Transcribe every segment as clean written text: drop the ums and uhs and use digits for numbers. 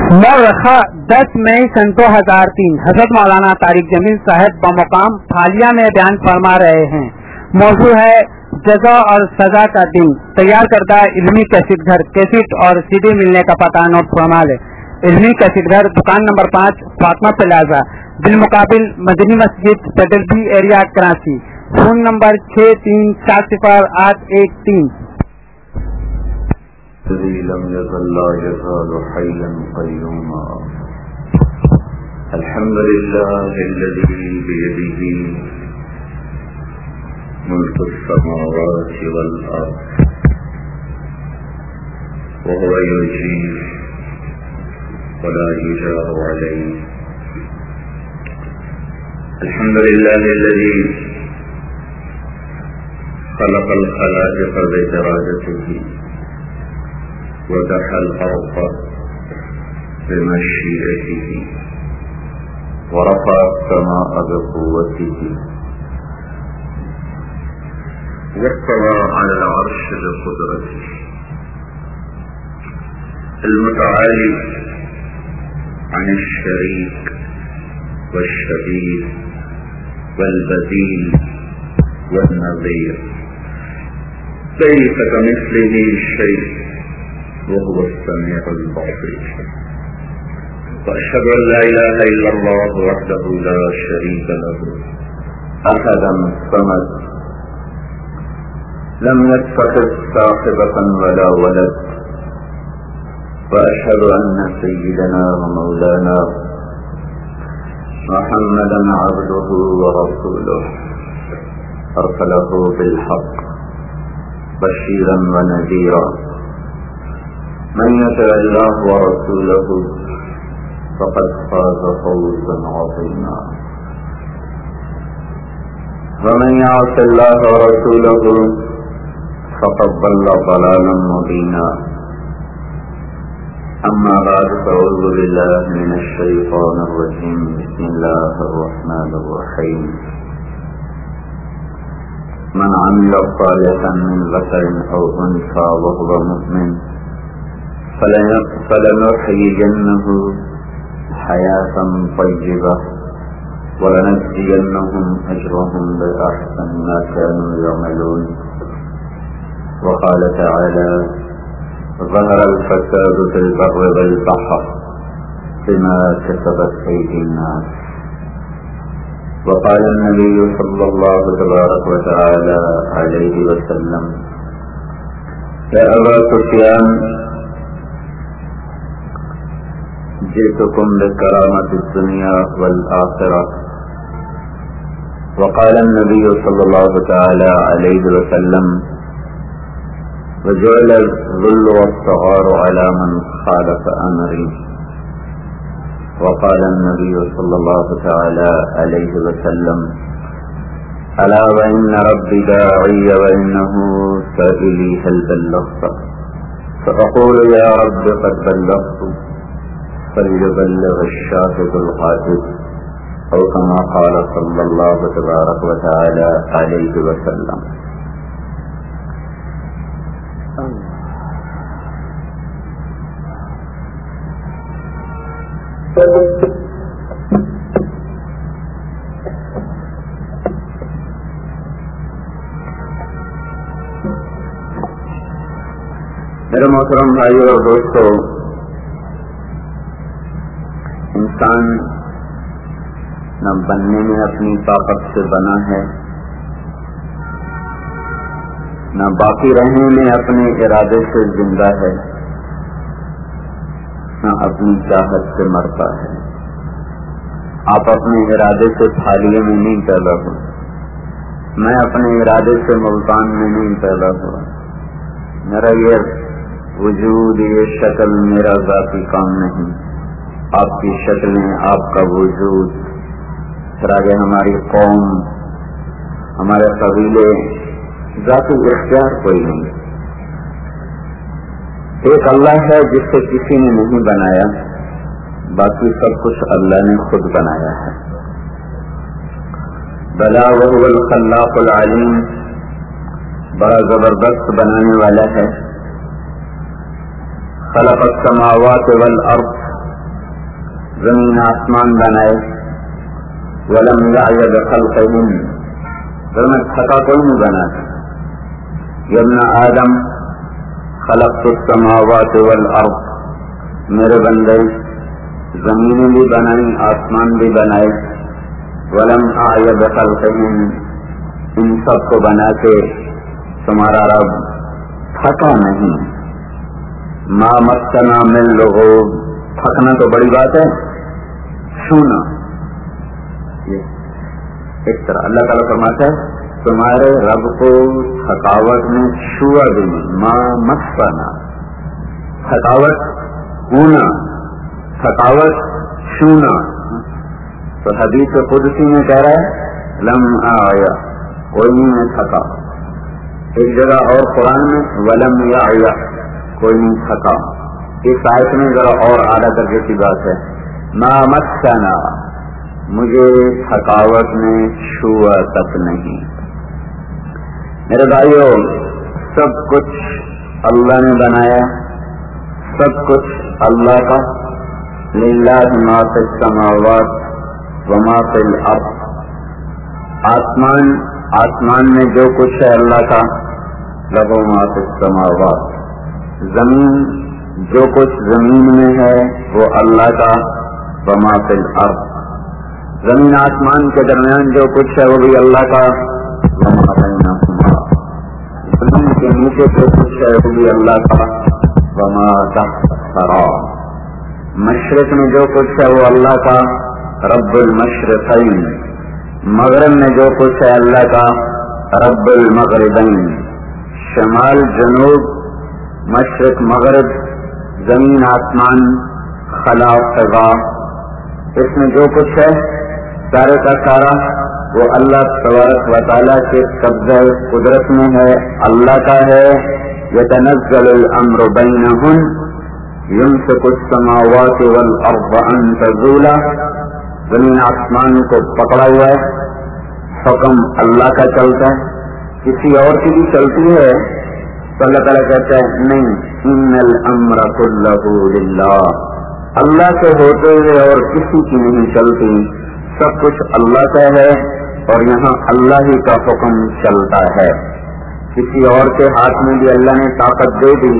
مورخہ 10 مئی سن 2003 حضرت مولانا طارق جمیل صاحب بمقام پھالیا میں بیان فرما رہے ہیں۔ موضوع ہے جزا اور سزا کا دن۔ تیار کردہ علمی کیسٹ گھر، کیسٹ اور سی ڈی ملنے کا پتہ نوٹ فرما لے۔ علمی کیسٹ گھر، دکان نمبر 5، فاطمہ پلازا، بالمقابل مدنی مسجد، پیٹل بی ایریا، کراچی۔ Phone number 63408113۔ الذي لم يزل لا يزال حيا قيوما. الحمد لله الذي بيده ملك السماوات والأرض وهو يجير ولا يجار عليه. الحمد لله الذي خلق الخلائق بإرادته ودح الأرض بمشيئته ورفع السماء بقوته واستوى على العرش بقدرته المتعالي عن الشريك والشبيه والبديل والنظير، ليس كمثله شيء وهو السميع البصير. وأشهد أن لا إله إلا الله وحده لا شريك له أحدا الصمد لم يتخذ صاحبة ولا ولد. وأشهد أن سيدنا ومولانا محمدا عبده ورسوله أرسله بالحق بشيرا ونذيرا. من يطع الله ورسوله فقد فاز فوزا عظيما، ومن يعص الله ورسوله فقد ضل ضلالا مبينا. أما بعد، فأعوذ بالله من الشيطان الرجيم. بسم الله الرحمن الرحيم. من عمل صالحا من ذكر أو أنثى وهو مؤمن فلنحيينه حياة طيبة ولنجزينهم أجرهم بأحسن ما كانوا يعملون. وقال تعالى: ظهر الفساد في البر والبحر بما كسبت أيدي الناس. وقال النبي صلى الله تبارك وتعالى عليه وسلم: يا أبا سفيان جئتكم بكرامة الدنيا والآخرة. وقال النبي صلى الله تعالى عليه وسلم: وجعل الذل والصغار على من خالف أمري. وقال النبي صلى الله تعالى عليه وسلم: ألا وإن ربي داعي وإنه سائلي هل بلغت؟ فأقول يا رب قد بلغت، فليبلغ الشاهد الغائب، أو كما قال صلى الله تبارك وتعالى عليه وسلم. میرے محترم بھائیو اور دوستو، انسان نہ بننے میں اپنی طاقت سے بنا ہے، نہ باقی رہنے میں اپنے ارادے سے زندہ ہے، نہ اپنی چاہت سے مرتا ہے۔ آپ اپنے ارادے سے پھالیے میں نہیں پیدا ہوا، میں اپنے ارادے سے ملتان میں نہیں پیدا ہوا۔ میرا یہ وجود، یہ شکل میرا ذاتی کام نہیں، آپ کی شکلیں، آپ کا وجود، پھر آگے ہماری قوم، ہمارے قبیلے، ذاتی اختیار کوئی نہیں۔ ایک اللہ ہے جس سے کسی نے نہیں بنایا، باقی سب کچھ اللہ نے خود بنایا ہے۔ بلا وهو الخلاق العلیم، بڑا زبردست بنانے والا ہے۔ خلق السماوات والارض، زمین آسمان بنائے. ولم يعي بخلقهن، ورنہ تھکا کوئی نہیں بنا. یا ابن آدم خلقت السماوات والارض، میرے بندے زمینیں بھی بنائیں آسمان بھی بنائے. ولم اعی بخلقہن، ان سب کو بنا کے تمہارا رب تھکا نہیں. ما مسنا من لغوب، تھکنا تو بڑی بات ہے، چھونا. ایک طرح اللہ تعالیٰ فرماتا ہے تمہارے رب کو تھکاوٹ میں چھوا بھی نہیں. ماں مسنا، تھکاوٹ ہونا، تھکاوٹ چھونا. تو حدیث قدسی میں کہہ رہا ہے لم آیا، کوئی نہیں میں تھکا. ایک جگہ اور قرآن میں ولم یعیا، کوئی نہیں تھکا. اس آیت میں ذرا اور اعلیٰ درجے کی بات ہے. ما مسنا، مجھے تھکاوٹ میں چھوا تک نہیں. میرے بھائیو، سب کچھ اللہ نے بنایا، سب کچھ اللہ کا. للہ ما فی السماوات وما فی الارض، آسمان میں جو کچھ ہے اللہ کا. لہو ما فی السماوات، زمین جو کچھ زمین میں ہے وہ اللہ کا. وما فی الارض، زمین آسمان کے درمیان جو کچھ ہے وہ بھی اللہ کا. وما بینہما، زمین کے نیچے جو کچھ ہے وہ بھی اللہ کا. وما تحت الثری، مشرق میں جو کچھ ہے وہ اللہ کا. رب المشرقین، مغرب میں جو کچھ ہے اللہ کا. رب المغربین، شمال جنوب مشرق مغرب زمین آسمان خلا فضا، اس میں جو کچھ ہے سارے کا سارا وہ اللہ تبارک و تعالیٰ کے قبضہ قدرت میں ہے، اللہ کا ہے. یتنزل الامر بینہن یمسک السماوات والارض ان تزولا، زمین آسمان کو پکڑا ہوا ہے، حکم اللہ کا چلتا ہے. کسی اور کی بھی چلتی ہے تو اللہ تعالیٰ کہتا ہے نہیں، ان الامر کلہ للہ، اللہ سے ہوتے ہوئے اور کسی کی نہیں چلتی، سب کچھ اللہ کا ہے اور یہاں اللہ ہی کا حکم چلتا ہے. کسی اور کے ہاتھ میں بھی اللہ نے طاقت دے دی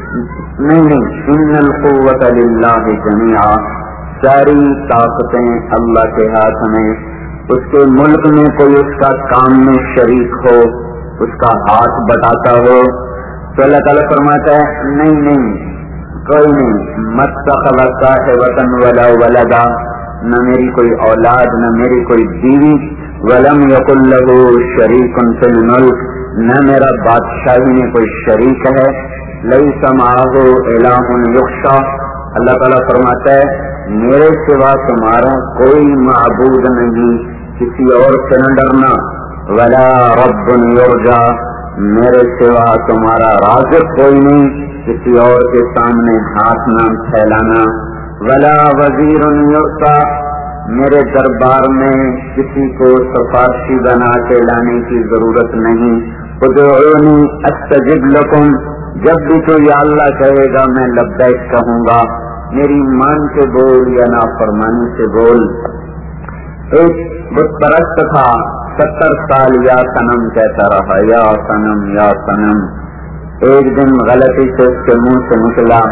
نہیں. ان القوت للہ جمیعا، ساری طاقتیں اللہ کے ہاتھ میں. اس کے ملک میں کوئی اس کا کام میں شریک ہو، اس کا ہاتھ بٹاتا ہو تو اللہ تعالیٰ فرماتا ہے نہیں کوئی نہیں. متخذ صاحبۃ ولا ولدا، نہ میری کوئی اولاد نہ میری کوئی بیوی. ولم یکن لہ شریک فی الملک، نہ میرا بادشاہی میں کوئی شریک ہے. لیس معہ الہ یخشی، اللہ تعالیٰ فرماتا ہے میرے سوا تمہارا کوئی معبود نہیں، کسی اور سے نہ ڈرنا. ولا رب یرجا، میرے سوا تمہارا رازق کوئی نہیں، کسی اور کے سامنے ہاتھ نہ پھیلانا. ولا وزیر یرتا، میرے دربار میں کسی کو سفارشی بنا کے لانے کی ضرورت نہیں. ادعونی استجب لکم، جب بھی تو یا اللہ کہے گا میں لبیک کہوں گا. میری مان سے بول یا نافرمانی سے بول. ایک بت پرست تھا، 70 سال یا صنم کہتا رہا، یا صنم یا صنم. ایک دن غلطی سے اس کے منہ سے نکلا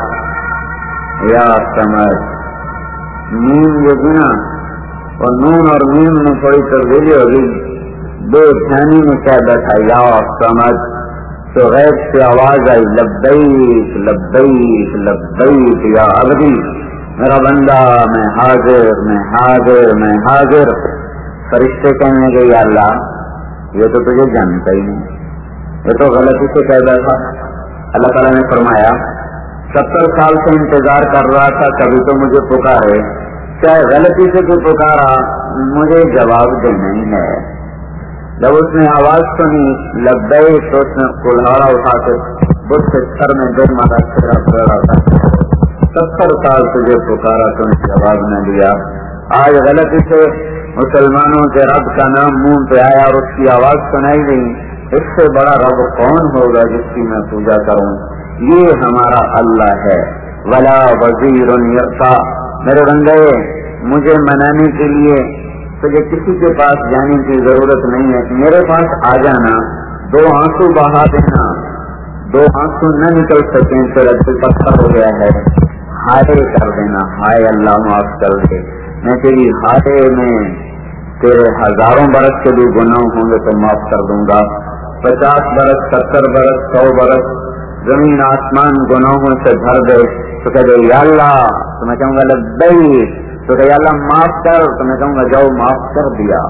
یا سمجھ. نیم جو گنا اور نون اور میم میں تھوڑی تبدیلی ہوگی، بے دھیانی میں کہہ بیٹھا یا سمجھ. تو غیب سے آواز آئی لبیک لبیک لبیک یا عبدی، میرا بندہ میں حاضر میں حاضر میں حاضر. فرشتے کہنے لگے یا اللہ یہ تو تجھے جانتا ہی نہیں، یہ تو غلطی سے کہہ بیٹھا. اللہ تعالیٰ نے فرمایا 70 سال سے انتظار کر رہا تھا کبھی تو مجھے پکارے، چاہے غلطی سے کوئی پکارا مجھے جواب دینا ہی ہے. جب اس نے آواز سنی لبیک تو اس نے کلہاڑا اٹھا کے بت کے سر میں دے مارا، پھیرا تھا. 70 سال تجھے پکارا تو نے جواب نہ دیا. آج غلطی سے مسلمانوں کے رب کا نام منہ پہ آیا اور اس کی آواز سنائی گئی. اس سے بڑا رب کون ہوگا جس کی میں پوجا کروں؟ یہ ہمارا اللہ ہے. ولا وزیر یرتا، میرے بندے مجھے منانے کے لیے تجھے کسی کے پاس جانے کی ضرورت نہیں ہے، میرے پاس آ جانا، 2 آنسو بہا دینا، 2 آنسو نہ نکل سکیں، تیرا دل پتھر ہو گیا ہے، ہائے کر دینا، ہائے اللہ معاف کر دے، میں تیری ہائے میں تیرے 1000 برس کے بھی گناہ ہوں گے تو معاف کر دوں گا، 50 برس 70 برس 100 برس زمین آسمان گناہوں سے بھر دے تو کہہ دے یا اللہ، تو میں کہوں گا لبیک، تو کہ یا اللہ معاف کر، تو میں کہوں گا جاؤ معاف کر دیا۔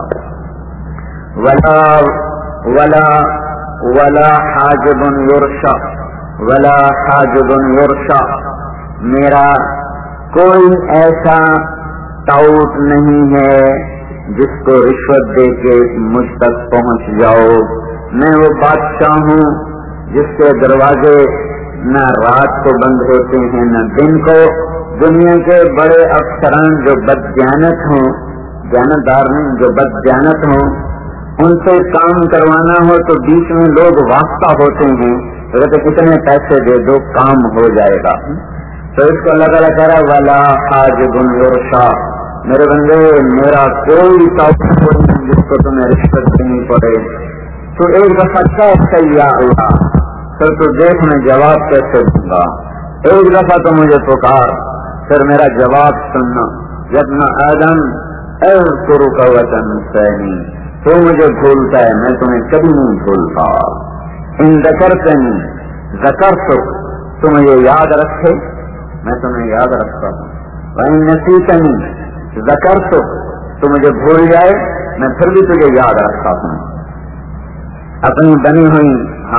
ولا ولا ولا حاجب یرشا ولا حاجب یرشا، میرا کوئی ایسا ٹاؤٹ نہیں ہے جس کو رشوت دے کے مجھ تک پہنچ جاؤ، میں وہ بادشاہ ہوں جس کے دروازے نہ رات کو بند ہوتے ہیں نہ دن کو، دنیا کے بڑے افسران جو بددیانت ہوں، دیانتدار نہیں، جو بددیانت ہوں، ان سے کام کروانا ہو تو بیچ میں لوگ واسطہ ہوتے ہیں، تو کہتے کتنے پیسے دے دو کام ہو جائے گا، تو اس کو اللہ تعالیٰ کہہ رہا ولا حاجب یرشا، میرے بندے میرا کوئی تعلق نہیں جس کو تمہیں رشوت دینی پڑے، تو ایک دفعہ کہہ یا اللہ، پھر تو دیکھ میں جواب کیسے دوں گا، ایک دفعہ تو مجھے پکار، پھر میرا جواب سننا، یبن آدم اذکرک وتنسانی، تو مجھے بھولتا ہے میں تمہیں کبھی نہیں بھولتا، ان ذکرتنی ذکرتک، تو مجھے یاد رکھے میں تمہیں یاد رکھتا ہوں، وَإِن نسیتنی ذکرتک، تو مجھے بھول جائے میں پھر بھی تجھے یاد رکھتا ہوں۔ اپنی بنی ہوئی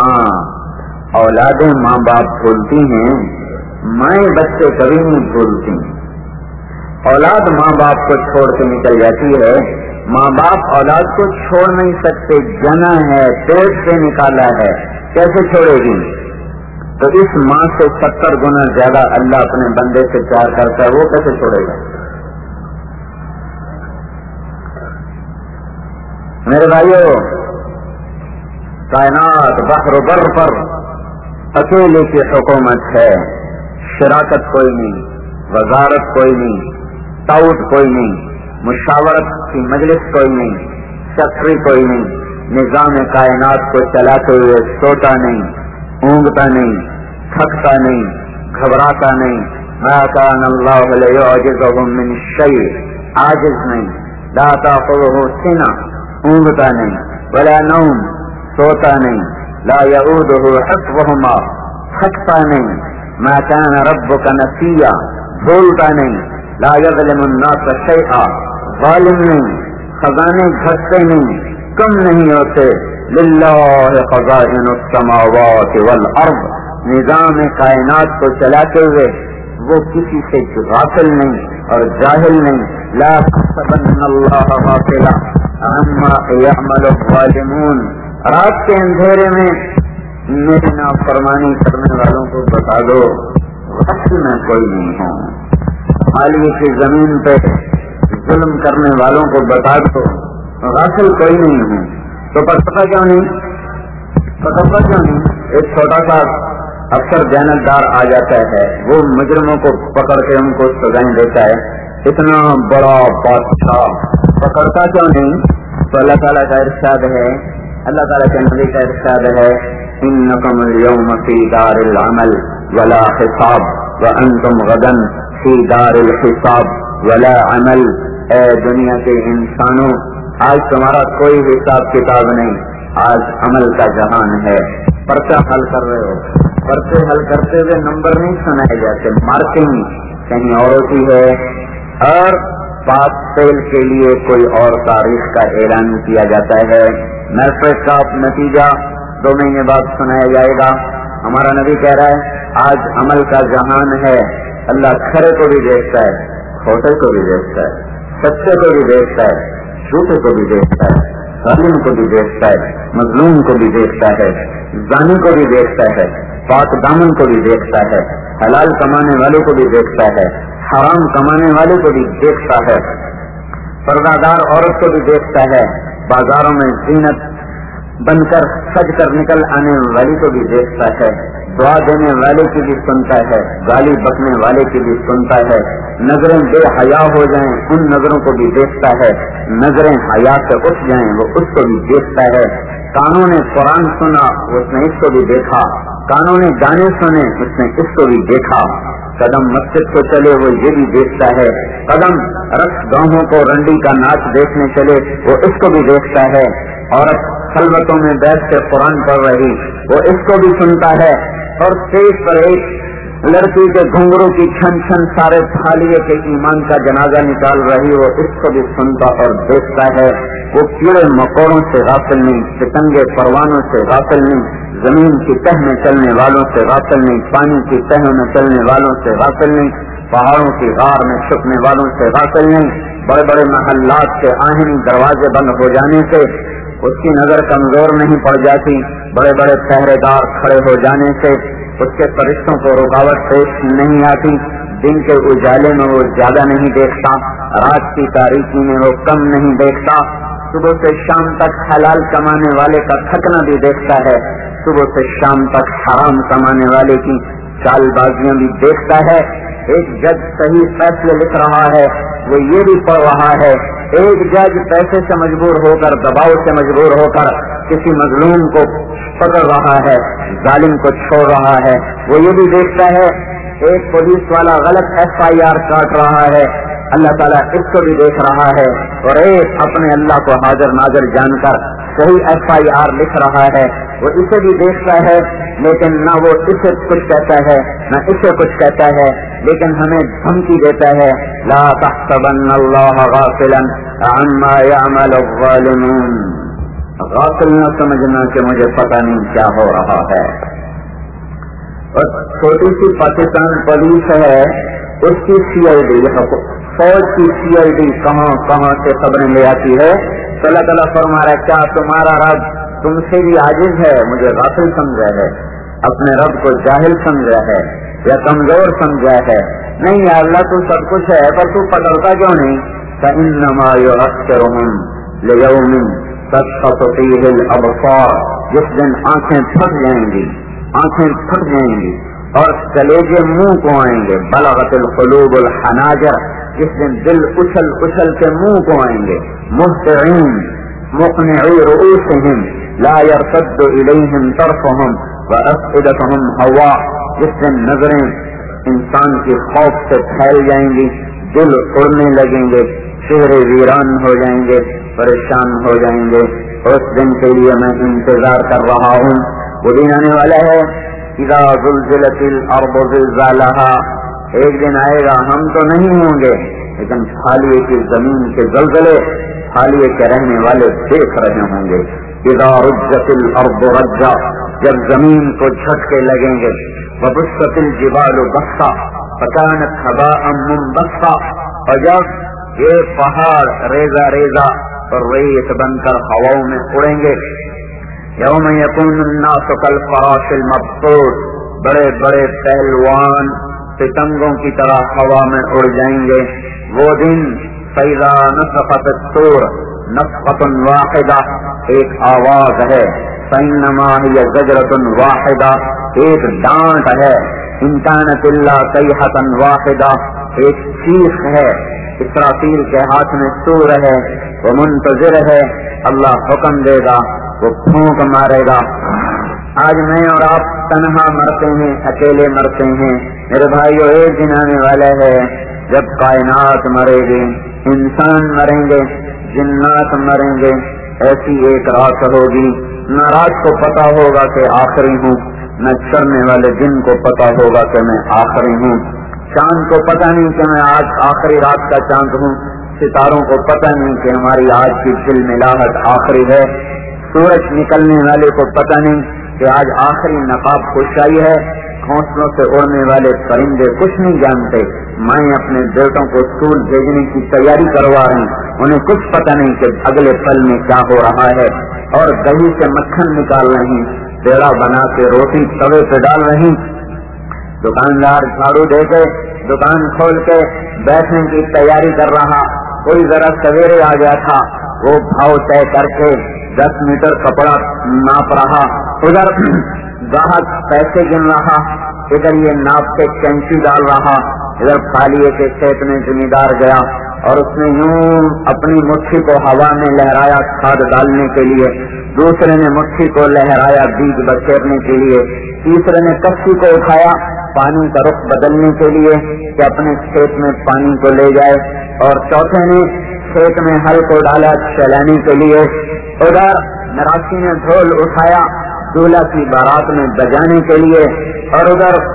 اولادیں ماں باپ بھولتی ہیں، مائیں بچے کبھی نہیں بھولتی، اولاد ماں باپ کو چھوڑ کے نکل جاتی ہے، ماں باپ اولاد کو چھوڑ نہیں سکتے، جنا ہے پیٹ سے نکالا ہے، کیسے چھوڑے گی؟ تو اس ماں سے 70 گنا زیادہ اللہ اپنے بندے سے پیار کرتا ہے، وہ کیسے چھوڑے گا؟ میرے بھائیو، کائنات بحر و بر پر اکیلے کی حکومت ہے، شراکت کوئی نہیں، وزارت کوئی نہیں، ٹاؤٹ کوئی نہیں، مشاورت کی مجلس کوئی نہیں، سیکٹری کوئی نہیں، نظام کائنات کو چلاتے ہوئے سوتا نہیں، اونگتا نہیں، تھکتا نہیں، گھبراتا نہیں، ما کان اللہ لیعجزہ من شیء، عاجز نہیں، لا تأخذہ سنہ، اونگتا نہیں، ولا نوم، سوتا نہیں، لا یعودہ حفظہما، تھکتا نہیں، ما کان ربک نسیہ، بھولتا نہیں، لا یظلم الناس شیئا، ظالم نہیں، خزانے گھٹتے نہیں، کم نہیں ہوتے، للہ خزائن السماوات والارض، نظام کائنات کو چلاتے ہوئے وہ کسی سے غافل نہیں اور جاہل نہیں، لا تحسبن اللہ غافلا عما یعمل الظالمون، رات کے اندھیرے میں میری نافرمانی کرنے والوں کو بتا دو غافل میں کوئی نہیں ہوں، عالیہ کی زمین پہ ظلم کرنے والوں کو بتا دو غافل کوئی نہیں ہوں، تو پتہ کیوں نہیں؟ ایک چھوٹا سا افسر دیانتدار آ جاتا ہے، وہ مجرموں کو پکڑ کے ان کو سزائیں دیتا ہے، اتنا بڑا بادشاہ پکڑتا کیوں نہیں؟ تو اللہ تعالیٰ کا ارشاد ہے، اللہ تعالیٰ کے نبی کا ارشاد ہے، انکم اليوم فی دار العمل ولا حساب وانتم غدا فی دار الحساب ولا عمل، اے دنیا کے انسانوں آج تمہارا کوئی حساب کتاب نہیں، آج عمل کا جہان ہے، پرچہ حل کر رہے ہو، پرچے حل کرتے ہوئے نمبر نہیں سنائے جاتے، مارکنگ کہیں اور ہوتی ہے، اور پاس فیل کے لیے کوئی اور تاریخ کا اعلان کیا جاتا ہے، میٹرک کا نتیجہ 2 مہینے بعد سنایا جائے گا۔ ہمارا نبی کہہ رہا ہے آج عمل کا جہان ہے، اللہ کھرے کو بھی دیکھتا ہے، کھوٹے کو بھی دیکھتا ہے، سچے کو بھی دیکھتا ہے، جھوٹے کو بھی دیکھتا ہے، ظالم کو بھی دیکھتا ہے، مظلوم کو بھی دیکھتا ہے، زانی کو بھی دیکھتا ہے، پاک دامن کو بھی دیکھتا ہے، حلال کمانے والے کو بھی دیکھتا ہے، حرام کمانے والے کو بھی دیکھتا ہے، پردہ دار عورت کو بھی دیکھتا ہے، بازاروں میں زینت بن کر سج کر نکل آنے والی کو بھی دیکھتا ہے، دعا دینے والے کی بھی سنتا ہے، گالی بکنے والے کی بھی سنتا ہے، نظریں بے حیا ہو جائیں ان نظروں کو بھی دیکھتا ہے، نظریں حیا سے اٹھ جائیں وہ اس کو بھی دیکھتا ہے، کانوں نے قرآن سنا اس نے اس کو بھی دیکھا، کانوں نے گانے سنے اس نے اس کو بھی دیکھا، قدم مسجد کو چلے وہ یہ بھی دیکھتا ہے، قدم رقص گاہوں کو رنڈی کا ناچ دیکھنے چلے وہ اس کو بھی دیکھتا ہے، عورت خلوتوں میں بیٹھ کے قرآن پڑھ رہی وہ اس کو بھی سنتا ہے، اور اسٹیج پر ایک لڑکی کے گھنگروں کی چھن چھن سارے تھالیے کے ایمان کا جنازہ نکال رہی وہ اس کو بھی سنتا اور دیکھتا ہے، وہ کیڑے مکوڑوں سے غافل نہیں، پتنگے پروانوں سے غافل نہیں، زمین کی تہ میں چلنے والوں سے غافل نہیں، پانی کی تہ میں چلنے والوں سے غافل نہیں، پہاڑوں کی غار میں چھپنے والوں سے غافل نہیں، بڑے بڑے محلات کے آہنی دروازے بند ہو جانے سے اس کی نظر کمزور نہیں پڑ جاتی، بڑے بڑے پہرے دار کھڑے ہو جانے سے اس کے فرشتوں کو رکاوٹ پیش نہیں آتی، دن کے اجالے میں وہ زیادہ نہیں دیکھتا، رات کی تاریکی میں وہ کم نہیں دیکھتا، صبح سے شام تک حلال کمانے والے کا تھکنا بھی دیکھتا ہے، صبح سے شام تک حرام کمانے والے کی چال بازیاں بھی دیکھتا ہے، ایک جج صحیح فیصلے لکھ رہا ہے وہ یہ بھی پڑھ رہا ہے، ایک جج پیسے سے مجبور ہو کر دباؤ سے مجبور ہو کر کسی مظلوم کو پکڑ رہا ہے، ظالم کو چھوڑ رہا ہے وہ یہ بھی دیکھتا ہے، ایک پولیس والا غلط FIR کاٹ رہا ہے اللہ تعالیٰ اس کو بھی دیکھ رہا ہے، اور ایک اپنے اللہ کو حاضر ناظر جان کر صحیح FIR لکھ رہا ہے وہ اسے بھی دیکھتا ہے، لیکن نہ وہ اسے کچھ کہتا ہے نہ اسے کچھ کہتا ہے، لیکن ہمیں دھمکی دیتا ہے لا تحسبن اللہ غافلا عما يعمل الظالمون، غافل نہ سمجھنا کہ مجھے پتہ نہیں کیا ہو رہا ہے۔ اور چھوٹی سی پاکستان پولیس ہے اس کی CID فوج کی CID کہاں کہاں سے خبریں لے آتی ہے، تو اللہ تعالیٰ فرما رہا ہے کیا تمہارا رب تم سے بھی عاجز ہے، مجھے غافل سمجھا ہے، اپنے رب کو جاہل سمجھا ہے یا کمزور سمجھا ہے؟ نہیں یا اللہ تو سب کچھ ہے پر تو پکڑتا کیوں نہیں؟ فَإِنَّمَا يُؤَخِّرُهُمْ لِيَوْمٍ تَشْخَصُ فِيهِ الْأَبْصَارُ، جس دن آنکھیں پھٹ جائیں گی، آنکھیں پھٹ جائیں گی اور کلیجے منہ کو آئیں گے، بلغت القلوب الحناجر، جس دن دل اچھل اچھل کے منہ کو آئیں گے، مہطعین مقنعی رؤوسہم لا يرتد الیہم طرفہم وافئدتہم ہوا، جس دن نظریں انسان کی خوف سے پھیل جائیں گی، دل اڑنے لگیں گے، چہرے ویران ہو جائیں گے، پریشان ہو جائیں گے، اس دن کے لیے میں انتظار کر رہا ہوں، وہ دن آنے والا ہے اذا زلزلت الارض زلزالها، ایک دن آئے گا ہم تو نہیں ہوں گے لیکن حالیے کی زمین کے زلزلے حالیے کے رہنے والے دیکھ رہے ہوں گے، اذا رجت الارض رجا، جب زمین کو جھٹکے لگیں گے، وبست الجبال بسا فكانت هباء منبثا، اور جب یہ پہاڑ ریزہ ریزہ اور ریت بن کر ہواؤں میں اڑیں گے، یوم یکون الناس کالفراش المبثوث، بڑے بڑے پہلوان پتنگوں کی طرح ہوا میں اڑ جائیں گے، وہ دن فإذا نفخت الصور نفخۃ واحدہ، ایک آواز ہے، فإنما هي زجرۃ واحدہ، ایک ڈانٹ ہے، إن كانت إلا صيحۃ واحدہ، ایک چیخ ہے، اسرافیل کے ہاتھ میں سور ہے، وہ منتظر ہے، اللہ حکم دے گا، وہ پھونک مارے گا۔ آج میں اور آپ تنہا مرتے ہیں، اکیلے مرتے ہیں، میرے بھائیو ایک دن آنے والا ہے جب کائنات مرے گی، انسان مریں گے، جنات مریں گے، ایسی ایک رات ہوگی، نہ رات کو پتا ہوگا کہ آخری ہوں، نہ چڑھنے والے دن کو پتا ہوگا کہ میں آخری ہوں، چاند کو پتا نہیں کہ میں آج آخری رات کا چاند ہوں، ستاروں کو پتا نہیں کہ ہماری آج کی دل ملاحت آخری ہے، سورج نکلنے والے کو پتا نہیں کہ آج آخری نقاب خوشائی ہے، گھونسلوں سے اڑنے والے پرندے کچھ نہیں جانتے، مائیں اپنے بیٹوں کو اسکول بھیجنے کی تیاری کروا رہی، انہیں کچھ پتا نہیں کہ اگلے پل میں کیا ہو رہا ہے، اور دہی سے مکھن نکال رہی، پیڑا بنا کے روٹی توے پہ ڈال رہی، دکاندار جھاڑو دے کے دکان کھول کے بیٹھنے کی تیاری کر رہا، کوئی ذرا سویرے آ گیا تھا، وہ بھاؤ طے کر کے 10 میٹر کپڑا ناپ رہا، ادھر گاہک پیسے گن رہا، ادھر یہ ناپ کے کینچی ڈال رہا، ادھر پھالیے کے کھیت میں زمیندار گیا اور اس نے یوں اپنی مٹھی کو ہوا میں لہرایا کھاد ڈالنے کے لیے، دوسرے نے مٹھی کو لہرایا بیج بکھیرنے کے لیے، تیسرے نے کسی کو اٹھایا پانی کا رخ بدلنے کے لیے کہ اپنے کھیت میں پانی کو لے جائے، اور چوتھے نے کھیت میں ہل کو ڈالا چلانے کے لیے۔ ادھر نراسی نے ڈھول اٹھایا دولہا کی بارات میں بجانے کے لیے، اور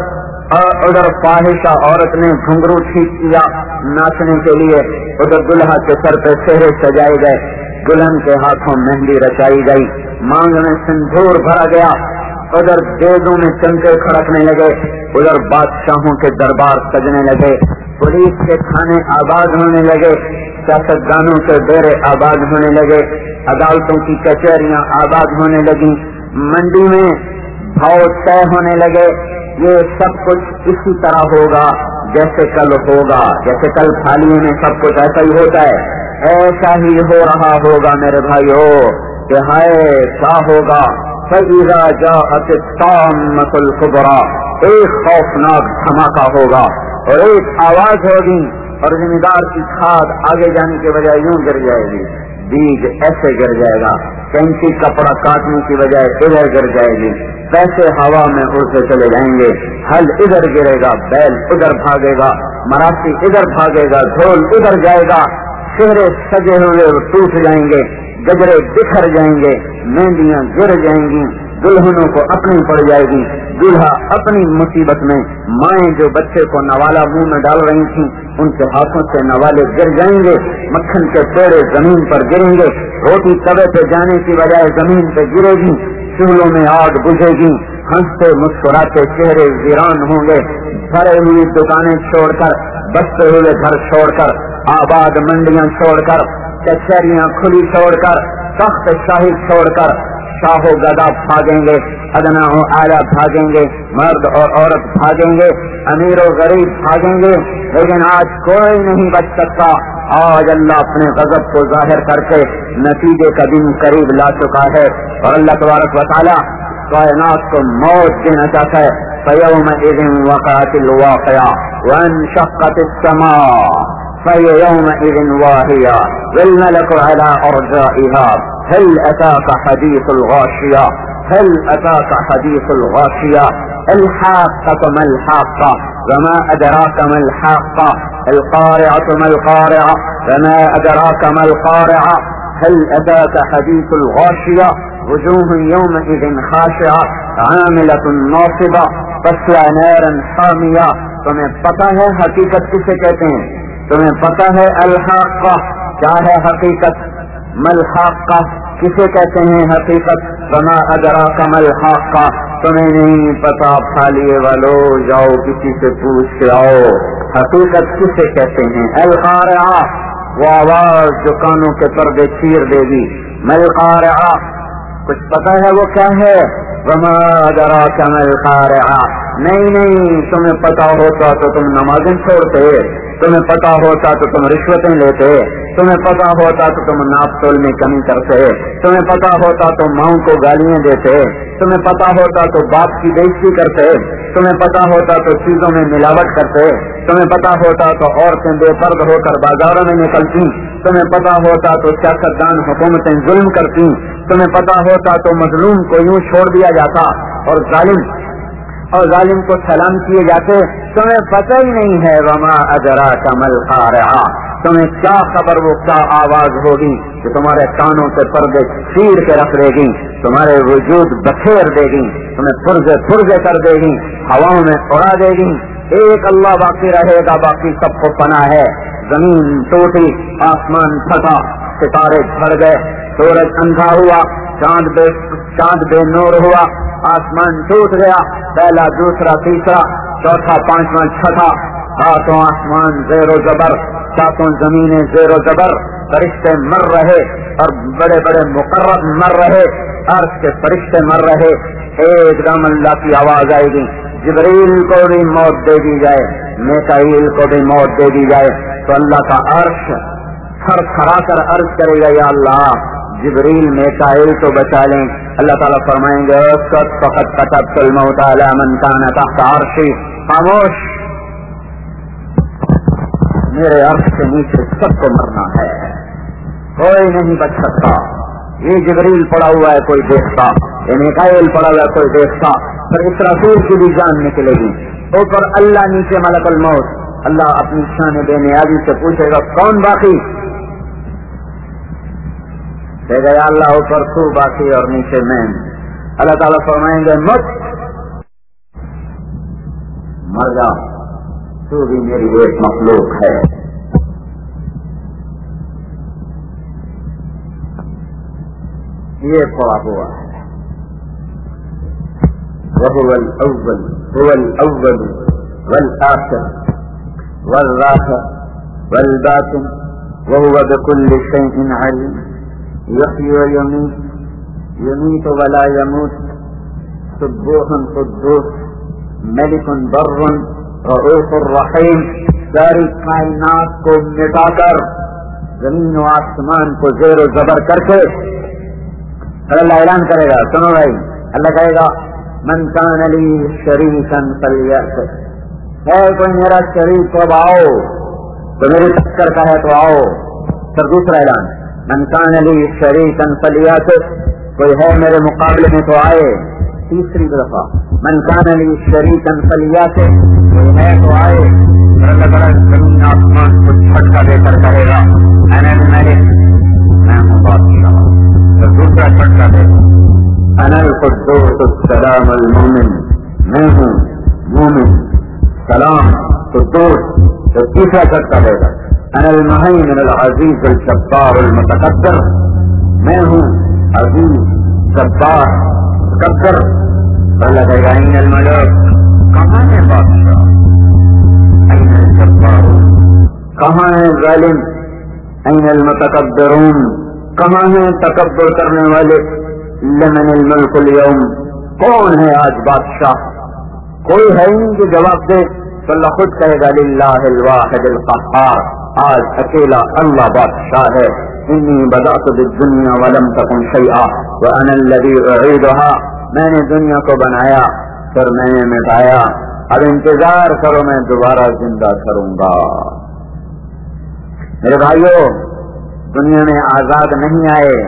ادھر فاحشہ عورت نے گھنگرو ٹھیک کیا ناچنے کے لیے، ادھر دولہا کے سر پہ سہرے سجائے گئے، دلہن کے ہاتھوں مہندی رچائی گئی، مانگ میں سندور بھرا گیا، ادھر دیگوں میں چمکے کھڑکنے لگے، ادھر بادشاہوں کے دربار سجنے لگے، پولیس کے تھانے آباد ہونے لگے، سیاستدانوں کے ڈیرے آباد ہونے لگے، عدالتوں کی کچہریاں آباد ہونے لگی، منڈی میں بھاؤ طے ہونے لگے۔ یہ سب کچھ اسی طرح ہوگا جیسے کل ہوگا، جیسے کل تھالی میں سب کچھ ایسا ہی ہوتا ہے، ایسا ہی ہو رہا ہوگا میرے بھائیو کہ ہائے کیا ہوگا۔ فَإِذَا جَاءَتِ الطَّامَّةُ الْكُبْرَىٰ، ایک خوفناک دھماکہ ہوگا اور ایک آواز ہوگی اور زمیندار کی کھاد آگے جانے کے بجائے یوں گر جائے گی، بیج ایسے گر جائے گا، کینچی کپڑا کاٹنے کی بجائے ادھر گر جائے گی، پیسے ہوا میں اڑتے چلے جائیں گے، ہل ادھر گرے گا، بیل ادھر بھاگے گا، مراسی ادھر بھاگے گا، ڈھول ادھر جائے گا، چہرے سجے ہوئے ٹوٹ جائیں گے، گجرے بکھر جائیں گے، مہندیاں گر جائیں گی، دلہنوں کو اپنی پڑ جائے گی، دولہا اپنی مصیبت میں، مائیں جو بچے کو نوالا منہ میں ڈال رہی تھیں ان کے ہاتھوں سے نوالے گر جائیں گے، مکھن کے پیڑے زمین پر گریں گے، روٹی توے پہ جانے کی بجائے زمین پہ گرے گی، چولہوں میں آگ بجھے گی، ہنستے مسکراتے چہرے ویران ہوں گے، بھرے ہوئی دکانیں چھوڑ کر، بستے ہوئے گھر چھوڑ کر، آباد منڈیاں چھوڑ کر، کچہریاں کھلی چھوڑ کر، تخت شاہی چھوڑ کر، شاہ و گدا بھاگیں گے، ادنا و اعلیٰ بھاگیں گے، مرد اور عورت بھاگیں گے، امیر و غریب بھاگیں گے، لیکن آج کوئی نہیں بچ سکتا۔ آج اللہ اپنے غضب کو ظاہر کر کے نتیجے کا دن قریب لا چکا ہے، اور اللہ تبارک و تعالیٰ کائنات کو موت دینا چاہتا ہے۔ فَيَوْمَئِذٍ وَقَعَتِ الْوَاقِعَةُ وَانشَقَّتِ السَّمَاءُ فَهِيَ يَوْمَئِذٍ وَاهِيَةٌ وَالْمَلَكُ عَلَىٰ أَرْجَائِهَا هل أتاك حديث الغاشية هل أتاك حديث الغاشية الحاقة ما الحاقة وما أدراك ما الحاقة القارعة ما القارعة وما أدراك ما القارعة هل أتاك حديث الغاشية وجوه يومئذ خاشعة عاملة ناصبة تصلى نارا حامية۔ تمہیں پتہ ہے حقیقت کسے کہتے ہیں؟ تمہیں پتہ ہے الحاقہ کیا ہے حقیقت؟ ملحاقہ کسے کہتے ہیں حقیقت؟ وما ادراک ملحاقہ، تمہیں نہیں پتا پھالیے والو، جاؤ کسی سے پوچھ کے آؤ حقیقت کسے کہتے ہیں۔ القارعہ وہ آواز جو کانوں کے پردے چیر دے گی، ملقارعہ کچھ پتا ہے وہ کیا ہے؟ وما ادراک ملقارعہ، نہیں تمہیں پتا ہوتا تو تم نمازیں چھوڑتے، تمہیں پتا ہوتا تو تم رشوتیں لیتے، تمہیں پتا ہوتا تو تم ناپ تول میں کمی کرتے، تمہیں پتا ہوتا تو ماؤں کو گالیاں دیتے، تمہیں پتا ہوتا تو باپ کی بےعزتی کرتے، تمہیں پتا ہوتا تو چیزوں میں ملاوٹ کرتے، تمہیں پتا ہوتا تو عورتیں بے پرد ہو کر بازاروں میں نکلتی، تمہیں پتا ہوتا تو سیاستدان حکومتیں ظلم کرتی، تمہیں پتا ہوتا تو مظلوم کو یوں چھوڑ دیا جاتا اور ظالم کو سلام کیے جاتے، تمہیں پتہ ہی نہیں ہے۔ وما ادراک ما القارعہ، تمہیں کیا خبر وہ کیا آواز ہوگی کہ تمہارے کانوں سے پردے چیر کے رکھ دے گی، تمہارے وجود بکھیر دے گی، تمہیں پرزے کر دے گی، ہواؤں میں اڑا دے گی۔ ایک اللہ باقی رہے گا، باقی سب کو پناہ ہے۔ زمین ٹوٹی، آسمان پھٹا، ستارے جھڑ گئے، سورج اندھا ہوا، چاند بے نور ہوا، آسمان ٹوٹ گیا، پہلا دوسرا تیسرا چوتھا پانچواں چھٹا، ساتوں آسمان زیر و زبر، ساتوں زمینیں زیر و زبر، فرشتے مر رہے اور بڑے بڑے مقرب مر رہے، عرش کے فرشتے مر رہے۔ ایک دم اللہ کی آواز آئے گی، جبریل کو بھی موت دے دی جائے، میکائیل کو بھی موت دے دی جائے، تو اللہ کا عرش تھر تھرا کر عرض کرے گا، یا اللہ جبریل میکائیل تو بچا لیں۔ اللہ تعالیٰ فرمائیں گے فقط كتبت الموت على من كان تحت عرشی، خاموش میرے عرش سے نیچے سب کو مرنا ہے، کوئی نہیں بچ سکتا. یہ جبریل پڑا ہوا ہے کوئی دیکھتا، یہ میکائیل پڑا ہوا ہے کوئی دیکھتا، پر اسرافیل کی بھی جان نکلے گی. اوپر اللہ، نیچے ملک الموت. اللہ اپنی شان بے نیازی سے پوچھے گا کون باقی؟ کہے گا یا اللہ اوپر تو باقی اور نیچے میں. اللہ تعالیٰ فرمائیں گے مت مر جا، تو بھی میری ایک مخلوق ہے. یہ پڑا ہوا ہے. وَهُوَ الْأَوَّلُ هُوَ الْأَوَّلُ وَالْآخِرُ وَالظَّاهِرُ وَالْبَاطِنُ وَهُوَ بِكُلِّ شَيْءٍ عَلِيمٌ. يحيي ويميت يميت ولا يموت سبوح قدوس ملك بر رؤوف رحیم. ساری کائنات کو مٹا کر، زمین و آسمان کو زیر و زبر کر کے اللہ اعلان کرے گا. سنو بھائی، اللہ کہے گا من کان لی شریکا فلیأت. ہے کوئی میرا شریک تو اب آؤ، تو میری ٹکر کا ہے تو آؤ. پھر دوسرا اعلان من کان لی شریکا فلیأت، کوئی ہے میرے مقابلے میں تو آئے. تیسری دفعہ من کان لی شریکا فلیأت، کوئی ہے تو آئے. اللہ تعالیٰ زمین آسمان کو جھٹکا دے کر کہے گا انا الملک، میں ہوں بادشاہ. تو دوسرا جھٹکا دے گا انا القدوس السلام المومن، میں ہوں مومن سلام قدوس. تو تیسرا جھٹکا دے گا انا المہیمن العزیز الجبار المتکبر، میں ہوں عزیز جبار متکبر. اللہ کہے گا این الملک، کہاں ہے بادشاہ؟ این الجبار، کہاں ہے ظالم؟ این المتکبرون، کہاں ہیں تکبر کرنے والے؟ لمن الملک اليوم، کون ہے آج بادشاہ؟ کوئی ہے نہیں جو جواب دے. تو اللہ خود کہے گا للہ الواحد القہار، آج اکیلا اللہ بادشاہ ہے. انی بدأت بالدنیا ولم تکن شیئا وانا الذی اعیدها، میں نے دنیا کو بنایا پھر میں نے مٹایا، اب انتظار کرو میں دوبارہ زندہ کروں گا. میرے بھائیو، دنیا میں آزاد نہیں آئے،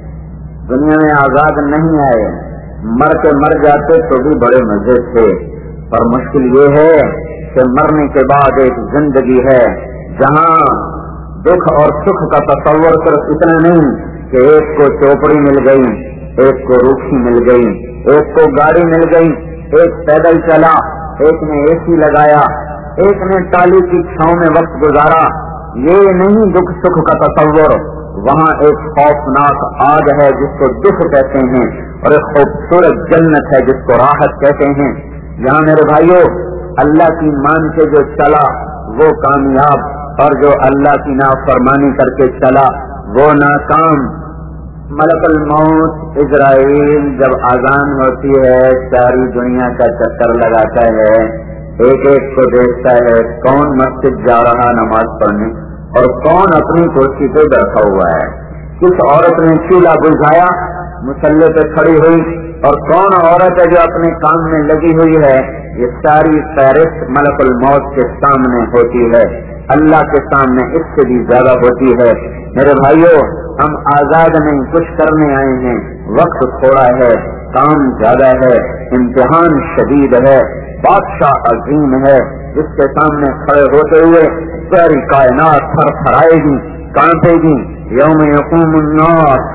دنیا میں آزاد نہیں آئے. مر کے مر جاتے تو بھی بڑے مزے تھے، پر مشکل یہ ہے کہ مرنے کے بعد ایک زندگی ہے جہاں دکھ اور سکھ کا تصور صرف اتنا نہیں کہ ایک کو چوپڑی مل گئی، ایک کو روکھی مل گئی، ایک کو گاڑی مل گئی، ایک پیدل چلا، ایک نے اے سی لگایا، ایک نے ٹالی کی چھاؤں میں وقت گزارا. یہ نہیں دکھ سکھ کا تصور. وہاں ایک خوفناک آگ ہے جس کو دکھ کہتے ہیں، اور ایک خوبصورت جنت ہے جس کو راحت کہتے ہیں. یہاں میرے بھائیوں، اللہ کی مان کے جو چلا وہ کامیاب، اور جو اللہ کی نافرمانی کر کے چلا وہ ناکام. ملک الموت اسرائیل جب اذان ہوتی ہے ساری دنیا کا چکر لگاتا ہے، ایک ایک کو دیکھتا ہے کون مسجد جا رہا نماز پڑھنے اور کون اپنی کرسی پہ بیٹھا ہوا ہے. کس عورت نے چولہا بجھایا مصلے پہ کھڑی ہوئی، اور کون عورت ہے جو اپنے کام میں لگی ہوئی ہے. یہ ساری فہرست ملک الموت کے سامنے ہوتی ہے، اللہ کے سامنے اس سے بھی زیادہ ہوتی ہے. میرے بھائیوں، ہم آزاد نہیں، کچھ کرنے آئے ہیں. وقت تھوڑا ہے، کام زیادہ ہے، امتحان شدید ہے. بادشاہ عظیم ہے جس کے سامنے کھڑے ہوتے ہوئے ساری کائنات تھر تھرائے گی، کانپے گی. یوم یقوم الناس،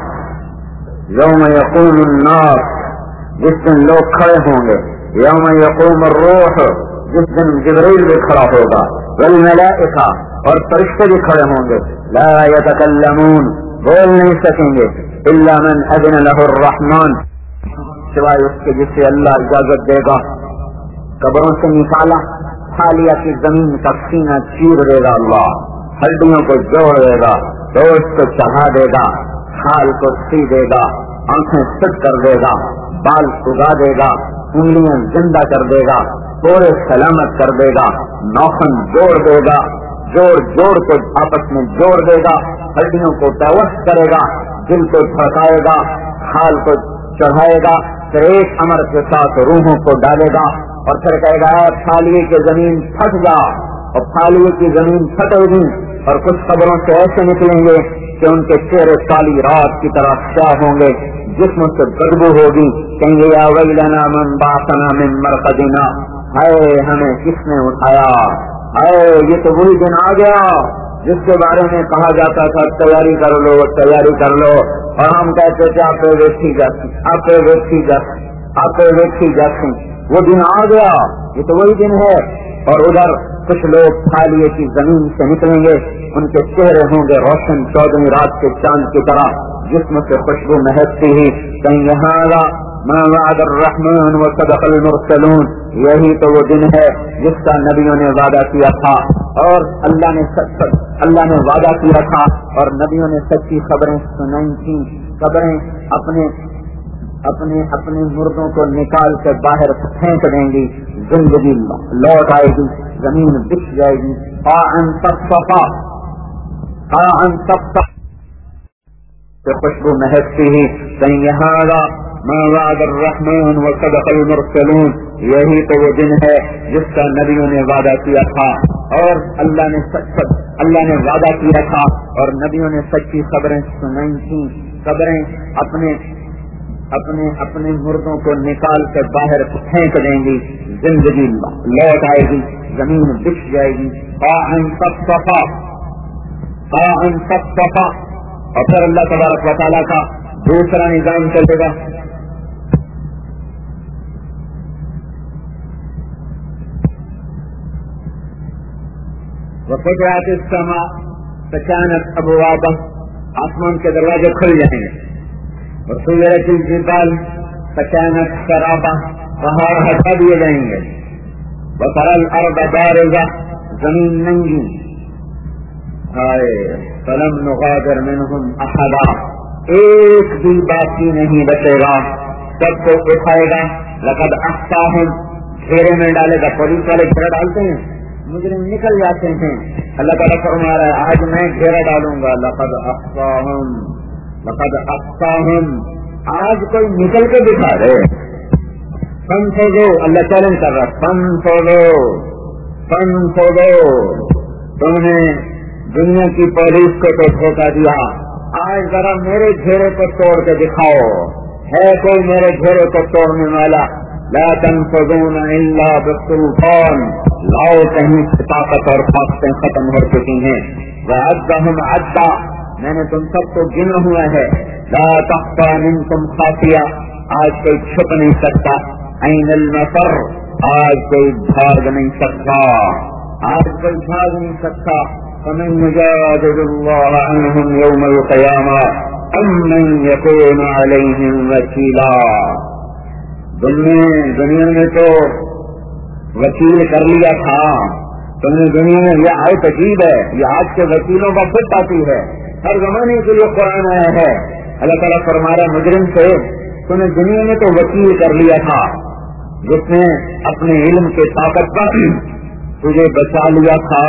یوم یقوم الناس، جس دن لوگ کھڑے ہوں گے. یوم یقوم الروح، جس دن جبریل بھی کھڑا ہوگا، والملائکہ، اور فرشتے بھی کھڑے ہوں گے. لا یتکلمون، بول نہیں سکیں گے. الا من اذن له الرحمن، سوائے اس کے جسے اللہ اجازت دے گا. قبروں سے نکالا، حالیہ کی زمین کا سینہ چیر دے گا اللہ، ہڈیوں کو جوڑ دے گا، گوشت کو چڑھا دے گا، کھال کو سی دے گا، آنکھیں سٹ کر دے گا، بال اگا دے گا، انگلیاں زندہ کر دے گا، پورے سلامت کر دے گا، ناخن جوڑ دے گا، جوڑ جوڑ کو آپس میں جوڑ دے گا، ہڈیوں کو پیوست کرے گا، دل کو دھڑکائے گا، کھال کو چڑھائے گا، پھر ایک امر کے ساتھ روحوں کو ڈالے گا، اور پھر کہے گا تھالیے کے زمین پھٹ جا، اور پھالیے کی زمین پھٹے گی اور کچھ قبروں سے ایسے نکلیں گے کہ ان کے چہرے کالی رات کی طرح سیاہ ہوں گے، جسم سے بدبو ہوگی، کہیں گے یا ویلنا من بعثنا من مرقدنا، ہائے ہمیں کس نے اٹھایا، ہائے یہ تو وہی دن آ گیا جس کے بارے میں کہا جاتا تھا تیاری کر لو تیاری کر لو، اور ہم کہتے تھے آپ ویکھی جاتی آپ ویکھی جاتی آپ ویکھی جاتی، وہ دن آ گیا، یہ تو وہی دن ہے۔ اور ادھر کچھ لوگ پھالیے کی زمین سے نکلیں گے، ان کے چہرے ہوں گے روشن 14ویں رات کے چاند کی طرح، جسم سے خوشبو مہکتی ہی، کہیں هذا ما وعد الرحمن وصدق المرسلون، یہی تو وہ دن ہے جس کا نبیوں نے وعدہ کیا تھا اور اللہ نے وعدہ کیا تھا اور نبیوں نے سچی خبریں سنائی تھیں۔ خبریں اپنے مردوں کو نکال کے باہر پھینک دیں گی، زندگی لوٹ آئے گی، زمین بچ جائے گی، خوشبو مہکتی ہی، کہیں هذا ما وعد الرحمن وصدق المرسلون، یہی تو وہ دن ہے جس کا نبیوں نے وعدہ کیا تھا اور اللہ نے وعدہ کیا تھا اور نبیوں نے سچی خبریں سنائی تھیں۔ خبریں اپنے مردوں کو نکال کے باہر پھینک دیں گی، زندگی لوٹ آئے گی، زمین بچ جائے گی، اور پھر اللہ تبارک و تعالیٰ کا دوسرا نظام چلے گا۔ وفتحت السماء فكانت ابوابا، آسمان کے دروازے کھل جائیں گے، وسيرت الجبال فكانت سرابا، پہاڑ ہٹا دیے جائیں گے، وترى الارض بارزة، زمین ننگی، فلم نغادر منهم احدا، ایک بھی باقی نہیں بچے گا، سب کو اٹھائے گا، لقد احصاهم، گھیرے میں ڈالے گا، پولیس والے گھیرا ڈالتے ہیں، مجرم نکل جاتے ہیں، اللہ تعالیٰ فرما رہا ہے آج میں گھیرا ڈالوں گا، لقد احصاهم لقد احصاهم، آج کوئی نکل کے دکھا رہے، فن فوزو، اللہ چیلنج کر رہا، فن فوزو، تم نے دنیا کی پولیس کو تو دھوکہ دیا، آج ذرا میرے گھیرے کو توڑ کے دکھاؤ، ہے کوئی میرے گھیرے کو توڑنے والا؟ لا تنفذون الا بالسلطان، لاؤ کہیں سے طاقت اور طاقتیں ختم ہو چکی ہیں، وعدهم عدا، میں نے تم سب کو گنا ہوا ہے، لا تخفى منكم خافیہ، آج کوئی چھپ نہیں سکتا، عین المفر، آج کوئی بھاگ نہیں سکتا، آج کوئی بھاگ نہیں سکتا، فمن يجادل الله عنهم يوم القيامة أم من يكون عليهم وكيلا، دنیا میں تو وکیل کر لیا تھا تم نے، دنیا میں یہ آیت عجیب ہے، یہ آج کے وکیلوں کا خود آتی ہے، ہر زمانے کے لیے قرآن آیا ہے، اللہ تعالیٰ فرما رہا مجرم سے تم نے دنیا میں تو وکیل کر لیا تھا، جس نے اپنے علم کے طاقت پر تجھے بچا لیا تھا،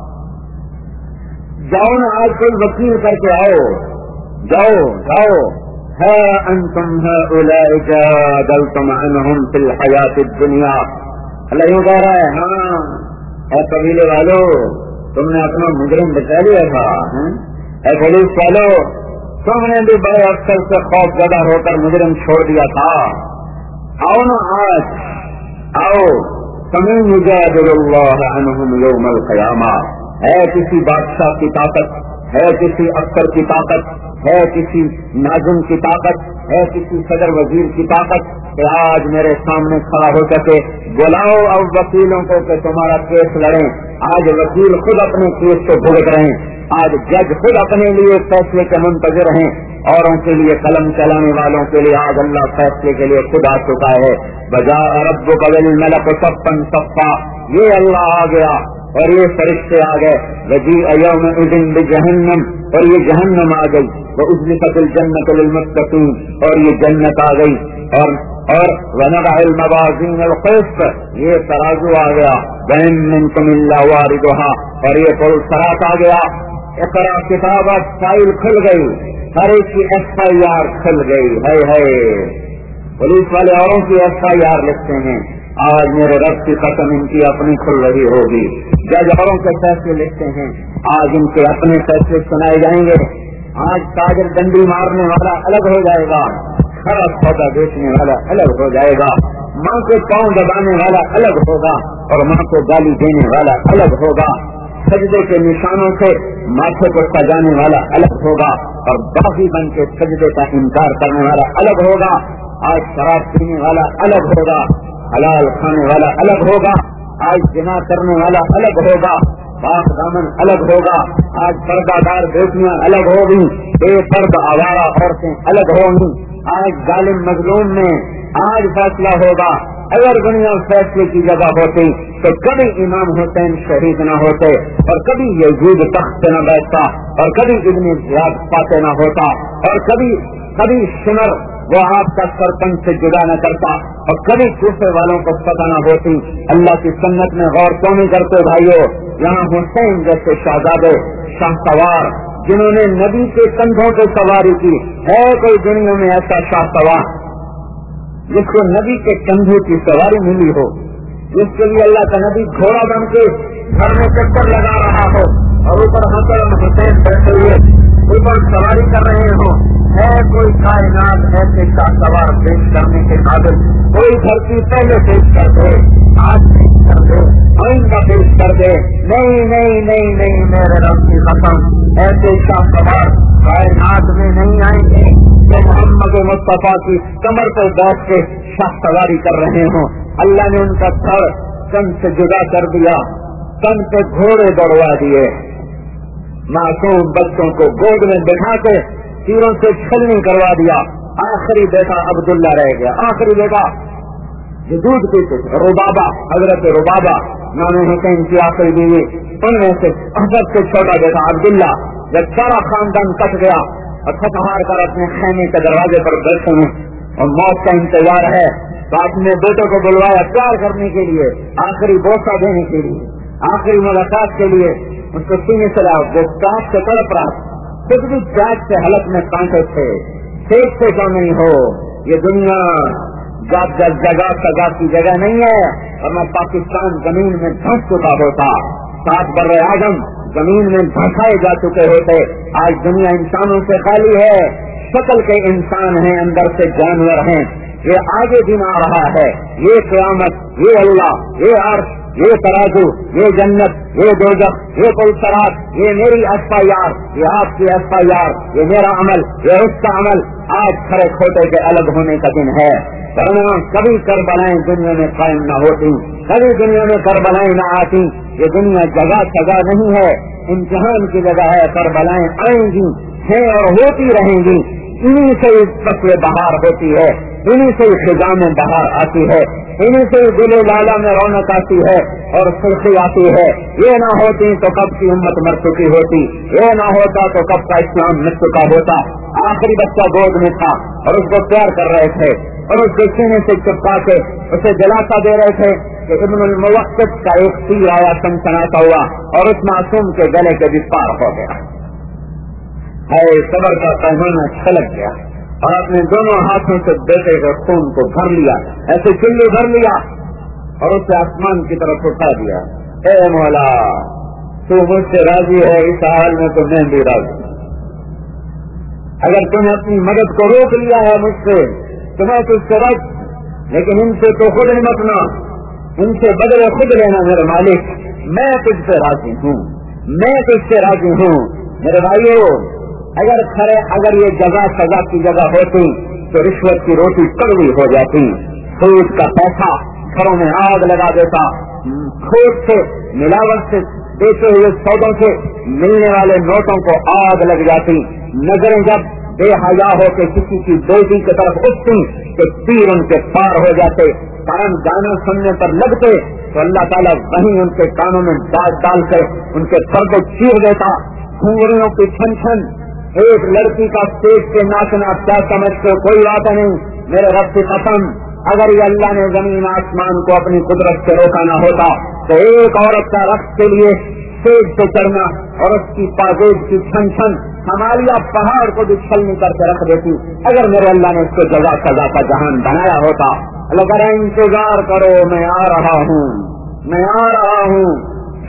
جاؤ نا آج کوئی وکیل کر کے آؤ، جاؤ ہے انتم هؤلاء جادلتم عنهم في الحیات الدنیا، اللہ یوں کہہ رہا ہے ہاں اے قبیلے والو تم نے اپنا مجرم بچا لیا تھا، اے پولیس والو تم نے بھی بڑے افسر سے خوف زدہ ہو کر مجرم چھوڑ دیا تھا، آؤ نا آج آؤ، فمن يجادل الله عنهم يوم القیامہ، ہے کسی بادشاہ کی طاقت، ہے کسی افسر کی طاقت، ہے کسی ناظم کی طاقت، ہے کسی صدر وزیر کی طاقت کہ آج میرے سامنے کھڑا ہو سکے؟ بلاؤ اب وکیلوں کو کہ تمہارا کیس لڑیں، آج وکیل خود اپنے کیس کو بھگت رہے ہیں، آج جج خود اپنے لیے فیصلے کے منتظر ہیں، اوروں کے لیے قلم چلانے والوں کے لیے آج اللہ فیصلے کے لیے خود آ چکا ہے، بجا ربک بالملک صفا صفا، یہ اللہ آ گیا اور یہ فرشتے آ گئے، وجیء یومئذ بجہنم، اور یہ جہنم آ گئی، وازلفت الجنۃ للمتقین، اور یہ جنت آ گئی، اور ونضع الموازین القسط، یہ ترازو آ گیا، وإن منکم الا واردها، اور یہ پل صراط آ گیا، اقرا کتابت، فائل کھل گئی، ہر ایک کی FIR کھل گئی، ہے پولیس والے اوروں کی FIR لکھتے ہیں، آج میرے رب کی قسم ان کی اپنی کھل رہی ہوگی، जज औरों के फैसले लिखते हैं, आज इनके अपने फैसले सुनाए जाएंगे। आज ताजर डंडी मारने वाला अलग हो जाएगा, खराब सौदा बेचने वाला अलग हो जाएगा, माँ के पाँव दबाने वाला अलग होगा और माँ को गाली देने वाला अलग होगा, सजदे के निशानों से माथे को सजाने वाला अलग होगा और बागी बन के सजदे का इनकार करने वाला अलग होगा। आज शराब पीने वाला अलग होगा, हलाल खाने वाला अलग होगा, आज जिना करने वाला अलग होगा, बाप दामन अलग होगा, आज पर्दादार बेटियां अलग होगी, बेपर्दा आवारा औरतें अलग होंगी। आज जालिम मजलूम में आज फैसला होगा। अगर दुनिया फैसले की जगह होती तो कभी इमाम हुसैन शहीद न होते और कभी यजीद तख्त न बैठता और कभी इब्ने ज़ियाद पाते न होता और कभी सिमर वो आपका सरपंच से जुदा न करता और कभी कूफे वालों को पता न होती। अल्लाह की सुन्नत में गौर क्यों नहीं करते भाइयों? यहाँ हुसैन जैसे शहजादे शाहसवार जिन्होंने नबी के कंधों पे सवारी की, है कोई दुनिया में ऐसा शाहसवार जिसको नबी के कंधे की सवारी मिली हो, जिसके लिए अल्लाह का नबी घोड़ा बन के घर में चक्कर लगा रहा हो और ऊपर हसन हुसैन बैठे हुए ऊपर सवारी कर रहे हो? है कोई कायनात ऐसे शाहसवार पेश करने के काबिल? कोई धरती पहले पेश कर दे, आज पेश कर दे, आइंदा पेश कर दे। नहीं नहीं नहीं नहीं, मेरे रब की कसम, ऐसे शाहसवार कायनात में नहीं आएंगे जो मोहम्मद मुस्तफा की कमर पर बैठ के शाहसवारी कर रहे हो। अल्लाह ने उनका धड़ तन से जुदा कर दिया, तन पे घोड़े दौड़वा दिए, मासूम बच्चों को गोद में बिठा के तीरों से छलनी करवा दिया। आखिरी बेटा अब्दुल्ला रह गया, आखिरी बेटा जो दूध पीते रुबाबा, हजरत रुबाबा नाम हुसैन की आखिरी बीवी, उनमें से सबसे छोटा बेटा अब्दुल्ला। जब सारा खानदान कट गया और थक हार कर अपने खैमे के दरवाजे पर बैठे हैं और मौत का इंतजार है, तो अपने बेटे को बुलवाया प्यार करने के लिए, आखिरी बोसा देने के लिए, आखिरी मुलाकात के लिए। उसको सीने से लाओ, वो प्यास से तड़प रहा, खुद भी प्यास से हलक में कांटे थे। देखते क्यों नहीं हो? ये दुनिया जगह सजा की जगह नहीं है, और मैं पाकिस्तान जमीन में धंस चुका होता, 7 बर्रे आजम जमीन में धंसाए जा चुके होते। आज दुनिया इंसानों से खाली है, शक्ल के इंसान हैं, अंदर से जानवर हैं। ये आगे दिन आ रहा है, ये क़यामत, ये अल्लाह, ये अर्श, ये तराजू, ये जन्नत, ये दोज़ख, ये पुलसरात, ये मेरी एफआईआर, ये आपकी एफआईआर, ये मेरा अमल, ये उसका अमल, आज खरे खोटे के अलग होने का दिन है। वरना कभी करबलाएं दुनिया में कायम न होती, कभी दुनिया में करबलाएं न आती। ये दुनिया जगह सजा नहीं है, इम्तिहान की जगह है। करबलाएं आएंगी हैं और होती रहेंगी। इन्हीं से फसले बहार होती है, इन्हीं से खिजा में बहार आती है, इन्हीं से दिल लाला में रौनक आती है और सुर्खी आती है। ये ना होती तो कब की उम्मत मर चुकी होती, ये ना होता तो कब का इस्लाम मिट चुका होता। आखिरी बच्चा गोद में था और उसको प्यार कर रहे थे और उसके सीने से चिपका के उसे दिलासा दे रहे थे कि इब्नुल मुवक्किद का एक तीर आया, सनसनाता हुआ और उस मासूम के गले के भी पार हो गया। है सबर का पैमाना छलक गया और अपने दोनों हाथों से बेटे के खून को भर लिया, ऐसे चिल्ली भर लिया और उसे आसमान की तरफ उठा दिया। ए मौला, तू मुझसे राजी है, इस हाल में तो मैं भी राजी। अगर तूने अपनी मदद को रोक लिया है मुझसे तो मैं तुझसे रख, लेकिन इनसे तो खुद निपटना, इनसे बदले खुद लेना मेरे मालिक। मैं तुझसे राजी हूँ, मैं तुझसे राजी हूँ। मेरे भाइयों, अगर ये जगह सजा की जगह होती तो रिश्वत की रोटी कड़वी हो जाती, सूद का पैसा घरों में आग लगा देता, खोट से मिलावट से बेचे हुए सौदों से मिलने वाले नोटों को आग लग जाती। नजरें जब बेहया हो के किसी की बेटी की तरफ उठती तो तीर उनके पार हो जाते, कान गाना सुनने पर लगते तो अल्लाह ताला वहीं उनके कानों में दाग डाल कर उनके सर को चीर देता। घुंघरियों की छन छन, एक लड़की का पेट के नाचना क्या समझते, कोई बात नहीं। मेरे रब की कसम, अगर ये अल्लाह ने जमीन आसमान को अपनी कुदरत से रोका ना होता तो एक औरत का रक्त के लिए पेट से चढ़ना और उसकी पाजेब की छन छन हमारिया पहाड़ को भी छलनी करके रख देती, अगर मेरे अल्लाह ने उसको जगह सजा का जहान बनाया होता। अल्लाह इंतजार करो, मैं आ रहा हूँ, मैं आ रहा हूँ।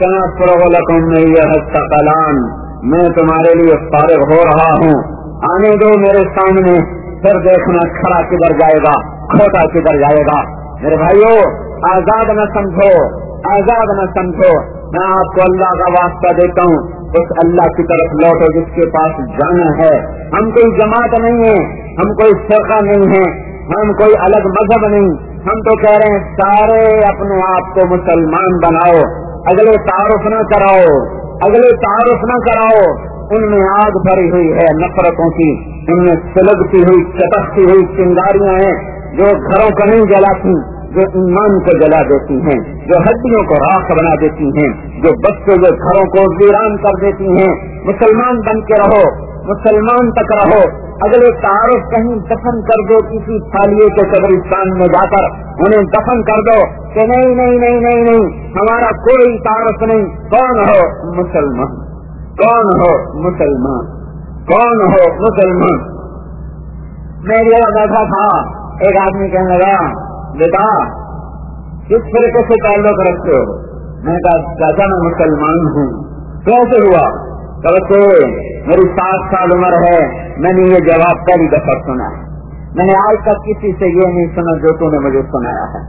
सनफ़्रुग़ु यहस्तक़लान, मैं तुम्हारे लिए फारिग हो रहा हूँ, आने दो मेरे सामने, फिर देखना खड़ा किधर जाएगा, खोटा किधर जाएगा। मेरे भाइयों, आजाद न समझो, आजाद न समझो। मैं आपको अल्लाह का वास्ता देता हूँ, उस अल्लाह की तरफ लौटो जिसके पास जाना है। हम कोई जमात नहीं है, हम कोई फ़िरका नहीं है, हम कोई अलग मजहब नहीं। हम तो कह रहे हैं सारे अपने आप को मुसलमान बनाओ, अगले तारुफ न कराओ, अगले तारुफ न कराओ। उनमें आग भरी हुई है नफरतों की, उनमें सुलगती हुई चटकती हुई चिंगारियां हैं जो घरों को नहीं जलाती, जो ईमान को जला देती हैं, जो हड्डियों को राख बना देती हैं, जो बच्चों के घरों को वीरान कर देती हैं। मुसलमान बन के रहो, मुसलमान तक रहो। अगले तारुफ कहीं दफन कर दो, किसी थालिए के कब्रिस्तान में जाकर उन्हें दफन कर दो कि नहीं नहीं नहीं नहीं नहीं, हमारा कोई तारुफ नहीं। कौन हो मुसलमान, कौन हो मुसलमान, कौन हो मुसलमान। मैं ये बैठा था, एक आदमी कहने लगा, बेटा किस तरीके से ताल्लुक रखते हो? मैंने कहा चाचा मैं मुसलमान हूँ। कैसे हुआ? कहते मेरी 7 साल उम्र है। मैंने ये जवाब पहली दफा सुना है, मैंने आज तक किसी से ये नहीं सुना जो तूने मुझे सुनाया है।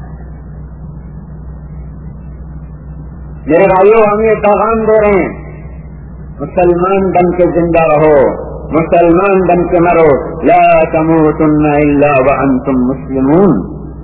मेरे भाइयों, हम ये पैगाम दे रहे हैं, मुसलमान बन के जिंदा रहो, मुसलमान बन के मरो। ला तमूतुन्ना इल्ला व अंतुम मुस्लिमून,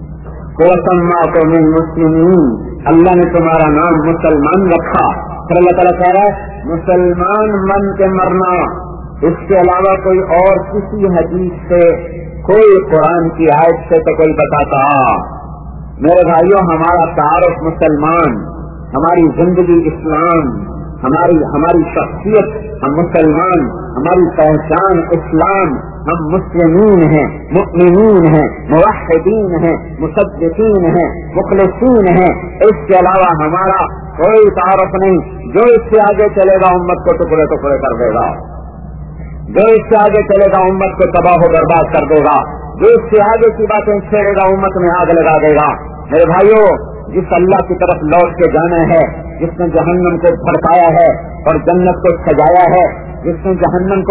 वसम्माकुम मुस्लिमीन। अल्लाह ने तुम्हारा नाम मुसलमान रखा। फिर अल्लाह ताला कह रहा है मुसलमान बन के मरना। इसके अलावा कोई और किसी हदीस से, कोई कुरान की आयत से तो कोई बताता। मेरे भाइयों, हमारा तारुफ मुसलमान, हमारी जिंदगी इस्लाम, हमारी शख्सियत हम मुसलमान, हमारी पहचान इस्लाम। हम मुस्लिमीन हैं, मुअमिनीन हैं, मुवह्हिदीन हैं, मुसद्दिकीन हैं, मुखलिसीन हैं। इसके अलावा हमारा कोई तारुफ नहीं। जो इससे आगे चलेगा उम्मत को टुकड़े टुकड़े कर देगा, जो इससे आगे चलेगा उम्मत को तबाह बर्बाद कर देगा, जो इससे आगे की बातें छेड़ेगा उम्मत में आग लगा देगा। मेरे भाइयों, जिस अल्लाह की तरफ लौट के जाना है, जिसने जहन्नम को भड़काया है और जन्नत को सजाया है, जिसने जहन्नम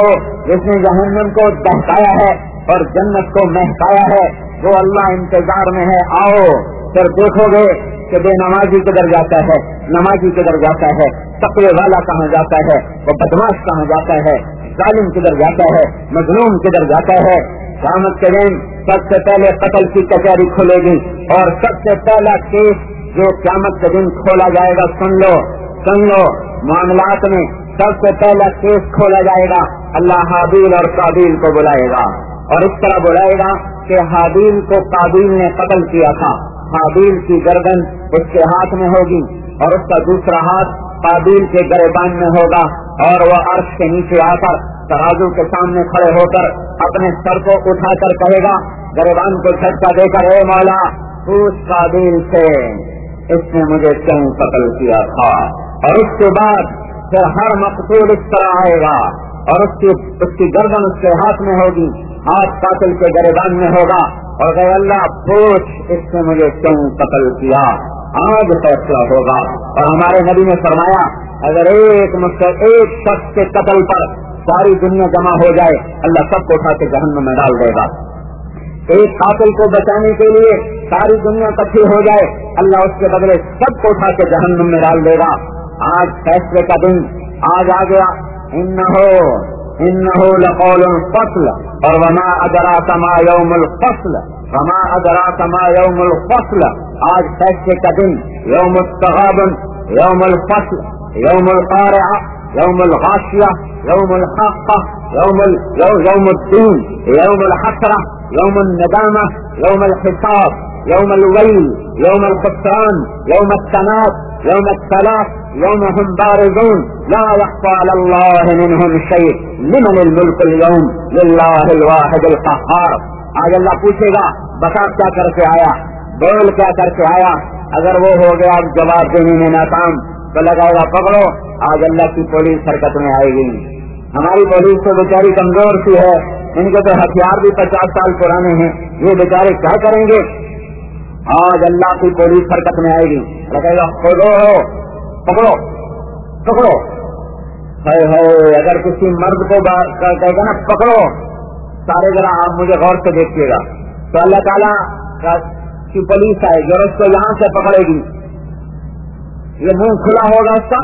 को दहकाया है और जन्नत को महकाया है, वो अल्लाह इंतजार में है। आओ, फिर देखोगे कि बेनमाजी किधर जाता है, नमाजी किधर जाता है, तक़वे वाला कहाँ जाता है, वो बदमाश कहाँ जाता है, जालिम किधर जाता है, मजलूम किधर जाता है। क़यामत के दिन सबसे पहले कत्ल की कचहरी खुलेगी और सबसे पहला केस जो क़यामत के दिन खोला जाएगा, सुन लो, मामलात में सबसे पहला केस खोला जाएगा। अल्लाह हाबील और काबील को बुलाएगा और इस तरह बुलाएगा कि हाबील को काबील ने कत्ल किया था, हाबील की गर्दन उसके हाथ में होगी और उसका दूसरा हाथ काबील के गिरबान में होगा और वह अर्श के नीचे आकर तराजू के सामने खड़े होकर अपने सर को उठाकर कहेगा, गिरबान को झटका देकर, ए मौला पूछ काबील से इसने मुझे क्यों कत्ल किया था। और उसके बाद फिर हर मकतूल इस तरह आएगा और उसकी गर्दन उसके हाथ में होगी, हाथ कातिल के गिरबान में होगा और कहे अल्लाह पूछ इसने मुझे क्यों कत्ल किया। आज फैसला होगा। और हमारे नबी ने फरमाया, अगर एक शख्स के कत्ल पर सारी दुनिया जमा हो जाए, अल्लाह सबको उठा के जहन्नम में डाल देगा। एक कातिल को बचाने के लिए सारी दुनिया इकट्ठी हो जाए, अल्लाह उसके बदले सबको उठा के जहन्नम में डाल देगा। आज फैसले का दिन आज आ गया। इन्नहु लक़ौलुल फ़स्ल और वमा अदराका मा यौमुल फ़स्ल, वमा अदराका मा यौमुल फ़स्ल। आज फैसले का दिन, यौमुत तग़ाबुन, यौमुल फ़स्ल, यौमुल क़ारिअह, यौमुल गाशिया, यौमुल हाक़्क़ा, यौमुद्दीन, यौमुल हसरा, यौमुन नदामा, यौमुल हिसाब, यौमुल वैल, यौमुल ख़ुस्रान, यौमुत तनात, यौमुत तलाक़, यौम हुम बारिज़ून ला यख़्फ़ा अलल्लाहि मिनहुम शै', लिमनिल मुल्कुल यौम लिल्लाहिल वाहिदिल क़ह्हार। आज अल्लाह पूछेगा, बता क्या करके आया, बोल क्या करके आया। अगर वो हो गया अब जवाब देने में नाकाम तो लगाएगा पकड़ो, आज अल्लाह की पुलिस हरकत में आएगी। हमारी पुलिस तो बेचारी कमजोर सी है, इनके तो हथियार भी 50 साल पुराने हैं, ये बेचारे क्या करेंगे। आज अल्लाह की पुलिस हरकत में आएगी, लगेगा खोलो, पकड़ो, पकड़ो, है अगर किसी मर्द को कहेगा ना पकड़ो सारे, जरा आप मुझे गौर से देखिएगा, तो अल्लाह ताला की पुलिस आएगी और उसको यहाँ से पकड़ेगी, ये मुंह खुला होगा उसका,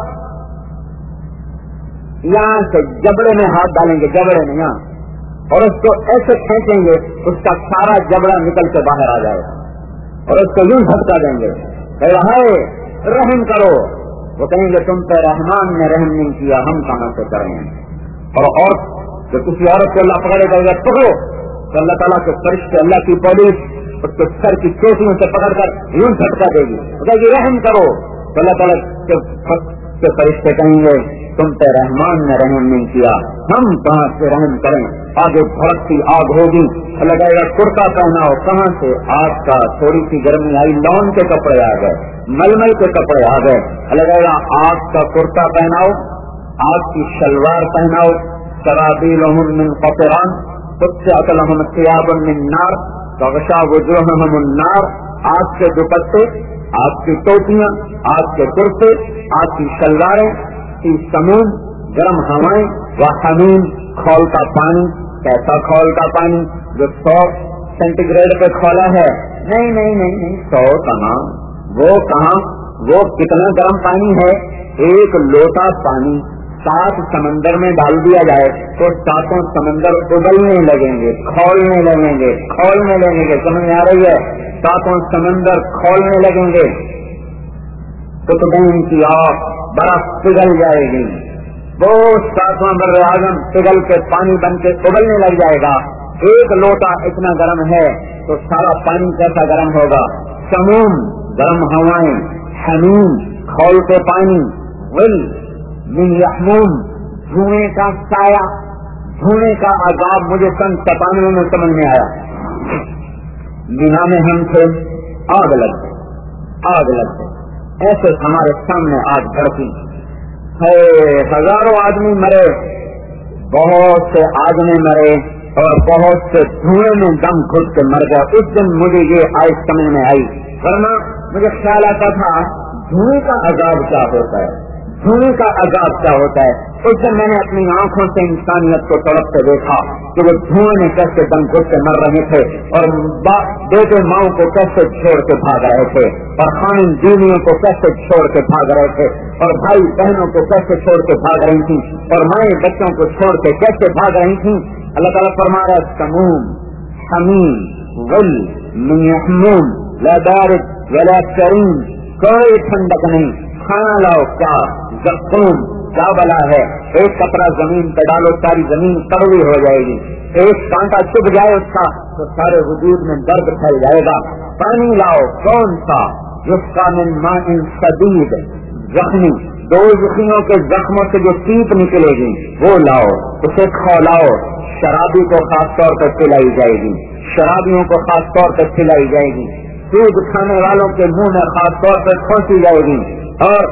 यहाँ से जबड़े में हाथ डालेंगे, जबड़े में यहाँ, और उसको ऐसे खींचेंगे उसका सारा जबड़ा निकल के बाहर आ जाएगा, और उसको यूं झटका देंगे, है रहम करो। वो कहेंगे तुम पे रहमान ने रहम नहीं किया, हम कहां से करें। और जो किसी औरत को अल्लाह पकड़े करेगा पकड़ो, तो अल्लाह ताला के फरिश्ते, अल्लाह की पुलिस उसके सर की चोटियों से पकड़कर यूं झटका देगी, कहेगी रहम करो, तो अल्लाह ताला के फरिश्ते कहेंगे तुम पे रहमान ने रहम नहीं किया, हम कहां से रहम करें। आगे भड़कती आग होगी, लगाएगा कुर्ता पहनाओ, कहां से आग का, थोड़ी सी गर्मी आई, लॉन के कपड़े आ गए, मलमल के कपड़े आ गए, लगाएगा आग का कुर्ता पहनाओ, आग की शलवार पहनाओ, सराबीलहुम मिन क़तरान क़ुत्तिअत लहुम सियाबुन मिन नार तग़शा वुजूहहुम अन्नार, आग के दुपट्टे, आग की टोपियां, आग के कुर्ते, आग की शलवारें, समून, गर्म हवाएं, व हमीम, खौल का पानी। कैसा खौल का पानी? जो 100 सेंटीग्रेड पे खौला है? नहीं नहीं नहीं नहीं, 100 कहाँ, वो कहाँ, वो कितना गर्म पानी है, एक लोटा पानी 7 समंदर में डाल दिया जाए तो 7 समंदर उबलने लगेंगे, खौलने लगेंगे, खौलने लगेंगे, समझ में आ रही है? 7 समंदर खौलने लगेंगे, कुतुबैन की आग बर्फ पिघल जाएगी, वो 7वां बर्र आज़म पिघल के पानी बन के उबलने लग जाएगा। एक लोटा इतना गर्म है तो सारा पानी कैसा गर्म होगा। समूम, गर्म हवाएं, हमीम, खौल के पानी, विल मिन यहमूम, धुएं का साया, धुएं का अजाब। मुझे सन 97 में समझ में आया, मीना में हम थे, आग लग गई, आग लग गई, ऐसे हमारे सामने आग भड़की है, हजारों आदमी मरे, बहुत से आदमी मरे और बहुत से धुएं में दम घुट के मर गए। उस दिन मुझे ये आयत समझ में आई, वरना मुझे ख्याल आता था धुएं का अजाब क्या होता है, धुएं का अजाब क्या होता है। उस दिन मैंने अपनी आंखों से इंसानियत को तड़पते देखा कि वो धुएं में कैसे दम घुट के मर रहे थे, और बेटे माओ को कैसे छोड़ के भाग रहे थे, और खानिन बीवियों को कैसे छोड़ के भाग रहे थे, और भाई बहनों को कैसे छोड़ के भाग रही थी, और माएं बच्चों को छोड़ के कैसे भाग रही थी। अल्लाह ताला फरमा रहा है समूम, हमीम, गुल मिन यहमूम, ला बारिद वला करीम, कोई ठंडक नहीं, खाना लाओ क्या, ज़क़ूम, क्या बला है, एक कपड़ा जमीन पे डालो सारी जमीन कड़वी हो जाएगी, एक कांटा चुभ जाए उसका तो सारे वजूद में दर्द फैल जाएगा। पानी लाओ, कौन सा, जिसका मिन माइन सदीद, जख्मी, 2 जख्मियों के जख्मों से जो टीप निकलेगी वो लाओ, उसे खौलाओ। शराबी को खास तौर पर पिलाई जाएगी, शराबियों को खास तौर पर पिलाई जाएगी, दूध खाने वालों के मुंह में खास तौर पर खोसी जाएगी, और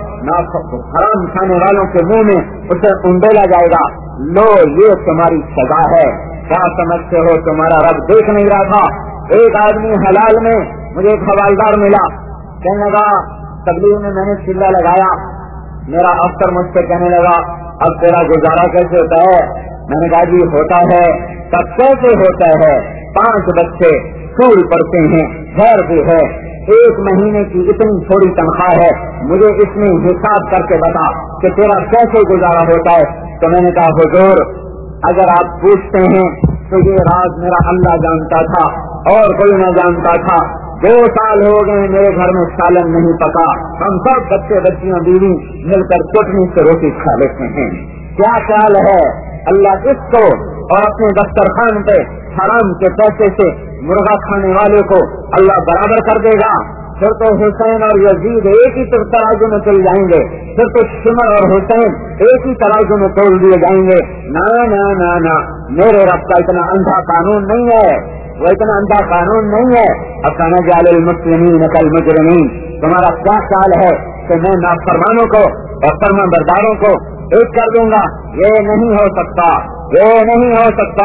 हराम खाने वालों के मुंह में उसे उंडेला जाएगा। लो ये तुम्हारी सजा है, क्या समझते हो तुम्हारा रब देख नहीं रहा था? एक आदमी हलाल में, मुझे एक हवालदार मिला, कहने लगा तबलीग में मैंने चिल्ला लगाया, मेरा अफसर मुझसे कहने लगा अब तेरा गुजारा कैसे होता है? मैंने कहा जी होता है, तब कैसे होता है, 5 बच्चे, स्कूल पढ़ते हैं, घर भी है, 1 महीने की इतनी थोड़ी तनख्वाह है, मुझे इसमें हिसाब करके बता कि तेरा कैसे गुजारा होता है। तो मैंने कहा हुजूर अगर आप पूछते हैं तो ये राज मेरा अल्लाह जानता था और कोई न जानता था। 2 साल हो गए मेरे घर में सालन नहीं पका, हम सब बच्चे बच्चियां बीवी मिलकर चटनी से रोटी खा लेते हैं। क्या ख्याल है अल्लाह इसको और अपने दस्तरखान पे हराम के पैसे से मुर्गा खाने वाले को अल्लाह बराबर कर देगा? फिर तो हुसैन और यजीद एक ही तराजू में चल जाएंगे, फिर तो शिमर और हुसैन एक ही तराजू में तोल दिए जाएंगे। ना ना ना ना, मेरे रब का इतना अंधा कानून नहीं है, वो इतना अंधा कानून नहीं है। अकाना जालिल मुस्लिमीन कल मुजरिमीन, तुम्हारा क्या ख्याल है कि मैं नाफरमानों को और फरमाबरदारों को एक कर दूंगा? ये नहीं हो सकता, ये नहीं हो सकता।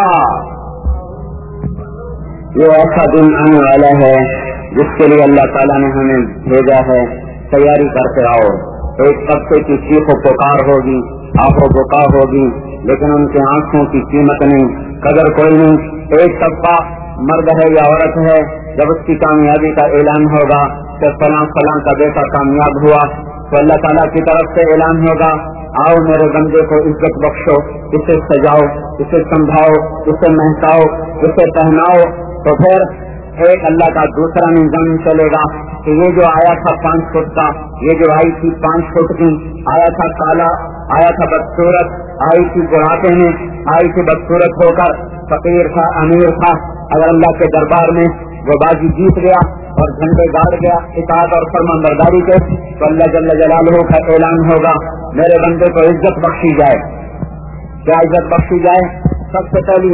ये ऐसा दिन आने वाला है जिसके लिए अल्लाह ताला ने हमें भेजा है, तैयारी करते आओ, ایک طبقے کی چیخ و پکار ہوگی، آہ و بکا ہوگی، لیکن ان کے آنکھوں کی قیمت نہیں، قدر کوئی نہیں۔ ایک طبقہ مرد ہے یا عورت ہے، جب اس کی کامیابی کا اعلان ہوگا کہ فلاں فلاں کا بیٹا کامیاب ہوا، تو اللہ تعالیٰ کی طرف سے اعلان ہوگا، آؤ میرے بندے کو عزت بخشو، اسے سجاؤ، اسے سمجھاؤ، اسے مہکاؤ، اسے پہناؤ۔ تو پھر ایک اللہ کا دوسرا نظام چلے گا کہ یہ جو آیا تھا 5 فٹ کا، یہ جو آئی تھی 5 فٹ کی، آیا تھا کالا، آیا تھا بدصورت، آئی تھی بڑھاپے میں، آئی تھی بدصورت ہو کر، فقیر تھا، امیر تھا، اگر اللہ کے دربار میں وہ بازی جیت گیا اور جھنڈے گاڑ گیا اطاعت اور فرمانبرداری کے، تو اللہ جل جلالہ کا اعلان ہوگا میرے بندے کو عزت بخشی جائے۔ کیا عزت بخشی جائے؟ سب سے پہلی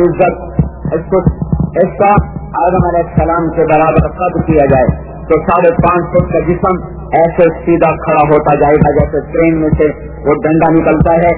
عزت اس کا آدم علیہ السلام کے برابر قد کیا جائے، تو 5.5 فٹ کا جسم ایسے سیدھا کھڑا ہوتا جائے گا جیسے ٹرین میں سے وہ ڈنڈا نکلتا ہے،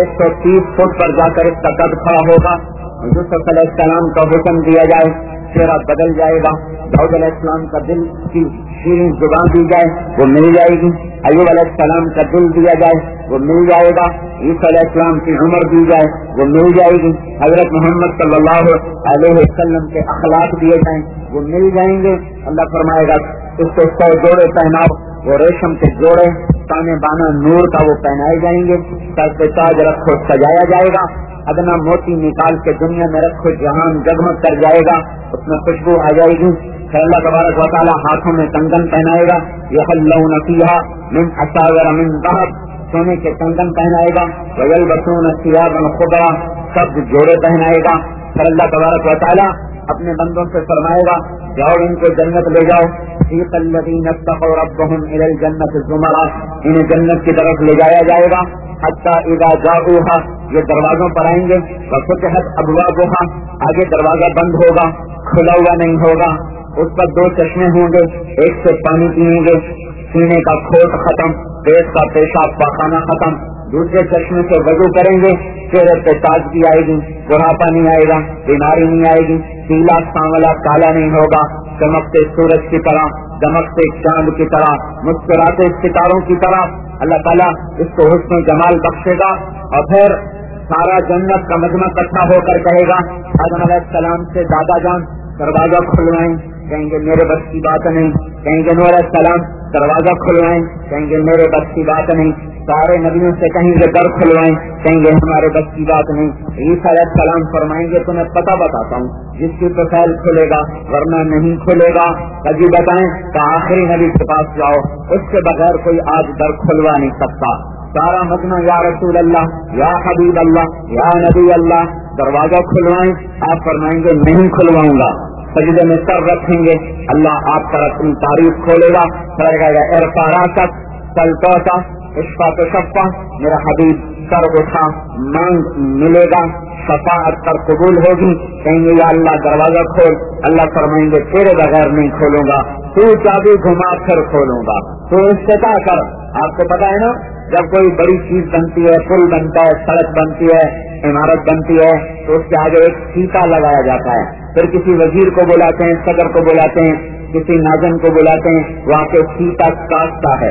130 فٹ پر جا کر اس کا قد کھڑا ہوگا۔ یوسف علیہ السلام کا حکم دیا جائے، چہرہ بدل جائے گا، داؤد علیہ السلام کا دل کی شیریں زبان دی جائے وہ مل جائے گی، ایوب علیہ السلام کا دل دیا جائے وہ مل جائے گا، عیسیٰ علیہ السلام کی عمر دی جائے وہ مل جائے گی، حضرت محمد صلی اللہ علیہ وسلم کے اخلاق دیے جائیں وہ مل جائیں گے۔ اللہ فرمائے گا اس کو 100 جوڑے پہناؤ، وہ ریشم کے جوڑے تانے بانا نور کا وہ پہنائے جائیں گے، سر پہ تاج رکھو سجایا جائے گا، ادنا موتی نکال کے دنیا میں رکھو جہان جگمگ کر جائے گا، اس میں خوشبو آ جائے گی۔ پھر اللہ تبارک و تعالیٰ ہاتھوں میں کنگن پہنائے گا، یحلون فیہا من اساور من ذہب، سونے کے کنگن پہنائے گا، ویلبسون ثیابا خضرا، سب جوڑے پہنائے گا۔ پھر اللہ تبارک و تعالیٰ اپنے بندوں سے فرمائے گا جاؤ ان کو جنت لے جاؤ، سیق الذین اتقوا ربهم الی الجنۃ زمرا، انہیں جنت کی طرف لے جایا جائے گا، حتی اذا جاؤوہا، یہ دروازوں پر آئیں گے، وفتحت ابوابہا، آگے دروازہ بند ہوگا، کھلا ہوا نہیں ہوگا، اس پر 2 چشمے ہوں گے، ایک سے پانی پیئیں گے، سینے کا کھوٹ ختم، پیٹ کا پیشاب پاخانہ ختم، دوسرے چشمے سے وضو کریں گے، چہرے پہ تازگی آئے گی، بڑھاپا نہیں آئے گا، بیماری نہیں آئے گی، پیلا سانولا کالا نہیں ہوگا، چمکتے سورج کی طرح، دمکتے چاند کی طرح، مسکراتے ستاروں کی طرح اللہ تعالیٰ اس کو حسن جمال بخشے گا۔ اور پھر سارا جنت کا مجمع اکٹھا ہو کر کہے گا آدم علیہ السلام سے دادا جان دروازہ کھلوائیں، کہیں گے میرے بس کی بات نہیں، کہیں گے نوح علیہ السلام دروازہ کھلوائیں، کہیں گے میرے بس کی بات نہیں، سارے نبیوں سے کہیں گے در کھلوائیں، کہیں گے ہمارے بس کی بات نہیں۔ عیسیٰ علیہ السلام فرمائیں گے تمہیں پتہ بتاتا ہوں، جس کی تو خیال کھلے گا ورنہ نہیں کھلے گا، کبھی بتائیں کہ آخری نبی کے پاس جاؤ، اس کے بغیر کوئی آج در کھلوا نہیں سکتا۔ سارا مجمع یا رسول اللہ، یا حبیب اللہ، یا نبی اللہ، دروازہ کھلوائیں، آپ فرمائیں گے نہیں کھلواؤں گا، سجدے میں سر رکھیں گے، اللہ آپ پر اپنی تعریف کھولے گا، ارفع راسک سل توسع اشفا تو شفا، میرا حبیب سر اٹھا مانگ ملے گا، شفاعت پر قبول ہوگی، کہیں گے یا اللہ دروازہ کھول، اللہ فرمائیں گے تیرے بغیر نہیں کھولوں گا، تو چابی گھما کر کھولوں گا، تو استطاع کر۔ آپ کو پتا ہے نا جب کوئی بڑی چیز بنتی ہے، پل بنتا ہے، سڑک بنتی ہے، عمارت بنتی ہے، تو اس کے آگے ایک سیتا لگایا جاتا ہے، پھر کسی وزیر کو بلاتے ہیں، صدر کو بلاتے ہیں، کسی ناظم کو بلاتے ہیں، وہاں کے سیتا کاٹتا ہے،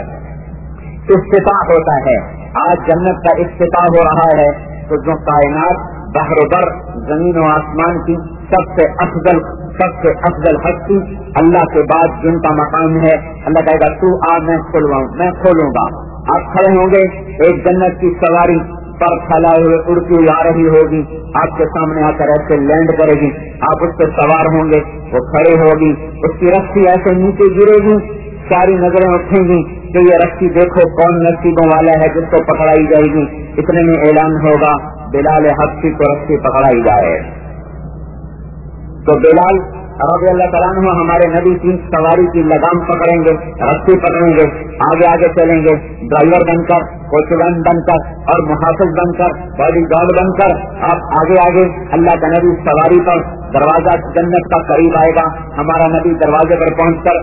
افتتاح ہوتا ہے۔ آج جنت کا افتتاح ہو رہا ہے، تو جو کائنات بحر و بر زمین و آسمان کی سب سے افضل ہستی اللہ کے بعد جن کا مقام ہے، اللہ کہے گا تو آ میں کھولوں گا۔ آپ کھڑے ہوں گے، ایک جنت کی سواری پر پھیلائے ہوئے اڑتی ہوئی آ رہی ہوگی، آپ کے سامنے آ کر ایسے لینڈ کرے گی، آپ اس پہ سوار ہوں گے، وہ کھڑے ہوگی، اس کی رسی ایسے نیچے گرے گی، ساری نظریں اٹھیں گی کہ یہ رسی دیکھو کون نصیبوں والا ہے جس کو پکڑائی جائے گی، اتنے میں اعلان ہوگا بلال حبشی کو رسی پکڑائی جائے، تو بلال رضی اللہ تعالیٰ عنہ ہمارے نبی کی سواری کی لگام پکڑیں گے، رسی پکڑیں گے، آگے چلیں گے، ڈرائیور بن کر، کوچوان بن کر اور محافظ بن کر، باڈی گارڈ بن کر، آپ آگے اللہ کا نبی سواری پر، دروازہ جنت کا قریب آئے گا، ہمارا نبی دروازے پر پہنچ کر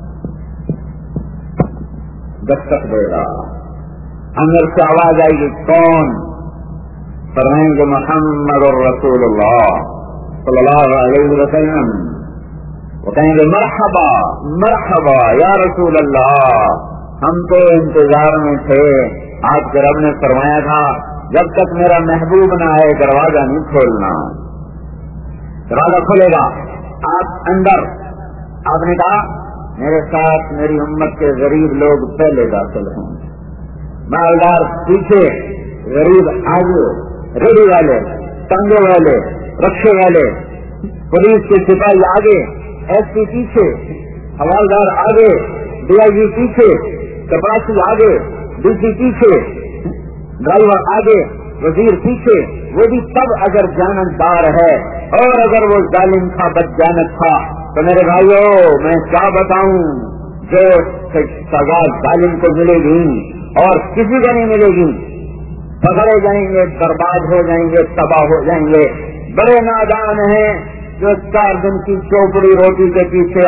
دستک دے گا، اندر سے آواز آئے گی کون؟ فرمائیں گے محمد الرسول اللہ صلی اللہ علیہ وسلم، وہ کہیں گے مرحبا مرحبا یا رسول اللہ، ہم تو انتظار میں تھے. آپ کے رب نے فرمایا تھا جب تک میرا محبوب نہ آئے دروازہ نہیں کھولنا. دروازہ کھولے گا آپ اندر. آپ نے کہا میرے ساتھ میری امت کے غریب لوگ پہلے داخل ہوں, مالدار پیچھے, غریب آگے, ریڑھی والے, ٹانگے والے, رکشے والے, پولیس کے سپاہی آگے, ایس پی پیچھے, حوالدار آگے, ڈی آئی جی پیچھے, چپراسی آگے, ڈی سی پیچھے, ڈرائیور آگے, وزیر پیچھے. وہ بھی تب اگر جانبدار ہے, اور اگر وہ ظالم تھا, بدجانب تھا, تو میرے بھائیو میں کیا بتاؤں, جو سزا ظالم کو ملے گی اور کسی کو نہیں ملے گی. پکڑے جائیں گے, برباد ہو جائیں گے, تباہ ہو جائیں گے. بڑے نادان ہیں جو 4 دن کی چوپڑی روٹی کے پیچھے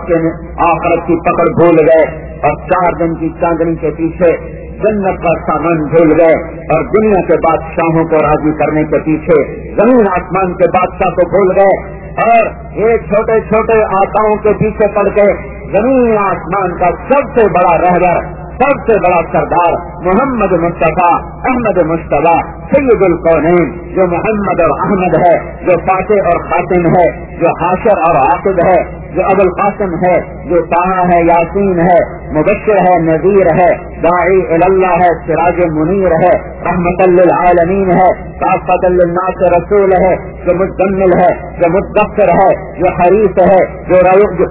آخرت کی پکڑ بھول گئے, اور 4 دن کی چاندنی کے پیچھے جنت کا سامان بھول گئے, اور دنیا کے بادشاہوں کو راضی کرنے کے پیچھے زمین آسمان کے بادشاہ کو بھول گئے, اور یہ چھوٹے چھوٹے آقاؤں کے پیچھے پڑ کے زمین آسمان کا سب سے بڑا رہبر, سب سے بڑا سردار محمد مصطفیٰ احمد مشتبہ سید القونین, جو محمد اور احمد ہے, جو فاتح اور خاتم ہے, جو حاشر اور عاقب ہے, جو ابو القاسم ہے, جو طٰہٰ ہے, یاسین ہے, مبشر ہے, نذیر ہے, داعی اللہ ہے, سراج منیر ہے, رحمت للعالمین ہے, کافۃ للناس رسول ہے, جو مزمل ہے, جو مدثر ہے, جو حریص ہے, جو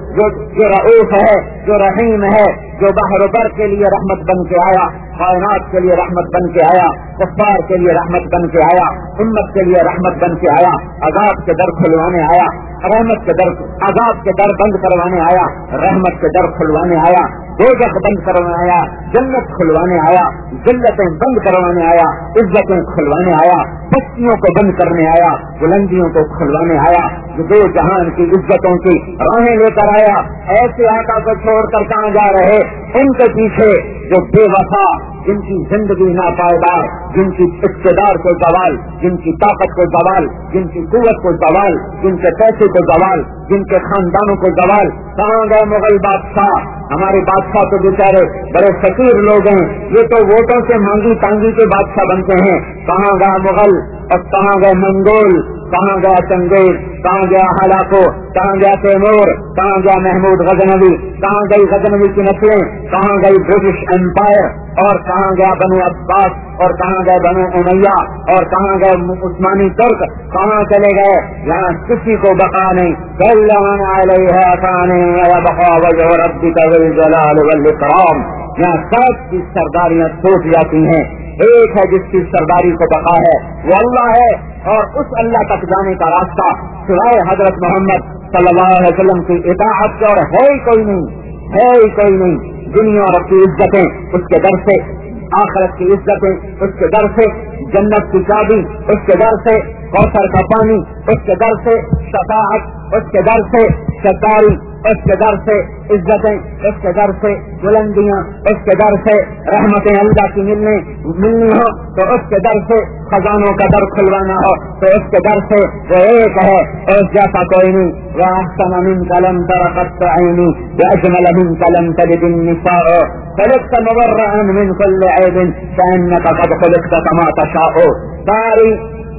رؤوف ہے, جو رحیم ہے, جو بحر بر کے لیے رحمت بن کے آیا, کائنات کے لیے رحمت بن کے آیا, کفار کے لیے رحمت بن کے آیا, امت کے لیے رحمت بن کے آیا, عذاب کے در کھلوانے آیا, رحمت کے در, عذاب کے در بند کروانے آیا, رحمت کے در کھلوانے آیا, دوزخ بند کروانے آیا, جنت کھلوانے آیا, ذلتیں بند کروانے آیا, عزتیں کھلوانے آیا, پستیوں کو بند کرنے آیا, بلندیوں کو کھلوانے آیا, جو 2 جہان کی عزتوں کی راہیں لے کر آیا. ایسے آقا کو چھوڑ کر کہاں جا رہے, ان کے پیچھے جو بے وفا, جن کی زندگی ناپائیدار, جن کی اقتدار کو زوال, جن کی طاقت کو زوال, جن کی قوت کو زوال, جن کے پیسے کو زوال, جن کے خاندانوں کو زوال. کہاں گئے مغل بادشاہ؟ ہمارے بادشاہ تو بیچارے بڑے فقیر لوگ ہیں, یہ تو ووٹوں سے مانگی تانگی کے بادشاہ بنتے ہیں. کہاں گئے مغل, اور کہاں گئے منگول, کہاں گیا چنگیز, کہاں گیا ہلاکو, کہاں گیا تیمور, کہاں گیا محمود غزنوی, کہاں گئی غزنوی کی نسلیں, کہاں گئی برٹش امپائر, اور کہاں گیا بنو عباس, اور کہاں گئے بنو امیہ, اور کہاں گئے عثمانی ترک, کہاں چلے گئے؟ یہاں کسی کو بقا نہیں. کلّمن علیہا فان ویبقى وجہ ربک ذو الجلال والاکرام. یہاں سب کی سرداریاں ٹوٹ جاتی ہیں, ایک ہے جس کی سرداری کو بقا ہے, وہ اللہ ہے, اور اس اللہ تک جانے کا راستہ سوائے حضرت محمد صلی اللہ علیہ وسلم کی اطاعت کے اور ہے ہی کوئی نہیں, ہے ہی کوئی نہیں. دنیا اور کی عزتیں اس کے در سے, آخرت کی عزتیں اس کے در سے, جنت کی چابی اس کے در سے, کوثر کا پانی اس کے در سے, شفاعت اس کے در سے, ستاری اس کے در سے, عزتیں اس کے در سے, بلندیاں اس کے در سے, رحمتیں اللہ کی ملنی ہو تو اس کے در سے, خزانوں کا در کھلوانا ہو تو اس کے در سے. وہ ایک ہے, اس جیسا کوئی نہیں. وَأَحْسَنَ مِنْكَ لَمْ تَرَ قَطُّ عَيْنِي وَأَجْمَلَ مِنْكَ لَمْ تَلِدِ النِّسَاءُ خُلِقْتَ مُبَرَّأً مِنْ كُلِّ عَيْبٍ كَأَنَّكَ قَدْ خُلِقْتَ كَمَا تَشَاءُ.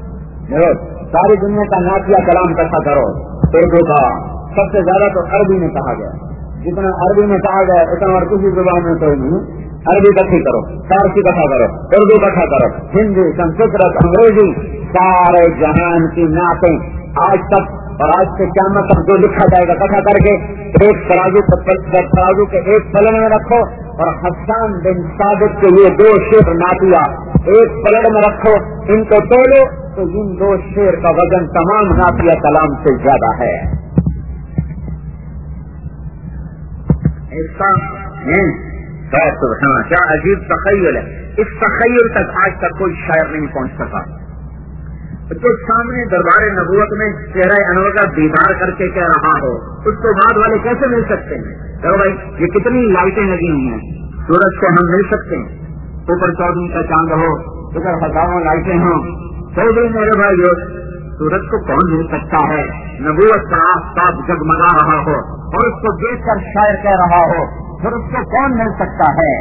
ساری دنیا کا نعتیہ کلام کیسا کرو. اردو کا سب سے زیادہ تو عربی میں کہا گیا, جتنا عربی میں کہا گیا اتنا اور کسی زبان میں کوئی نہیں. عربی کٹھی کرو, فارسی کٹھا کرو, اردو کٹھا کرو, ہندی, سنسکرت, انگریزی, سارے جہان کی نعتیں آج تک اور آج سے قیامت تک جو لکھا جائے گا کٹھا کر کے ایک ترازو کے ایک پلڑ میں رکھو, اور حسان بن ثابت کے یہ 2 شعر نعتیہ ایک پلڑ میں رکھو, ان کو تولو تو ان 2 شعر کا وزن تمام نعتیہ کلام سے زیادہ ہے. اس کا کیا عجیب تخیل ہے. اس تخیل تک آج تک کوئی شاعر نہیں پہنچ سکا. جو سامنے دربار نبوت میں چہرہ انور کا دیدار کر کے کہہ رہا ہو, اس کو بعد والے کیسے مل سکتے ہیں؟ چلو بھائی, یہ کتنی لائٹیں لگی ہوئی ہیں, سورج کو ہم مل سکتے ہیں, اوپر 14 کا چاند ہو, ادھر ہزاروں لائٹیں ہوں, تو بھی میرے بھائی سورج کو کون مل سکتا ہے؟ نبوت کا آفتاب جگمگا رہا ہو اور اس کو دیکھ کر شاعر کہہ رہا ہو پھر اس کو کون مل سکتا ہے؟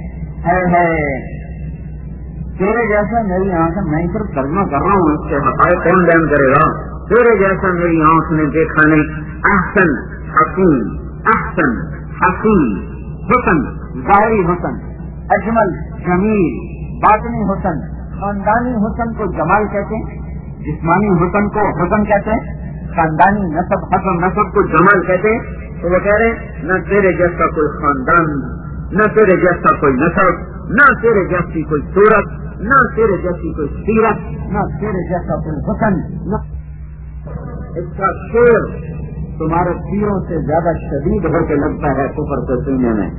تیرے جیسا میری آنکھ، میں صرف ترجمہ کر رہا ہوں، اس کے بتائے کون بیان کرے گا؟ تیرے جیسا میری آنکھ نے دیکھا نہیں۔ احسن حسین، احسن حسین، حسن ظاہری حسن، اجمل جمیل باطنی حسن۔ خاندانی حسن کو جمال کہتے ہیں، جسمانی حسن کو حسن کہتے ہیں، خاندانی نسب حسن نسب کو جمال کہتے ہیں۔ تو وہ کہہ رہے نہ تیرے جیسا کوئی خاندان، نہ تیرے جیسا کوئی نسب، نہ تیرے جیسی کوئی صورت، نہ تیرے جیسی کوئی سیرت، نہ تیرے جیسا کوئی حسن۔ اس کا شیر تمہارے تیروں سے زیادہ شدید ہو کے لگتا ہے کفر کے سینے میں۔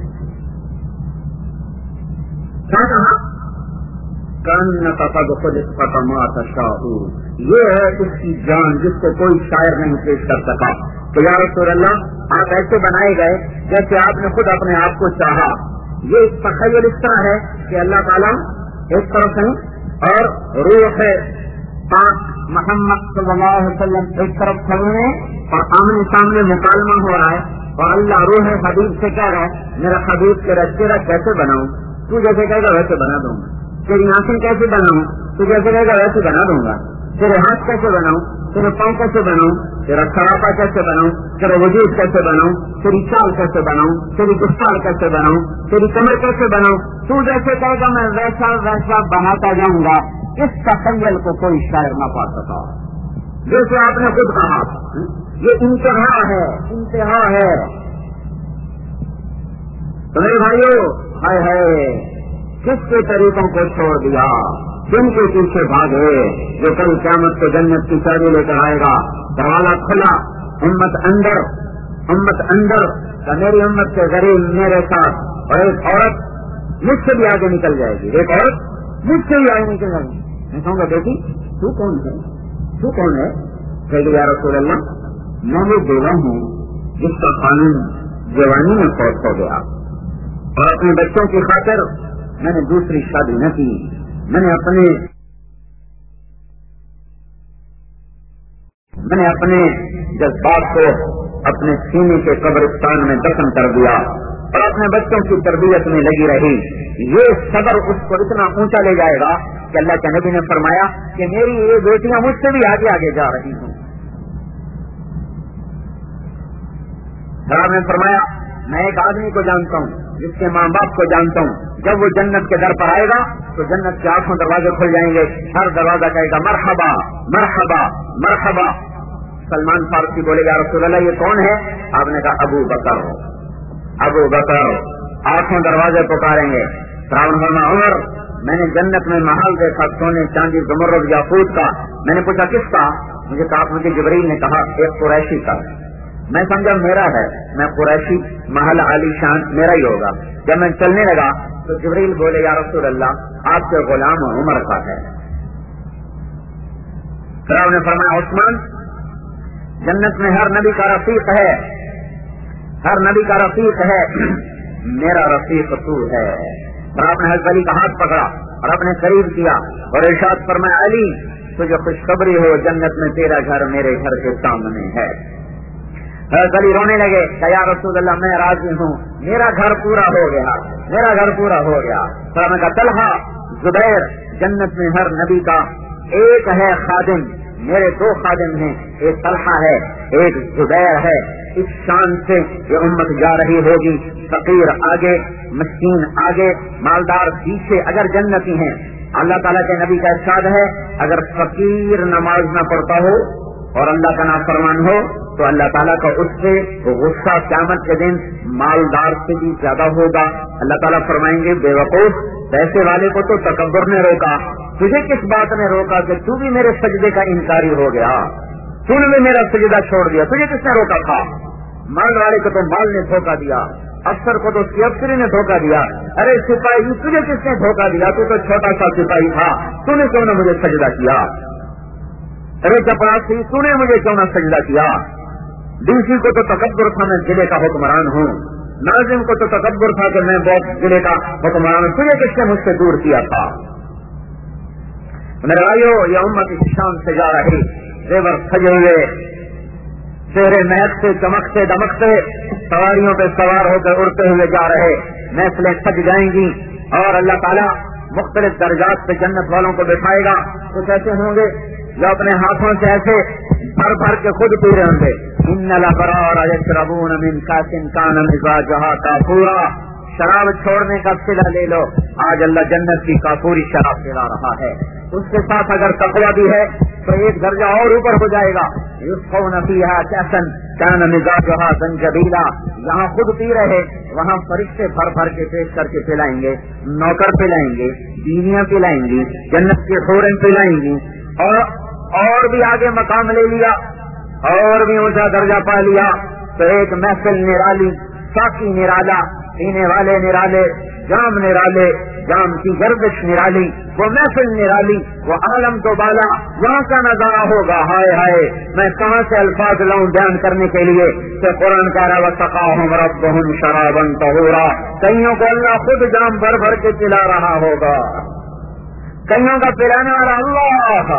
کیا کہا؟ یہ ہے اس کی جان جس کو کوئی شاعر نہیں پیش کر سکا۔ تو یا رسول اللہ آپ ایسے بنائے گئے جیسے آپ نے خود اپنے آپ کو چاہا۔ یہ تخیل اس طرح ہے کہ اللہ تعالیٰ ایک طرف ہیں اور روح پاک محمد صلی اللہ علیہ وسلم ایک طرف کھڑے ہیں اور آمنے سامنے مکالمہ ہو رہا ہے، اور اللہ روح حبیب سے کہہ رہا ہے میرا حبیب تیرا کیسے بناؤں؟ تو جیسے کہے گا ویسے بنا دوں گا۔ تیری آنکھیں کیسے بناؤں؟ تو جیسے کہے گا ویسے بنا دوں گا۔ تیرے ہاتھ کیسے بناؤں؟ تیرے پاؤں کیسے بناؤں؟ تیرا سراپا کیسے بناؤں؟ تیرا وجود کیسے بناؤں؟ تیری چال کیسے بناؤں؟ تیری گفتار کیسے بناؤں؟ تیری کمر کیسے بناؤں؟ تو جیسے کہے گا میں ویسا ویسا بناتا جاؤں گا۔ اس تخیل کو کوئی شاعر نہ پا سکا۔ جیسے آپ نے خود کہا یہ انتہا ہے، انتہا ہے۔ تو میرے بھائیو، ہائے ہائے کس کے طریقوں کو چھوڑ دیا، جن کے پیچھے بھاگے، جو کل قیامت کو جنت کی چابی لے کر آئے گا۔ دروازہ کھلا، امت اندر، امت اندر، میری امت کے غریب میرے ساتھ، اور ایک عورت مجھ سے بھی آگے نکل جائے گی، ایک عورت مجھ سے بھی آگے نکل جائے گی۔ میں کہوں گا بیٹی تو کون ہے؟ تو کون ہے؟ کہ یا رسول اللہ میں وہ بیوہ ہوں جس کا قانون جوانی میں فوت ہو گیا، اور اپنے بچوں کی خاطر میں نے دوسری شادی نہ کی۔ میں نے اپنے جذبات کو اپنے سینے کے قبرستان میں دفن کر دیا اور اپنے بچوں کی تربیت میں لگی رہی۔ یہ صبر اس کو اتنا اونچا لے جائے گا کہ اللہ کے نبی نے فرمایا کہ میری یہ بیٹیاں مجھ سے بھی آگے آگے جا رہی ہوں۔ نے فرمایا میں ایک آدمی کو جانتا ہوں جس کے ماں باپ کو جانتا ہوں، جب وہ جنت کے در پر آئے گا تو جنت کے آنکھوں دروازے کھل جائیں گے، ہر دروازہ کہے گا مرحبا مرحبا مرحبا۔ سلمان فارسی بولے یا رسول اللہ یہ کون ہے؟ آپ نے کہا ابو بکر، ابو بکر۔ آنکھوں دروازے پکاریں گے۔ فراون فرمایا عمر میں نے جنت میں محل دیکھا، سونے چاندی زمرد یاقوت کا۔ میں نے پوچھا کس کا؟ مجھے کہا مجھے جبریل نے کہا ایک قریشی کا۔ میں سمجھا میرا ہے، میں قریشی محل عالی شان میرا ہی ہوگا۔ جب میں چلنے لگا تو جبریل بولے یا رسول اللہ آپ کے غلام عمر کا ہے۔ پھر آپ نے فرمایا عثمان جنت میں ہر نبی کا رفیق ہے، ہر نبی کا رفیق ہے، میرا رفیق تو ہے۔ اور آپ نے حضرت علی کا ہاتھ پکڑا اور اپنے قریب کیا اور ارشاد فرمایا علی تجھے خوشخبری ہو جنت میں تیرا گھر میرے گھر کے سامنے ہے۔ حضرت علی رونے لگے کہ یا رسول اللہ میں راضی ہوں، میرا گھر پورا ہو گیا، میرا گھر پورا ہو گیا۔ پھر میں کہا طلحہ زبیر جنت میں ہر نبی کا ایک ہے خادم، میرے دو خادم ہیں، ایک طلحہ ہے ایک زبیر ہے۔ اس شان سے یہ امت جا رہی ہوگی، فقیر آگے، مسکین آگے، مالدار پیچھے۔ اگر جنتی ہیں اللہ تعالیٰ کے نبی کا ارشاد ہے اگر فقیر نماز نہ پڑھتا ہو اور اللہ کا نافرمان ہو تو اللہ تعالیٰ کا اس سے غصہ قیامت کے دن مالدار سے بھی زیادہ ہوگا۔ اللہ تعالیٰ فرمائیں گے بے وقوف پیسے والے کو تو تکبر نے روکا، تجھے کس بات نے روکا کہ تو بھی میرے سجدے کا انکاری ہو گیا، تو نے میرا سجدہ چھوڑ دیا، تجھے کس نے روکا تھا؟ مال والے کو تو مال نے دھوکہ دیا، افسر کو تو اس کی افسری نے دھوکہ دیا، ارے سپاہی تجھے کس نے دھوکہ دیا؟ تو چھوٹا سا سپاہی تھا، تو نے کیوں نہ مجھے سجدہ کیا؟ ارے چپراسی تو نے مجھے کیوں نہ سجدہ کیا؟ ڈی سی کو تو تکبر تھا میں ضلع کا حکمران ہوں، ناظم کو تو تکبر تھا کہ میں بہت ضلع کا حکمران ہوں، تجھے کس نے مجھ سے دور کیا تھا؟ میرے بھائیو یہ امت اس شان سے جا رہی، زیور سجے ہوئے चेहरे महकते चमकते दमकते सवारियों पे सवार होकर उड़ते हुए जा रहे, महफिलें सज जाएंगी और अल्लाह ताला मुख्तलिफ दर्जात पे जन्नत वालों को बिठाएगा। कुछ ऐसे होंगे जो अपने हाथों से ऐसे भर भर के खुद पी रहे होंगे। इन्नल अबरार यशरबून मिन कासिन कान मिज़ाजुहा काफूरा, शराब छोड़ने का सिला ले लो, आज अल्लाह जन्नत की काफूरी शराब पिला रहा है। उसके साथ अगर तक़वा भी है तो एक दर्जा और ऊपर हो जाएगा। युस्क़ौन फ़ीहा कअसन कान मिज़ाजुहा ज़ंजबीला, यहाँ खुद पी रहे, वहाँ फरिश्ते भर भर के पेश करके पिलाएंगे, नौकर पिलाएंगे, बीवियां पिलाएंगी, जन्नत के हूरें पिलाएंगी। और भी आगे मकाम ले लिया और भी ऊंचा दर्जा पा लिया तो एक महफिल निराली, साकी निराला, पीने वाले निराले, जाम निराले, जाम की गर्दिश निराली, वो महफिल निराली, वो आलम तो बाला, वहाँ का नजारा होगा। हाय हाय, मैं कहाँ से अल्फाज लाऊं बयान करने के लिए कि कुरान कह रहा वसक़ाहुम रब्बुहुम शराबन तहूरा, कईयों को अल्लाह खुद जाम भर भर के पिला रहा होगा, कईयों का पिलाने वाला अल्लाह।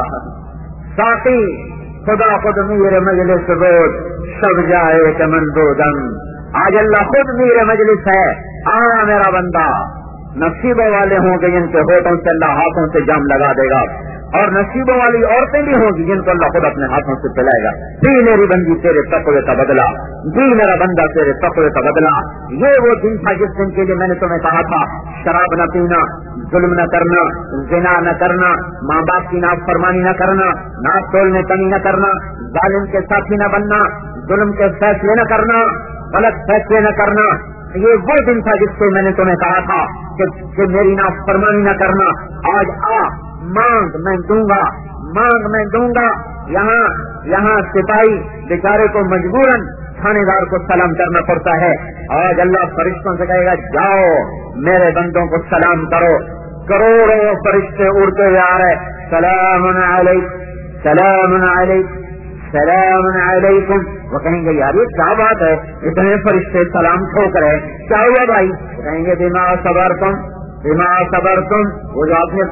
साथी खुदा खुद मेरे मजलिस रोज सब जाए चमन दो दम, आज अल्लाह खुद मेरे मजलिस है, आना मेरा बंदा। नसीबों वाले होंगे जिनके होठों से अल्लाह हाथों से जाम लगा देगा, और नसीबों वाली औरतें भी होंगी जिनको अल्लाह खुद अपने हाथों से पिलाएगा। पी मेरी बंदी तेरे तक़वे का बदला, पी मेरा बंदा तेरे तक़वे का बदला। ये वो दिन था जिस दिन के लिए मैंने तुम्हें कहा था शराब न पीना, जुल्म न करना, ज़िना न करना, माँ बाप की नाफरमानी न करना, नाप तोल में कमी न करना, जालिम के साथी न बनना, जुल्म के फैसले न करना, गलत फैसले न करना। ये वो दिन था जिससे मैंने तुम्हें कहा था कि मेरी नाफरमानी न करना। आज आ मांग मैं दूंगा, मांग मैं दूंगा। यहाँ सिपाही बेचारे को मजबूरन थानेदार को सलाम करना पड़ता है। आज अल्लाह फरिश्तों से कहेगा जाओ मेरे बंदों को सलाम करो। करोड़ों फरिश्ते उड़ते हुए आ रहे, सलामुन अलैक, सलामुन अलैक, सलामुन अलैकुम। वो कहेंगे यार ये क्या बात है, इतने फरिश्ते सलाम ठोक रहे, क्या हुआ भाई? कहेंगे बिमा सबरतुम, बिमा सबरतुम। वो जो आपने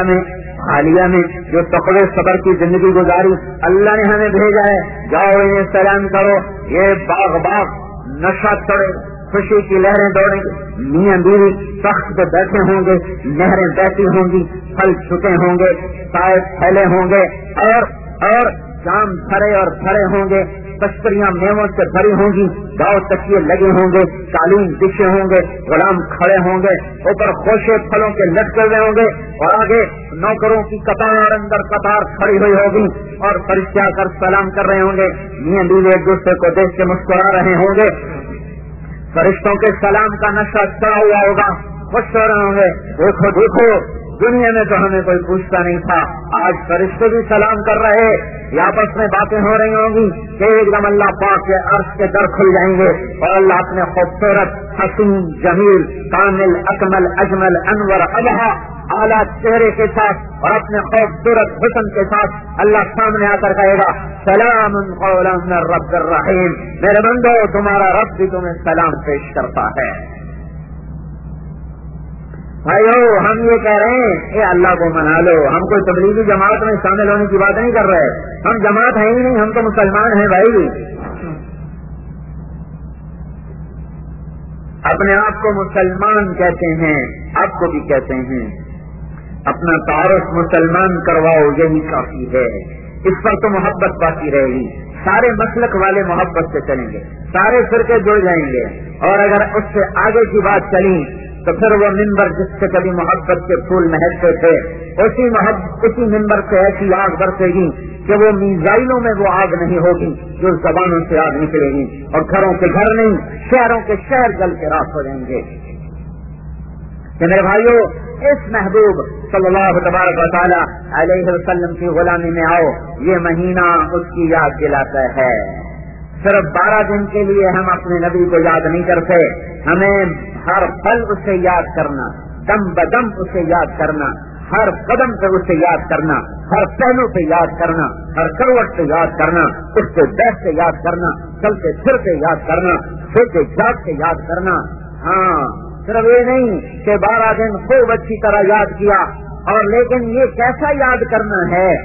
हालिया में जो तक़वे सबर की जिंदगी गुजारी, अल्लाह ने हमें भेजा है, जाओ इन्हें सलाम करो। ये बाग बाग नशा चढ़े, खुशी की लहरें दौड़ेंगे, मियां बीवी तख्त पे बैठे होंगे, नहरें बहती होंगी, फल छुटे होंगे, साए फैले होंगे, और जाम भरे और भरे होंगे, तश्तरियां मेवों से भरी होंगी, गाँव तकिए लगे होंगे, कालीन बिछे होंगे, गुलाम खड़े होंगे, ऊपर खोशे फलों के लटके हुए होंगे, और आगे नौकरों की कतार अंदर कतार खड़ी हुई होगी, और फरिश्ते आकर सलाम कर रहे होंगे। मियां बीवी एक दूसरे को देख के मुस्कुरा रहे होंगे। फरिश्तों के सलाम का नशा चढ़ा हुआ होगा, खुश हो रहे होंगे। देखो देखो, दुनिया में तो हमें कोई पूछता नहीं था, आज फरिश्ते भी सलाम कर रहे। आपस में बातें हो रही होंगी कि एकदम अल्लाह पाक के अर्श के दर खुल जाएंगे और अल्लाह अपने खूबसूरत, हसीन, जमील, कामिल, अकमल, अजमल, अनवर, अबहा, आला चेहरे के साथ और अपने खूबसूरत हुस्न के साथ अल्लाह सामने आकर कहेगा सलामुन कौलन मिन रब्बिर रहीम। मेरे बंदो, तुम्हारा रब भी तुम्हें सलाम पेश करता है। भाइयों, हम ये कह रहे हैं कि अल्लाह को मना लो, हम कोई तबलीगी जमात में शामिल होने की बात नहीं कर रहे, हम जमात है ही नहीं, हम तो मुसलमान हैं भाई। अपने आप को मुसलमान कहते हैं, आपको भी कहते हैं, अपना तारुफ मुसलमान करवाओ, यही काफी है। इस पर तो मोहब्बत बाकी रहेगी, सारे मसलक वाले मोहब्बत से चलेंगे, सारे फिरके जुड़ जाएंगे, और अगर उससे आगे की बात चली तो फिर वो मिंबर जिससे कभी मोहब्बत के फूल महकते थे, उसी मिंबर से ऐसी आग बरसेगी कि वो मीजाइलों में वो आग नहीं होगी जो जबानों से आग निकलेगी, और घरों के घर नहीं, शहरों के शहर जल के राख हो जाएंगे। कि मेरे भाइयों, इस महबूब सल्लल्लाहु तबारक व तआला अलैहि वसल्लम की गुलामी में आओ, ये महीना उसकी याद दिलाता है। सिर्फ 12 दिन के लिए हम अपने नबी को याद नहीं करते, हमें हर पल उसे याद करना, दम बदम उसे याद करना, हर कदम पे उसे याद करना, हर पहलू पे याद करना, हर करवट पे याद करना, उससे बैठ के याद करना, चलते फिरते याद करना, सोते जागते याद करना। हाँ, सिर्फ ये नहीं कि 12 दिन खूब अच्छी तरह याद किया, और लेकिन ये कैसा याद करना है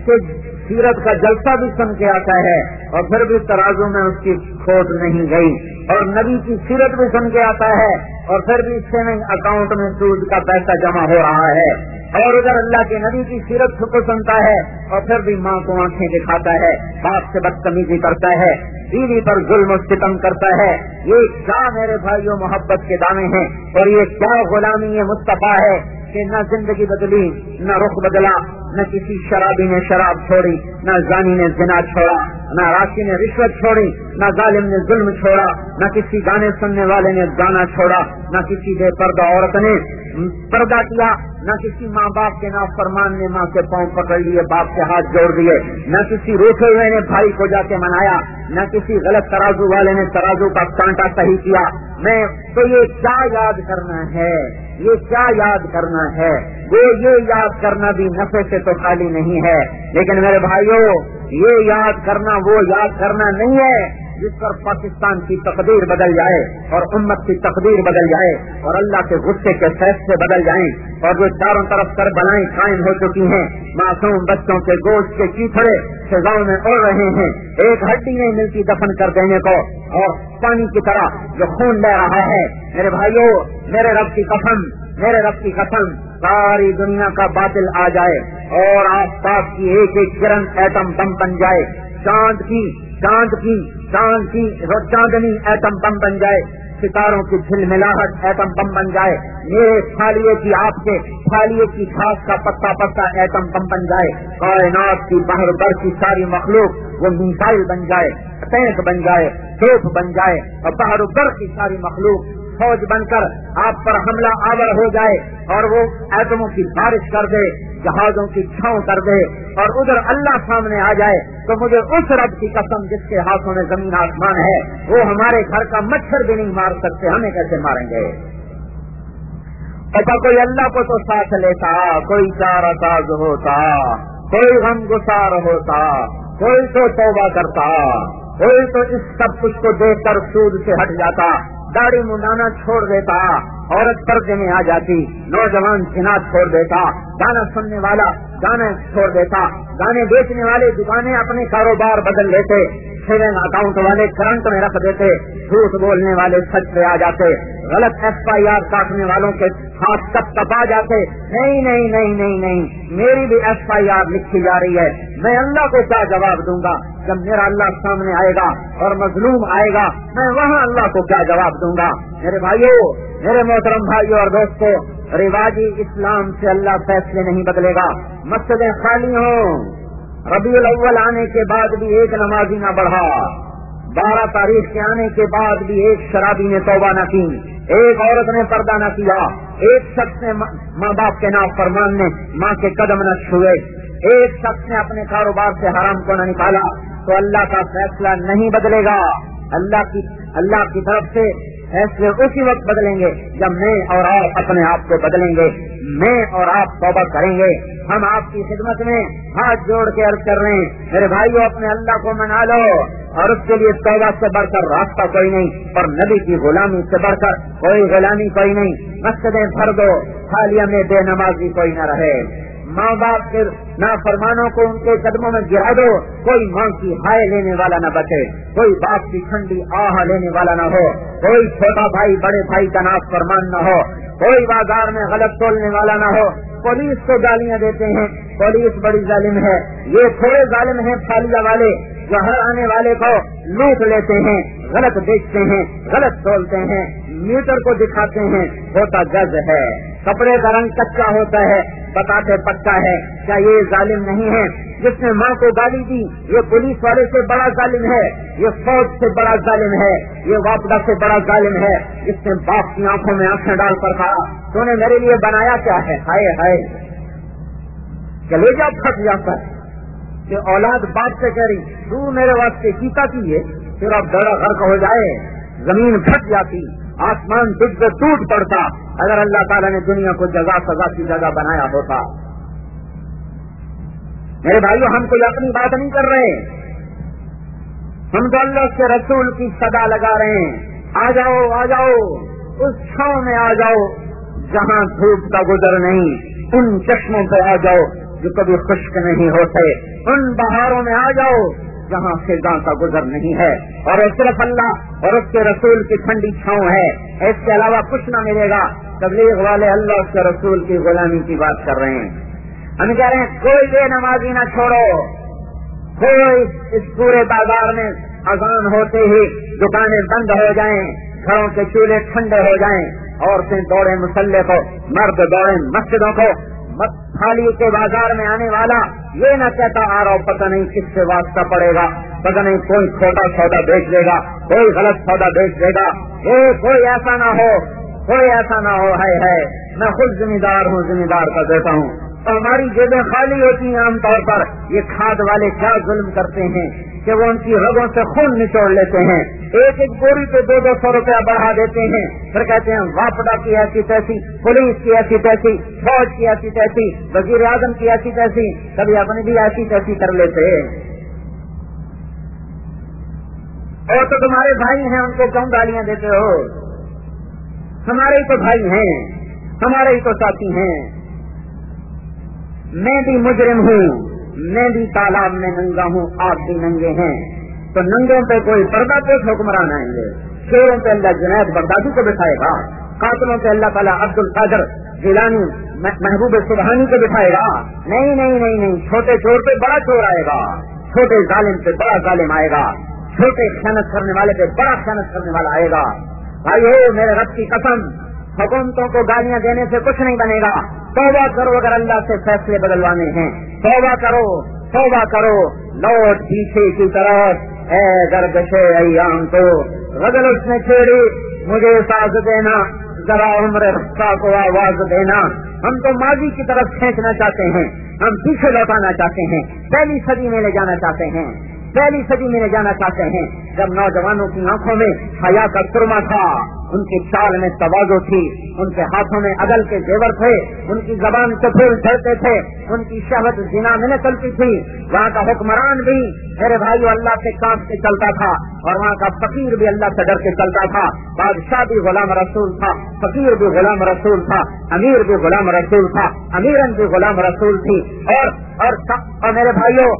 سے سیرت کا جلسہ بھی سن کے آتا ہے اور پھر بھی ترازو میں اس کی کھوٹ نہیں گئی، اور نبی کی سیرت بھی سن کے آتا ہے اور پھر بھی سیونگ اکاؤنٹ میں سود کا پیسہ جمع ہو رہا ہے، اور ادھر اللہ کے نبی کی سیرت کو سنتا ہے اور پھر بھی ماں کو آنکھیں دکھاتا ہے، باپ سے بدتمیزی کرتا ہے، بیوی پر ظلم و ستم کرتا ہے۔ یہ کیا میرے بھائیوں محبت کے دعوے ہیں، اور یہ کیا غلامی مصطفیٰ ہے کہ نہ زندگی بدلی، نہ رخ بدلا، نہ کسی شرابی نے شراب چھوڑی، نہ زانی نے زنا چھوڑا، نہ راشی نے رشوت چھوڑی، نہ ظالم نے ظلم چھوڑا، نہ کسی گانے سننے والے نے گانا چھوڑا، نہ کسی بے پردہ عورت نے پردہ کیا، نہ کسی ماں باپ کے نافرمان نے ماں کے پاؤں پکڑ لیے، باپ کے ہاتھ جوڑ دیے، نہ کسی روٹھے ہوئے نے بھائی کو جا کے منایا، نہ کسی غلط ترازو والے نے ترازو کا کانٹا صحیح کیا۔ میں تو یہ کیا یاد کرنا ہے، یہ کیا یاد کرنا ہے؟ وہ یہ یاد کرنا بھی نفع سے تو خالی نہیں ہے، لیکن میرے بھائیوں یہ یاد کرنا وہ یاد کرنا نہیں ہے جس پر پاکستان کی تقدیر بدل جائے اور امت کی تقدیر بدل جائے اور اللہ کے غصے کے فیصلے بدل جائیں، اور جو چاروں طرف کربلائیں قائم ہو چکی ہیں، معصوم بچوں کے گوشت کے چیتڑے فضاؤں میں اڑ رہے ہیں، ایک ہڈی نہیں ملتی دفن کر دینے کو، اور پانی کی طرح جو خون بہ رہا ہے۔ میرے بھائیوں میرے رب کی قسم، میرے رب کی قسم، ساری دنیا کا باطل آ جائے اور آفتاب کی ایک ایک کرن ایٹم بم بن جائے، چاندنی ایٹم بم بن جائے، ستاروں کی جھلملاہٹ ایٹم بم بن جائے، میرے تھالیے کی آپ کے تھالیے کی گھاس کا پتا پتا ایٹم بم بن جائے، کائنات کی باہر بر کی ساری مخلوق وہ میزائل بن جائے، ٹینک بن جائے، توپ بن جائے، اور باہر بر کی ساری مخلوق فوج بن کر آپ پر حملہ آور ہو جائے اور وہ ایٹموں کی بارش کر دے، جہازوں کی چھاؤں کر دے، اور ادھر اللہ سامنے آ جائے، تو مجھے اس رب کی قسم جس کے ہاتھوں میں زمین آسمان ہے، وہ ہمارے گھر کا مچھر بھی نہیں مار سکتے، ہمیں کیسے ماریں گے؟ ایسا کوئی اللہ کو تو ساتھ لیتا، کوئی چارہ ساز ہوتا، کوئی غم گسار ہوتا، کوئی تو توبہ کرتا، کوئی تو اس سب کچھ کو دیکھ کر سود سے ہٹ جاتا، داڑھی منڈانا چھوڑ دیتا، عورت پردے میں آ جاتی، نوجوان زنا چھوڑ دیتا، گانا سننے والا گانا چھوڑ دیتا، گانے بیچنے والے دکانیں اپنے کاروبار بدل لیتے، سیونگ اکاؤنٹ والے کرنٹ میں رکھ دیتے، جھوٹ بولنے والے سچ پہ آ جاتے، غلط FIR کاٹنے والوں کے ہاتھ تک کپا جاتے۔ نہیں نہیں نہیں نہیں نہیں، میری بھی FIR لکھی جا رہی ہے، میں اللہ کو کیا جواب دوں گا؟ جب میرا اللہ سامنے آئے گا اور مظلوم آئے گا، میں وہاں اللہ کو کیا جواب دوں گا؟ میرے بھائیوں، میرے محترم بھائیوں اور دوستوں، رواجی اسلام سے اللہ فیصلے نہیں بدلے گا۔ مسجدیں خالی ہوں، ربیع الاول آنے کے بعد بھی ایک نمازی نہ بڑھا، 12 تاریخ کے آنے کے بعد بھی ایک شرابی نے توبہ نہ کی، ایک عورت نے پردہ نہ کیا، ایک شخص نے ماں باپ کے نافرمان نے ماں کے قدم نہ چھوئے، ایک شخص نے اپنے کاروبار سے حرام کو نہ نکالا، تو اللہ کا فیصلہ نہیں بدلے گا۔ اللہ کی طرف سے فیصلے اسی وقت بدلیں گے جب میں اور آپ اپنے آپ کو بدلیں گے، میں اور آپ توبہ کریں گے۔ ہم آپ کی خدمت میں ہاتھ جوڑ کے عرض کر رہے ہیں، میرے بھائیو اپنے اللہ کو منا لو، اور اس کے لیے توبہ سے بڑھ کر راستہ کوئی نہیں، اور نبی کی غلامی سے بڑھ کر کوئی غلامی کوئی نہیں۔ مسجدیں بھر دو، خالیہ میں بے نمازی کوئی نہ رہے، ماں باپ کے نافرمانوں کو ان کے قدموں میں گرا دو، کوئی ماں کی ہائے لینے والا نہ بچے، کوئی باپ کی ٹھنڈی آہ لینے والا نہ ہو، کوئی چھوٹا بھائی بڑے بھائی کا نافرمان نہ ہو، کوئی بازار میں غلط تولنے والا نہ ہو۔ پولیس کو گالیاں دیتے ہیں، پولیس بڑی ظالم ہے، یہ تھوڑے ظالم ہیں پھالیہ والے جو ہر آنے والے کو لوٹ لیتے ہیں، غلط بیچتے ہیں، غلط تولتے ہیں، میٹر کو دکھاتے ہیں، ہوتا گز ہے، کپڑے کا رنگ کچا ہوتا ہے، بتاتے پکا ہے۔ کیا یہ ظالم نہیں ہے؟ جس نے ماں کو گالی دی یہ پولیس والے سے بڑا ظالم ہے، یہ فوج سے بڑا ظالم ہے، یہ واپڈا سے بڑا ظالم ہے، جس نے باپ کی آنکھوں میں آنکھیں ڈال کر کہا تو نے میرے لیے بنایا کیا ہے؟ ہائے ہائے، کلیجہ پھٹ جاتا ہے کہ اولاد باپ سے کہہ رہی تو میرے واسطے کیتا کیے، پھر اب بیڑا غرق ہو جائے، زمین پھٹ جاتی، آسمان تجھ سے ٹوٹ پڑتا اگر اللہ تعالیٰ نے دنیا کو جزا سزا کی جگہ بنایا ہوتا۔ میرے بھائیو ہم کوئی اپنی بات نہیں کر رہے، ہم تو اللہ کے رسول کی صدا لگا رہے ہیں، آ جاؤ آ جاؤ اس چھاؤں میں آ جاؤ جہاں دھوپ کا گزر نہیں، ان چشموں پہ آ جاؤ جو کبھی خشک نہیں ہوتے، ان بہاروں میں آ جاؤ جہاں خزاں کا گزر نہیں ہے، اور صرف اللہ اور اس کے رسول کی ٹھنڈی چھاؤں ہے، اس کے علاوہ کچھ نہ ملے گا۔ تبلیغ والے اللہ اس کے رسول کی غلامی کی بات کر رہے ہیں۔ ہم کہہ رہے ہیں کوئی بے نمازی نہ چھوڑو، کوئی اس پورے بازار میں اذان ہوتے ہی دکانیں بند ہو جائیں، گھروں کے چولہے ٹھنڈے ہو جائیں، عورتیں دوڑیں مسلح کو، مرد دوڑیں مسجدوں کو، تھالی کے بازار میں آنے والا یہ نہ کہتا آ رہا ہوں پتہ نہیں کس سے واسطہ پڑے گا، پتہ نہیں کوئی چھوٹا سودا بیچ لے گا، کوئی غلط سودا بیچ لے گا، کوئی ایسا نہ ہو، کوئی ایسا نہ ہو۔ ہے میں خود ذمہ دار ہوں، ذمہ دار کا دیتا ہوں، تو ہماری جیبیں خالی ہوتی ہیں عام طور پر۔ یہ کھاد والے کیا ظلم کرتے ہیں کہ وہ ان کی رگوں سے خون نچوڑ لیتے ہیں، ایک ایک بوری پہ 200 روپیہ بڑھا دیتے ہیں، پھر کہتے ہیں واپڈا کی ایسی تیسی، پولیس کی ایسی تیسی، فوج کی ایسی تیسی، وزیر اعظم کی ایسی تیسی، کبھی اپنی بھی ایسی تیسی کر لیتے ہیں۔ اور تو تمہارے بھائی ہیں، ان کو کیوں گالیاں دیتے ہو؟ ہمارے ہی تو بھائی ہیں، ہمارے ہی تو ساتھی ہیں۔ میں بھی مجرم ہوں، میں بھی تالاب میں ننگا ہوں، آپ بھی ننگے ہیں، تو ننگوں پہ کوئی پردہ پوش حکمران آئیں گے؟ شیروں پہ اللہ جنید بغدادی کو بٹھائے گا، قاتلوں پہ اللہ تعالیٰ عبد القادر جیلانی محبوب سبحانی کو بٹھائے گا؟ نہیں نہیں نہیں نہیں، چھوٹے چور پہ بڑا چور آئے گا، چھوٹے ظالم پہ بڑا ظالم آئے گا، چھوٹے خیانت کرنے والے پہ بڑا خیانت کرنے والا آئے گا۔ بھائیو میرے رب کی قسم، حکومتوں کو گالیاں دینے سے کچھ نہیں بنے گا۔ توبہ کرو اگر اللہ سے فیصلے بدلوانے ہیں، توبہ کرو، توبہ کرو، لوٹ پیچھے کی طرف، اے گردش ایام تو غزل اس نے چھیڑی، مجھے ساز دینا، ذرا عمر رفتہ کو آواز دینا۔ ہم تو ماضی کی طرف کھینچنا چاہتے ہیں، ہم پیچھے لوٹانا چاہتے ہیں، پہلی صدی میں لے جانا چاہتے ہیں، پہلی صدی میں لے جانا چاہتے ہیں جب نوجوانوں کی آنکھوں میں حیا کا سرما تھا، ان کی چال میں تواضع تھی، ان کے ہاتھوں میں عدل کے زیور تھے، ان کی زبان سے پھول جھڑتے تھے، ان کی شہوت زنا میں نکلتی تھی۔ وہاں کا حکمران بھی میرے بھائیو اللہ سے کانپ کے چلتا تھا، اور وہاں کا فقیر بھی اللہ سے ڈر کے چلتا تھا، بادشاہ بھی غلام رسول تھا، فقیر بھی غلام رسول تھا، امیر بھی غلام رسول تھا، امیرن بھی غلام رسول تھی، اور میرے بھائیو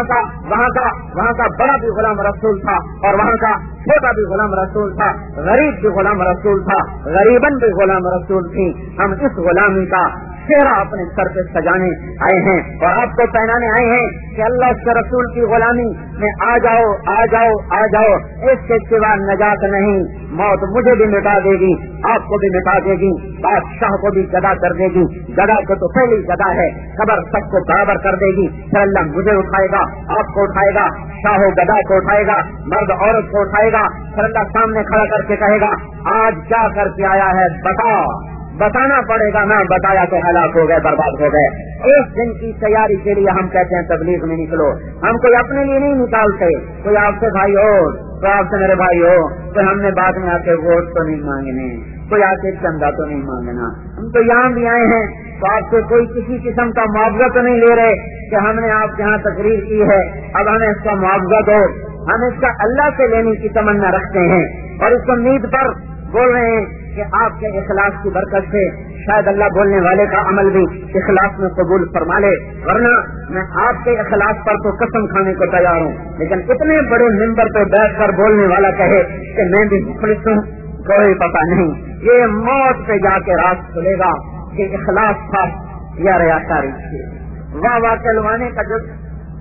وہاں کا بڑا بھی غلام رسول تھا، اور وہاں کا چھوٹا بھی غلام رسول تھا، غریب بھی غلام رسول تھا، غریبن بھی غلام رسول تھی۔ ہم اس غلامی کا چہرہ اپنے سر پہ سجانے آئے ہیں اور آپ کو پہنانے آئے ہیں کہ اللہ کے رسول کی غلامی میں آ جاؤ، آ جاؤ، آ جاؤ، اس کے سوا نجات نہیں۔ موت مجھے بھی مٹا دے گی، آپ کو بھی مٹا دے گی، بادشاہ کو بھی گدا کر دے گی، گدا کو تو پہلی گدا ہے، قبر سب کو برابر کر دے گی، پھر اللہ مجھے اٹھائے گا، آپ کو اٹھائے گا، شاہ و گدا کو اٹھائے گا، مرد عورت کو اٹھائے گا، پھر اللہ سامنے کھڑا کر کے کہے گا آج کیا کر کے آیا ہے بتاؤ۔ بتانا پڑے گا، نہ بتایا تو ہلاک ہو گئے، برباد ہو گئے۔ ایک دن کی تیاری کے لیے ہم کہتے ہیں تبلیغ میں نکلو، ہم کوئی اپنے لیے نہیں نکالتے، کوئی آپ سے بھائی ہو تو آپ سے میرے بھائی ہو، تو ہم نے بعد میں آ کے ووٹ تو نہیں مانگنے، کوئی آ کے چندہ تو نہیں مانگنا، ہم تو یہاں بھی آئے ہیں تو آپ سے کوئی کسی قسم کا معاوضہ تو نہیں لے رہے کہ ہم نے آپ کے یہاں تقریر کی ہے اب ہمیں اس کا معاوضہ دو، ہم اس کا اللہ سے لینے کی تمنا رکھتے ہیں اور اس امید پر بول رہے ہیں کہ آپ کے اخلاص کی برکت سے شاید اللہ بولنے والے کا عمل بھی اخلاص میں قبول فرما لے، ورنہ میں آپ کے اخلاص پر تو قسم کھانے کو تیار ہوں، لیکن اتنے بڑے ممبر پہ بیٹھ کر بولنے والا کہے کہ میں بھی مخلص ہوں، کوئی پتہ نہیں یہ موت پہ جا کے راز کھلے گا کہ اخلاص تھا یا ریاکاری تھی۔ واہ واہ کہلوانے کا جذبہ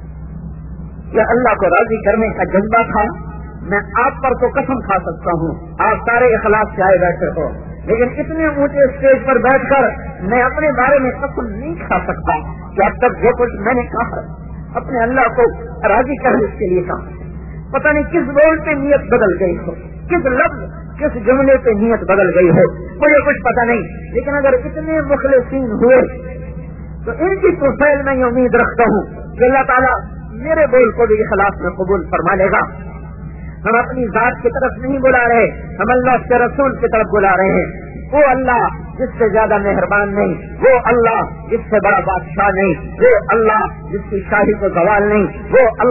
یا اللہ کو راضی کرنے کا جذبہ تھا، میں آپ پر تو قسم کھا سکتا ہوں، آپ سارے اخلاص سے آئے بیٹھے ہو، لیکن اتنے اونچے اسٹیج پر بیٹھ کر میں اپنے بارے میں قسم نہیں کھا سکتا کہ اب تک جو کچھ میں نے کہا اپنے اللہ کو راضی کرنے کے لیے کہا، پتہ نہیں کس بول پہ نیت بدل گئی ہو، کس لفظ کس جملے پہ نیت بدل گئی ہو، مجھے کچھ پتہ نہیں، لیکن اگر اتنے مخلصین ہوئے تو ان کی توفیل میں یہ امید رکھتا ہوں کہ اللہ تعالیٰ میرے بول کو بھی اخلاص میں قبول فرما لے گا۔ ہم اپنی ذات کی طرف نہیں بلا رہے، ہم اللہ کے رسول کی طرف بلا رہے ہیں، وہ اللہ جس سے زیادہ مہربان نہیں، وہ اللہ جس سے بڑا بادشاہ نہیں، وہ اللہ جس کی شاہی کو زوال نہیں، وہ اللہ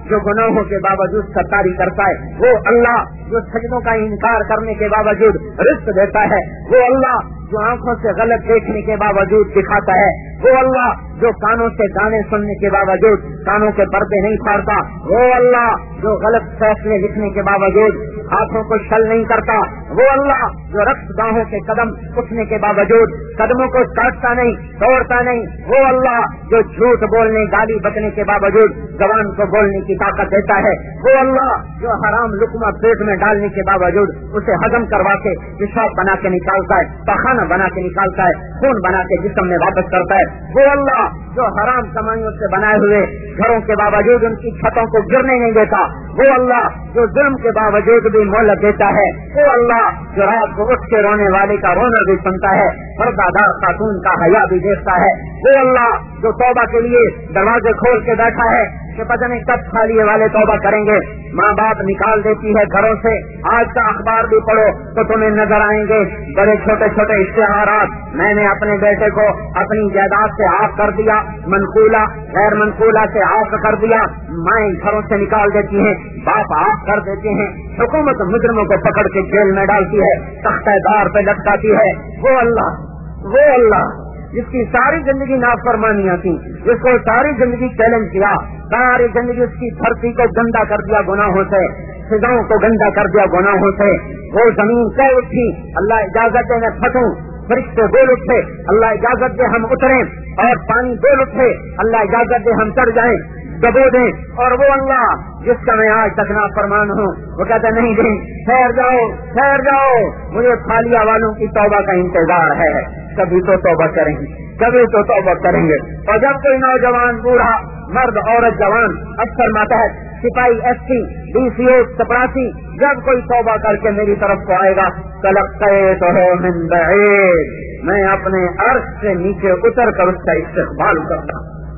جو گناہوں کے باوجود ستاری کرتا ہے, وہ اللہ جو سجدوں کا انکار کرنے کے باوجود رزق دیتا ہے, وہ اللہ جو آنکھوں سے غلط دیکھنے کے باوجود دکھاتا ہے, وہ اللہ جو کانوں سے گانے سننے کے باوجود کانوں کے پردے نہیں پھاڑتا, وہ اللہ جو غلط فیصلے لکھنے کے باوجود ہاتھوں کو شل نہیں کرتا, وہ اللہ جو رقص گاہوں کے قدم اٹھنے کے باوجود قدموں کو کاٹتا نہیں, توڑتا نہیں, وہ اللہ جو جھوٹ بولنے گالی بکنے کے باوجود زبان کو بولنے کی طاقت دیتا ہے, وہ اللہ جو حرام لقمہ پیٹ میں ڈالنے کے باوجود اسے ہضم کروا کے پیشاب بنا کے نکالتا ہے, پخانہ بنا کے نکالتا ہے, خون بنا کے جسم میں واپس کرتا ہے, وہ اللہ جو حرام کمائیوں سے بنائے ہوئے گھروں کے باوجود ان کی چھتوں کو گرنے نہیں دیتا, وہ اللہ جو ظلم کے باوجود بھی مہلت دیتا ہے, وہ اللہ جو رات کو اٹھ کے رونے والے کا رونا بھی سنتا ہے, پردہ دار خاتون کا حیا بھی دیکھتا ہے, وہ اللہ جو توبہ کے لیے دروازے کھول کے بیٹھا ہے کہ پتہ نہیں کب خالیے والے توبہ کریں گے. ماں باپ نکال دیتی ہے گھروں سے, آج کا اخبار بھی پڑھو تو تمہیں نظر آئیں گے بڑے چھوٹے چھوٹے اشتہارات, میں نے اپنے بیٹے کو اپنی جائیداد سے آف کر دیا, منقولہ غیر منقولہ سے آف کر دیا, مائیں گھروں سے نکال دیتی ہیں, باپ آف کر دیتے ہیں, حکومت مجرموں کو پکڑ کے جیل میں ڈالتی ہے, تختہ دار پہ لٹکاتی ہے, وہ اللہ جس کی ساری زندگی نافرمانیاں تھیں, جس کو ساری زندگی چیلنج کیا, ساری زندگی اس کی دھرتی کو گندا کر دیا گناہوں سے, فضاؤں کو گندا کر دیا گناہوں سے, وہ زمین کہہ اٹھی اللہ اجازت دے میں پھٹوں, فرشتے بول اٹھے اللہ اجازت دے ہم اتریں, اور پانی بول اٹھے اللہ اجازت دے ہم چڑھ جائیں, دبو دیں, اور وہ اللہ جس کا میں آج تک نافرمان ہوں وہ کہتا نہیں دیں, ٹھہر جاؤ مجھے پھالیہ والوں کی توبہ کا انتظار ہے, کبھی تو توبہ کریں گے. اور جب کوئی نوجوان بوڑھا مرد عورت جوان افسر ماتحت سپاہی ایس پی ڈی سی او چپراسی جب کوئی توبہ کر کے میری طرف کو آئے گا تلقیت من بعید, میں اپنے عرش سے نیچے اتر کر اس کا استقبال کرتا.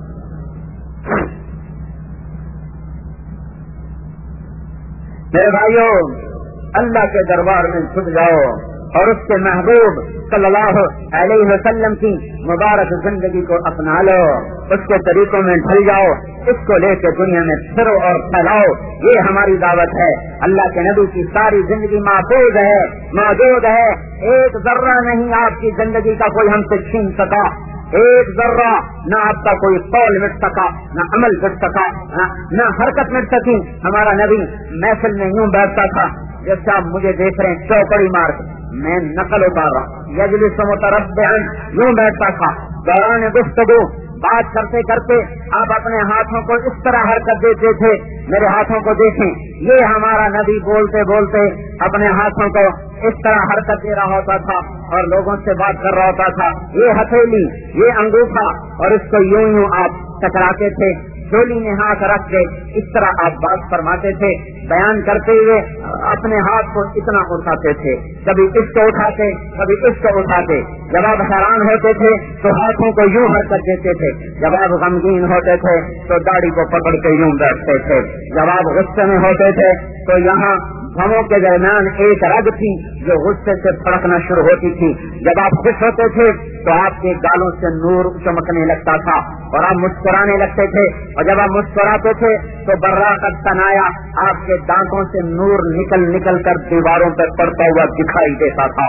میرے بھائیوں, اللہ کے دربار میں جھک جاؤ اور اس کے محبوب صلی اللہ علیہ وسلم کی مبارک زندگی کو اپنا لو, اس کے طریقوں میں ڈھل جاؤ, اس کو لے کے دنیا میں پھرو اور پھیلاؤ, یہ ہماری دعوت ہے. اللہ کے نبی کی ساری زندگی محفوظ ہے, موجود ہے, ایک ذرہ نہیں آپ کی زندگی کا کوئی ہم سے چھین سکا, ایک ذرہ نہ آپ کا کوئی قول مٹ سکا, نہ عمل مٹ سکا, نہ حرکت مٹ سکی. ہمارا نبی محفل میں یوں بیٹھتا تھا جیسے آپ مجھے دیکھ رہے ہیں, چوکڑی مار کے میں نقل اتار رہا, یجلس متربعا یوں بیٹھتا تھا. دوران گفتگو بات کرتے کرتے آپ اپنے ہاتھوں کو اس طرح حرکت دیتے تھے, میرے ہاتھوں کو دیکھیں, یہ ہمارا نبی بولتے بولتے اپنے ہاتھوں کو اس طرح حرکت دے رہا ہوتا تھا اور لوگوں سے بات کر رہا ہوتا تھا. یہ ہتھیلی, یہ انگوٹھا, اور اس کو یوں آپ ٹکراتے تھے, چولی میں ہاتھ رکھ کے اس طرح آپ بات فرماتے تھے, بیان کرتے ہوئے اپنے ہاتھ کو اتنا اٹھاتے تھے, کبھی اس کو اٹھاتے کبھی اس کو اٹھاتے. جب آپ حیران ہوتے تھے تو ہاتھوں کو یوں حرکت دیتے تھے, جب آپ غمگین ہوتے تھے تو داڑھی کو پکڑ کے یوں بیٹھتے تھے, جب آپ غصے میں ہوتے تھے تو یہاں ہموں کے درمیان ایک رگ تھی جو غصے سے پھڑکنا شروع ہوتی تھی. جب آپ خوش ہوتے تھے تو آپ کے گالوں سے نور چمکنے لگتا تھا اور آپ مسکرانے لگتے تھے, اور جب آپ مسکراتے تھے تو براقت تنایا آپ کے دانتوں سے نور نکل نکل کر دیواروں پر پڑتا ہوا دکھائی دیتا تھا.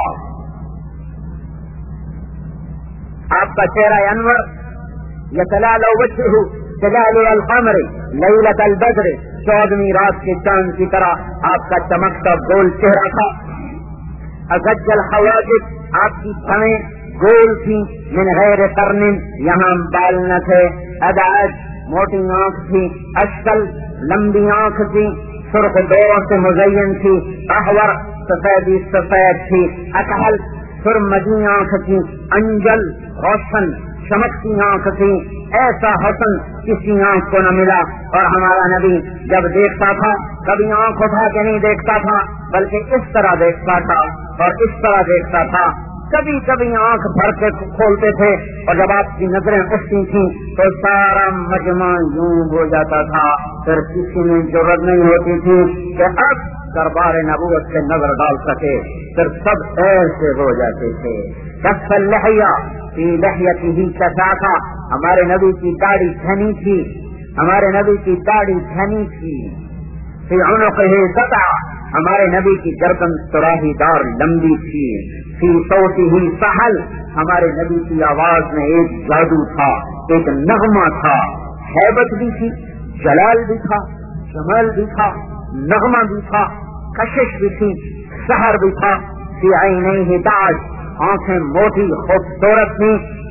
آپ کا چہرہ انور یتلال وجهه تلال القمر لیلۃ البدر, 14ویں رات کے چاند کی طرح آپ کا چمکتا گول چہرہ تھا. ازج الحواجب, آپ کی بھویں گول تھی, من غیر قرن, یہاں بال نہ تھے. ادعج, موٹی آنکھ تھی. اشکل, لمبی آنکھ تھی, سرخ ڈوروں سے مزین تھی. احور, سفیدی سفید تھی. اکحل, سرمدی آنکھ تھی. انجل, روشن چمکتی آنکھ تھی. ایسا حسن کسی آنکھ کو نہ ملا. اور ہمارا نبی جب دیکھتا تھا کبھی آنکھ اٹھا کے نہیں دیکھتا تھا بلکہ اس طرح دیکھتا تھا اور اس طرح دیکھتا تھا. کبھی کبھی آنکھ بھر کے کھولتے تھے اور جب آپ کی نظریں اٹھتی تھیں تو سارا مجمع یوں ہو جاتا تھا. پھر کسی میں ضرورت نہیں ہوتی تھی کہ اب دربار نبوت سے نظر ڈال سکے, پھر سب ایسے ہو جاتے تھے. کف اللحیہ فی لحیتہ کثافہ, ہمارے نبی کی داڑھی گھنی تھی, ہمارے نبی کی داڑھی گھنی تھی، فی عنقہ سطع، ہمارے نبی کی گردن سراہی دار لمبی تھی، فی صوتہ سحل، ہمارے نبی کی آواز میں ایک جادو تھا، ایک نغمہ تھا، ہیبت بھی تھی، جلال بھی تھا، جمال بھی تھا، نغمہ بھی تھا، کشش بھی تھی، سحر بھی تھا، فی عینیہ تاج، آنکھیں موٹی خوبصورت تھی،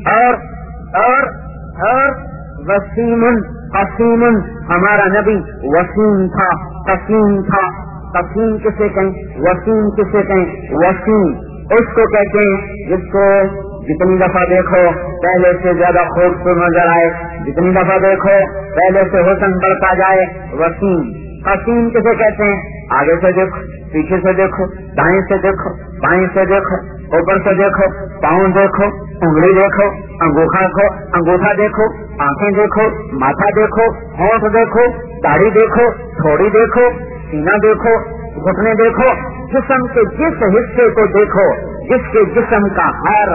اور وسیم قسیم، ہمارا نبی وسیم تھا، قسیم تھا۔ قسیم کسے کہیں، وسیم کسے کہیں؟ وسیم اس کو کہتے ہیں جس کو جتنی دفعہ دیکھو پہلے سے زیادہ خوبصورت نظر آئے، جتنی دفعہ دیکھو پہلے سے حسن بڑھتا جائے، وسیم۔ قسیم کسے کہتے ہیں؟ آگے سے دیکھو، پیچھے سے دیکھو، دائیں سے دیکھو، بائیں سے دیکھو، اوپر سے دیکھو، پاؤں دیکھو، انگلی دیکھو، انگوٹھا دیکھو، آنکھیں دیکھو، ماتھا دیکھو، ہونٹ دیکھو، داڑھی دیکھو، تھوڑی دیکھو، سینہ دیکھو، گھٹنے دیکھو، جسم کے جس حصے کو دیکھو، جس کے جسم کا ہر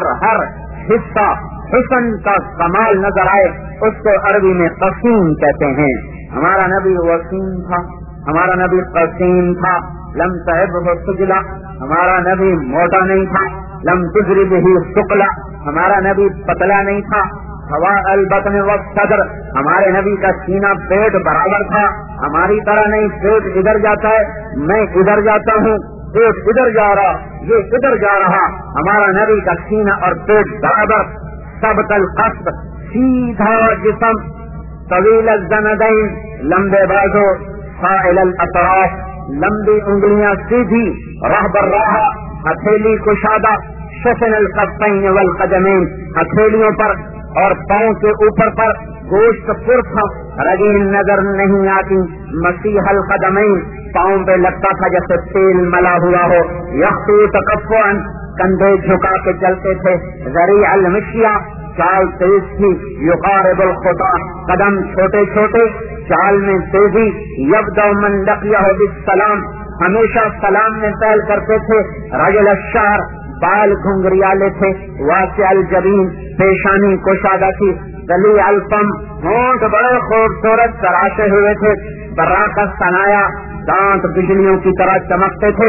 حصہ حسن کا کمال نظر آئے، اس کو عربی میں قسیم کہتے ہیں۔ ہمارا نبی وسیم تھا، ہمارا نبی قسیم تھا، لم تہبہ سجلا، ہمارا نبی موٹا نہیں تھا، لم تجری بہ ثقلا، ہمارا نبی پتلا نہیں تھا، ہوا البطن والصدر، ہمارے نبی کا سینہ پیٹ برابر تھا، ہماری طرح نہیں پیٹ ادھر جاتا ہے، میں ادھر جاتا ہوں، پیٹ ادھر جا رہا، یہ ادھر جا رہا، ہمارا نبی کا سینہ اور پیٹ برابر، ثبت القصد، سیدھا جسم، طویل الزندین، لمبے بازو، سائل الاطراف، لمبی انگلیاں سیدھی، راہ بر راہ، ہتھیلی کشادہ، شفن الکفین والقدمین، ہتھیلیوں پر اور پاؤں کے اوپر پر گوشت پر تھا، رگیں نظر نہیں آتی، مسیح القدمین، پاؤں پہ لگتا تھا جیسے تیل ملا ہوا ہو، یخطو تکفعا، کندھے جھکا کے چلتے تھے، ذریع المشیہ، چال تیز تھی، یقارب الخطا، قدم چھوٹے چھوٹے، چال میں تیزی، یبدأ من لقیہ بالسلام، ہمیشہ سلام میں پہل کرتے تھے، رجل الشعر، بال گھنگریالے تھے، واسع الجبین، پیشانی کشادہ تھی، دلی الفم، ہونٹ بڑے خوبصورت تراشے ہوئے تھے، براق الثنایا، دانت بجلیوں کی طرح چمکتے تھے،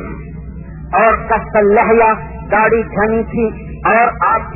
اور کس اللحیہ، داڑھی گھنی تھی، اور آپ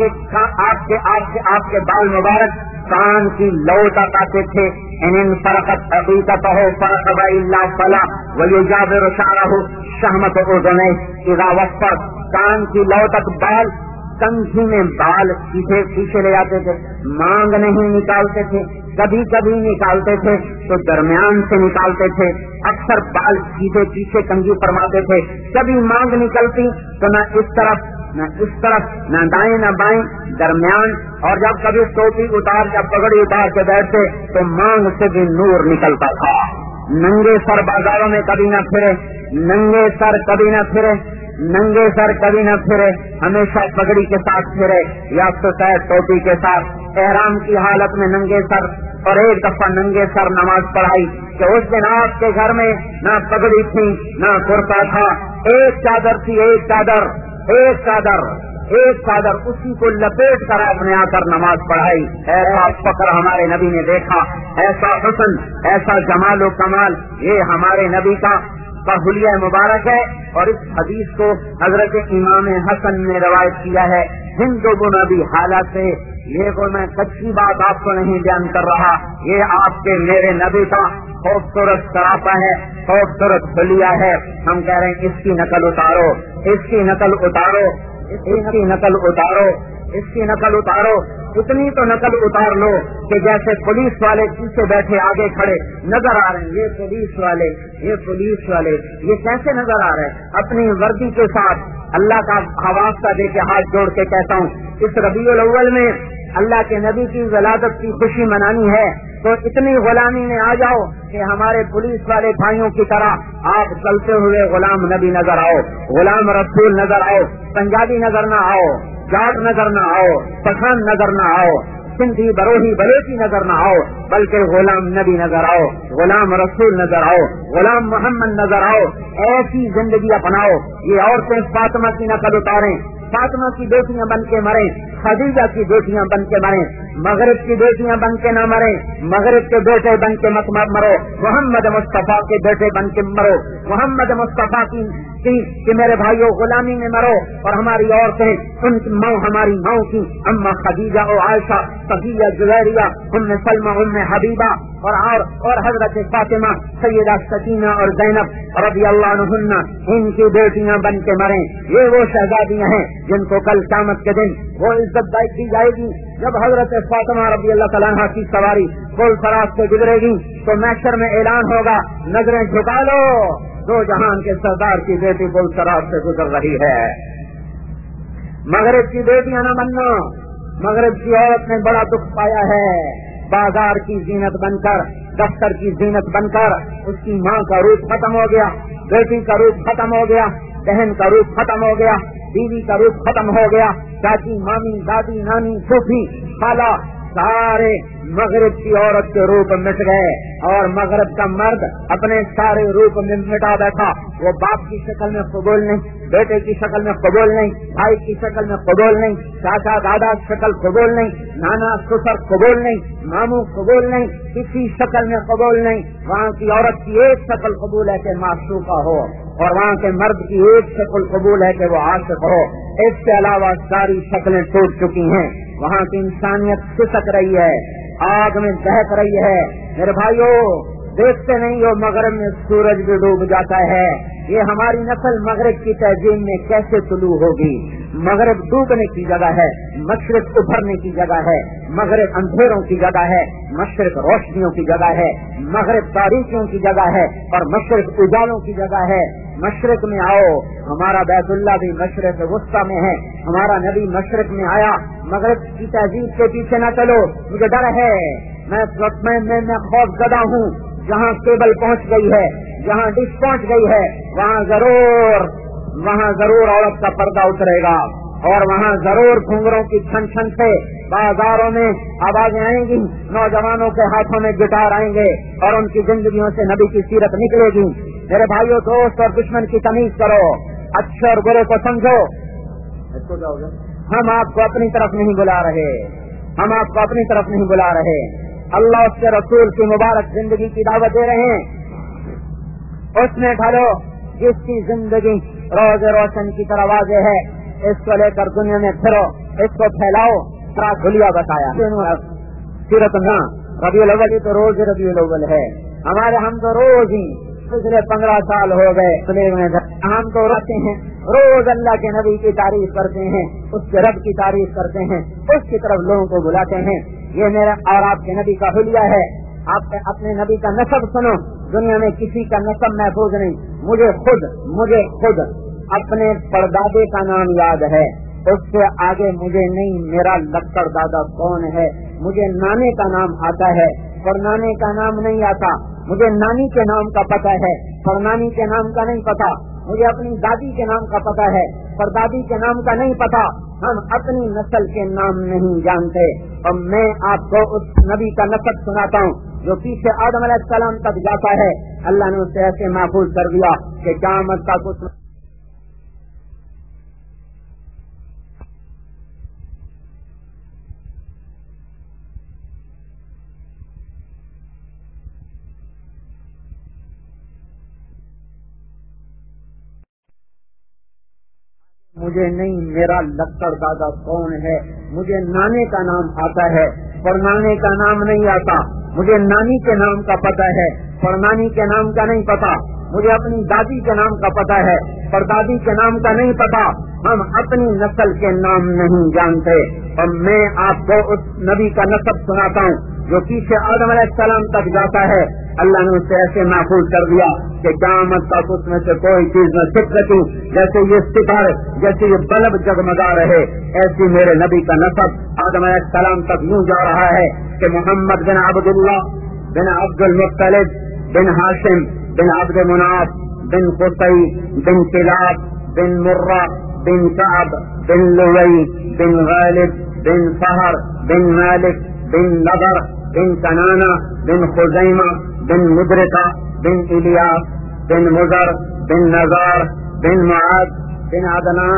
کے بال مبارک کان کی لو تک آتے تھے، ان فرقت عقیقتہ فرق الا فلا ویجابر شعرہ شہمت اذنیہ اذا وفر، کان کی لو تک بال، کنگھی میں بال سیدھے پیچھے لے جاتے تھے، مانگ نہیں نکالتے تھے، کبھی کبھی نکالتے تھے تو درمیان سے نکالتے تھے، اکثر بال سیدھے پیچھے کنگھی فرماتے تھے، کبھی مانگ نکلتی تو نہ اس طرف نہ اس طرف، نہ دائیں نہ بائیں، درمیان، اور جب کبھی ٹوپی اتار یا پگڑی اتار کے بیٹھتے تو مانگ سے بھی نور نکلتا تھا۔ ننگے سر بازاروں میں کبھی نہ پھرے، ننگے سر کبھی نہ پھرے، ننگے سر کبھی نہ پھرے، ہمیشہ پگڑی کے ساتھ پھرے یا سفید ٹوپی کے ساتھ، احرام کی حالت میں ننگے سر، اور ایک دفعہ ننگے سر نماز پڑھائی کہ اس دن آپ کے گھر میں نہ پگڑی تھی نہ کرتا تھا، ایک چادر تھی، ایک چادر اسی کو لپیٹ کر آپ نے آ کر نماز پڑھائی۔ ایسا فخر ہمارے نبی نے دیکھا، ایسا حسن، ایسا جمال و کمال، یہ ہمارے نبی کا حلیہ مبارک ہے۔ اور اس حدیث کو حضرت امام حسن نے روایت کیا ہے ہند بن ابی حالت سے۔ یہ کوئی میں کچی بات آپ کو نہیں بیان کر رہا، یہ آپ کے میرے نبی کا خوبصورت سراپا ہے، خوبصورت حلیہ ہے۔ ہم کہہ رہے ہیں اس کی نقل اتارو، اس کی نقل اتارو، اس کی نقل اتارو، اس کی نقل اتارو، اتنی تو نقل اتار لو کہ جیسے پولیس والے پیچھے بیٹھے آگے کھڑے نظر آ رہے ہیں، یہ پولیس والے یہ کیسے نظر آ رہے ہیں؟ اپنی وردی کے ساتھ اللہ کا حواسہ دے کے ہاتھ جوڑ کے کہتا ہوں، اس ربیع الاول میں اللہ کے نبی کی ولادت کی خوشی منانی ہے تو اتنی غلامی میں آ جاؤ کہ ہمارے پولیس والے بھائیوں کی طرح آپ چلتے ہوئے غلام نبی نظر آؤ، غلام رسول نظر آؤ، پنجابی نظر نہ آؤ، جاٹ نظر نہ آؤ، پٹھان نظر نہ آؤ، سندھی بروہی بلوچی نظر نہ آؤ، بلکہ غلام نبی نظر آؤ، غلام رسول نظر آؤ، غلام محمد نظر آؤ۔ ایسی زندگی اپناؤ۔ یہ عورتیں فاطمہ کی نقل اتاریں، फातिमा की बेटियां बन के मरे, खदीजा की बेटियां बन के मरे, मगरिब की बेटियां बन के न मरे, मगरिब के बेटे बन के मत मरो, मोहम्मद मुस्तफा के बेटे बन के मरो, मोहम्मद मुस्तफा कि मेरे भाइयों गुलामी में मरो। और हमारी औरतें उनकी माँ, हमारी माँ की अम्मा खदीजा और आयशा, सफिया, जुवैरिया, उम्मे सलमा, उम्मे हबीबा और हजरत फातिमा, सैयदा सकीना और ज़ैनब रज़ी अल्लाह अन्हुन्ना, इनकी बेटियां बन के मरे। ये वो शहजादियां हैं जिनको कल क़यामत के दिन वो इज्जत दी जाएगी जब हजरत फातिमा रज़ी अल्लाह तआला अन्हा की सवारी पुल फराज से गुजरेगी तो महशर में ऐलान होगा, नजरें झुका लो, दो जहान के सरदार की बेटी पुल फराज से गुजर रही है। मगरिब की बेटियां न बनना। मगरिब की औरत ने बड़ा दुख पाया है। बाजार की जीनत बनकर, दफ्तर की जीनत बनकर उसकी माँ का रूप खत्म हो गया, बेटी का रूप खत्म हो गया, बहन का रूप खत्म हो गया, बीवी का रूप खत्म हो गया, चाची, मामी, दादी, नानी, फूफी, खाला, सारे मगरिब की औरत के रूप मिट गए और मगरिब का मर्द अपने सारे रूप में मिटा बैठा। वो बाप की शक्ल में कबूल नहीं, बेटे की शक्ल में कबूल नहीं, भाई की शक्ल में कबूल नहीं, चाचा दादा शक्ल कबूल नहीं, नाना ससुर कबूल नहीं, मामू कबूल नहीं, किसी शक्ल में कबूल नहीं। वहाँ की औरत की एक शक्ल कबूल है कि मासूका हो और वहाँ के मर्द की एक शक्ल कबूल है कि वो आशिक हो। इसके अलावा सारी शक्लें टूट चुकी हैं। वहाँ की इंसानियत खिसक रही है, आग में दहक रही है। मेरे भाइयों, देखते नहीं हो मगरिब में सूरज भी डूब जाता है। ये हमारी नस्ल मगरिब की तहजीब में कैसे तुलू होगी। मगरिब डूबने की जगह है, मशरिक उभरने की जगह है, मगरिब अंधेरों की जगह है, मशरिक रोशनियों की जगह है, मगरिब तारीकियों की जगह है और मशरिक उजालों की जगह है। मशरिक में आओ। हमारा बैतुल्लाह भी मशरिक वुस्ता में है, हमारा नबी मशरिक में आया। मगरिब की तहजीब के पीछे न चलो, मुझे डर है, मैं खौफजदा हूँ। जहाँ केबल पहुँच गई है, जहाँ डिश पहुँच गई है, वहाँ जरूर औरत का पर्दा उतरेगा और वहाँ जरूर घुंघरों की छन छन से बाजारों में आवाजें आएंगी, नौजवानों के हाथों में गिटार आएंगे और उनकी जिंदगियों से नबी की सीरत निकलेगी। मेरे भाइयों, दोस्त और दुश्मन की तमीज करो, अच्छे और बुरे को समझो। इसको जाओगे, हम आपको अपनी तरफ नहीं बुला रहे, हम आपको अपनी तरफ नहीं बुला रहे। अल्लाह उसके रसूल की मुबारक जिंदगी की दावत दे रहे हैं। उसमें ढलो जिसकी जिंदगी रोज रोशन की तरह वाज़ेह है, इसको लेकर दुनिया में फिरो, इसको फैलाओ। खुलिया बताया सीरत ना रबीउल अव्वल, तो रोज रबीउल अव्वल है हमारे, हम तो रोज ही पिछले 15 साल हो गए हम तो रहते हैं, रोज अल्लाह के नबी की तारीफ करते हैं, उसके रब की तारीफ करते हैं, उसकी तरफ लोगों को बुलाते हैं। ये मेरा और आपके नबी का हुलिया है। आप अपने नबी का नसब सुनो, दुनिया में किसी का नसब महफूज नहीं। मुझे खुद अपने परदादे का नाम याद है, उससे आगे मुझे नहीं। मेरा लक्कड़ दादा कौन है, मुझे नाने का नाम आता है पर नाने का नाम नहीं आता। मुझे नानी के नाम का पता है पर नानी के नाम का नहीं पता। मुझे अपनी दादी के नाम का पता है पर दादी के नाम का नहीं पता। हम अपनी नस्ल के नाम नहीं जानते। और मैं आपको उस नबी का नसब सुनाता हूँ जो पीछे आदम अलैहिस्सलाम तक जाता है। अल्लाह ने उसे ऐसे महफूज कर दिया कि क़यामत का कुछ मुझे नहीं। मेरा लक्कड़ दादा कौन है, मुझे नाने का नाम आता है पर नाने का नाम नहीं आता। मुझे नानी के नाम का पता है पर नानी के नाम का नहीं पता। मुझे अपनी दादी के नाम का पता है पर दादी के नाम का नहीं पता। हम अपनी नस्ल के नाम नहीं जानते। और मैं आपको उस नबी का नसब सुनाता हूँ जो पीछे आदम अलैहिस्सलाम तक जाता है। अल्लाह ने उसे ऐसे महफूज कर दिया कि क़यामत तक उसमें से कोई चीज न छिप सकी। जैसे ये सितारे, जैसे ये बल्ब जगमगा रहे, ऐसी मेरे नबी का नसब आदम अलैहिस्सलाम तक यूं जा रहा है कि मोहम्मद बिन अब्दुल्लाह बिन अब्दुल मुत्तलिब बिन हाशिम बिन अब्द मुनाफ बिन कुसै बिन किलाब बिन मुर्रा बिन कअब बिन लुवै बिन गालिब बिन फहर बिन मालिक बिन नदर बिन कनाना बिन खुजैमा बिन मुदरिका बिन इलियास बिन मुजर बिन नजार बिन मुआद बिन अदनान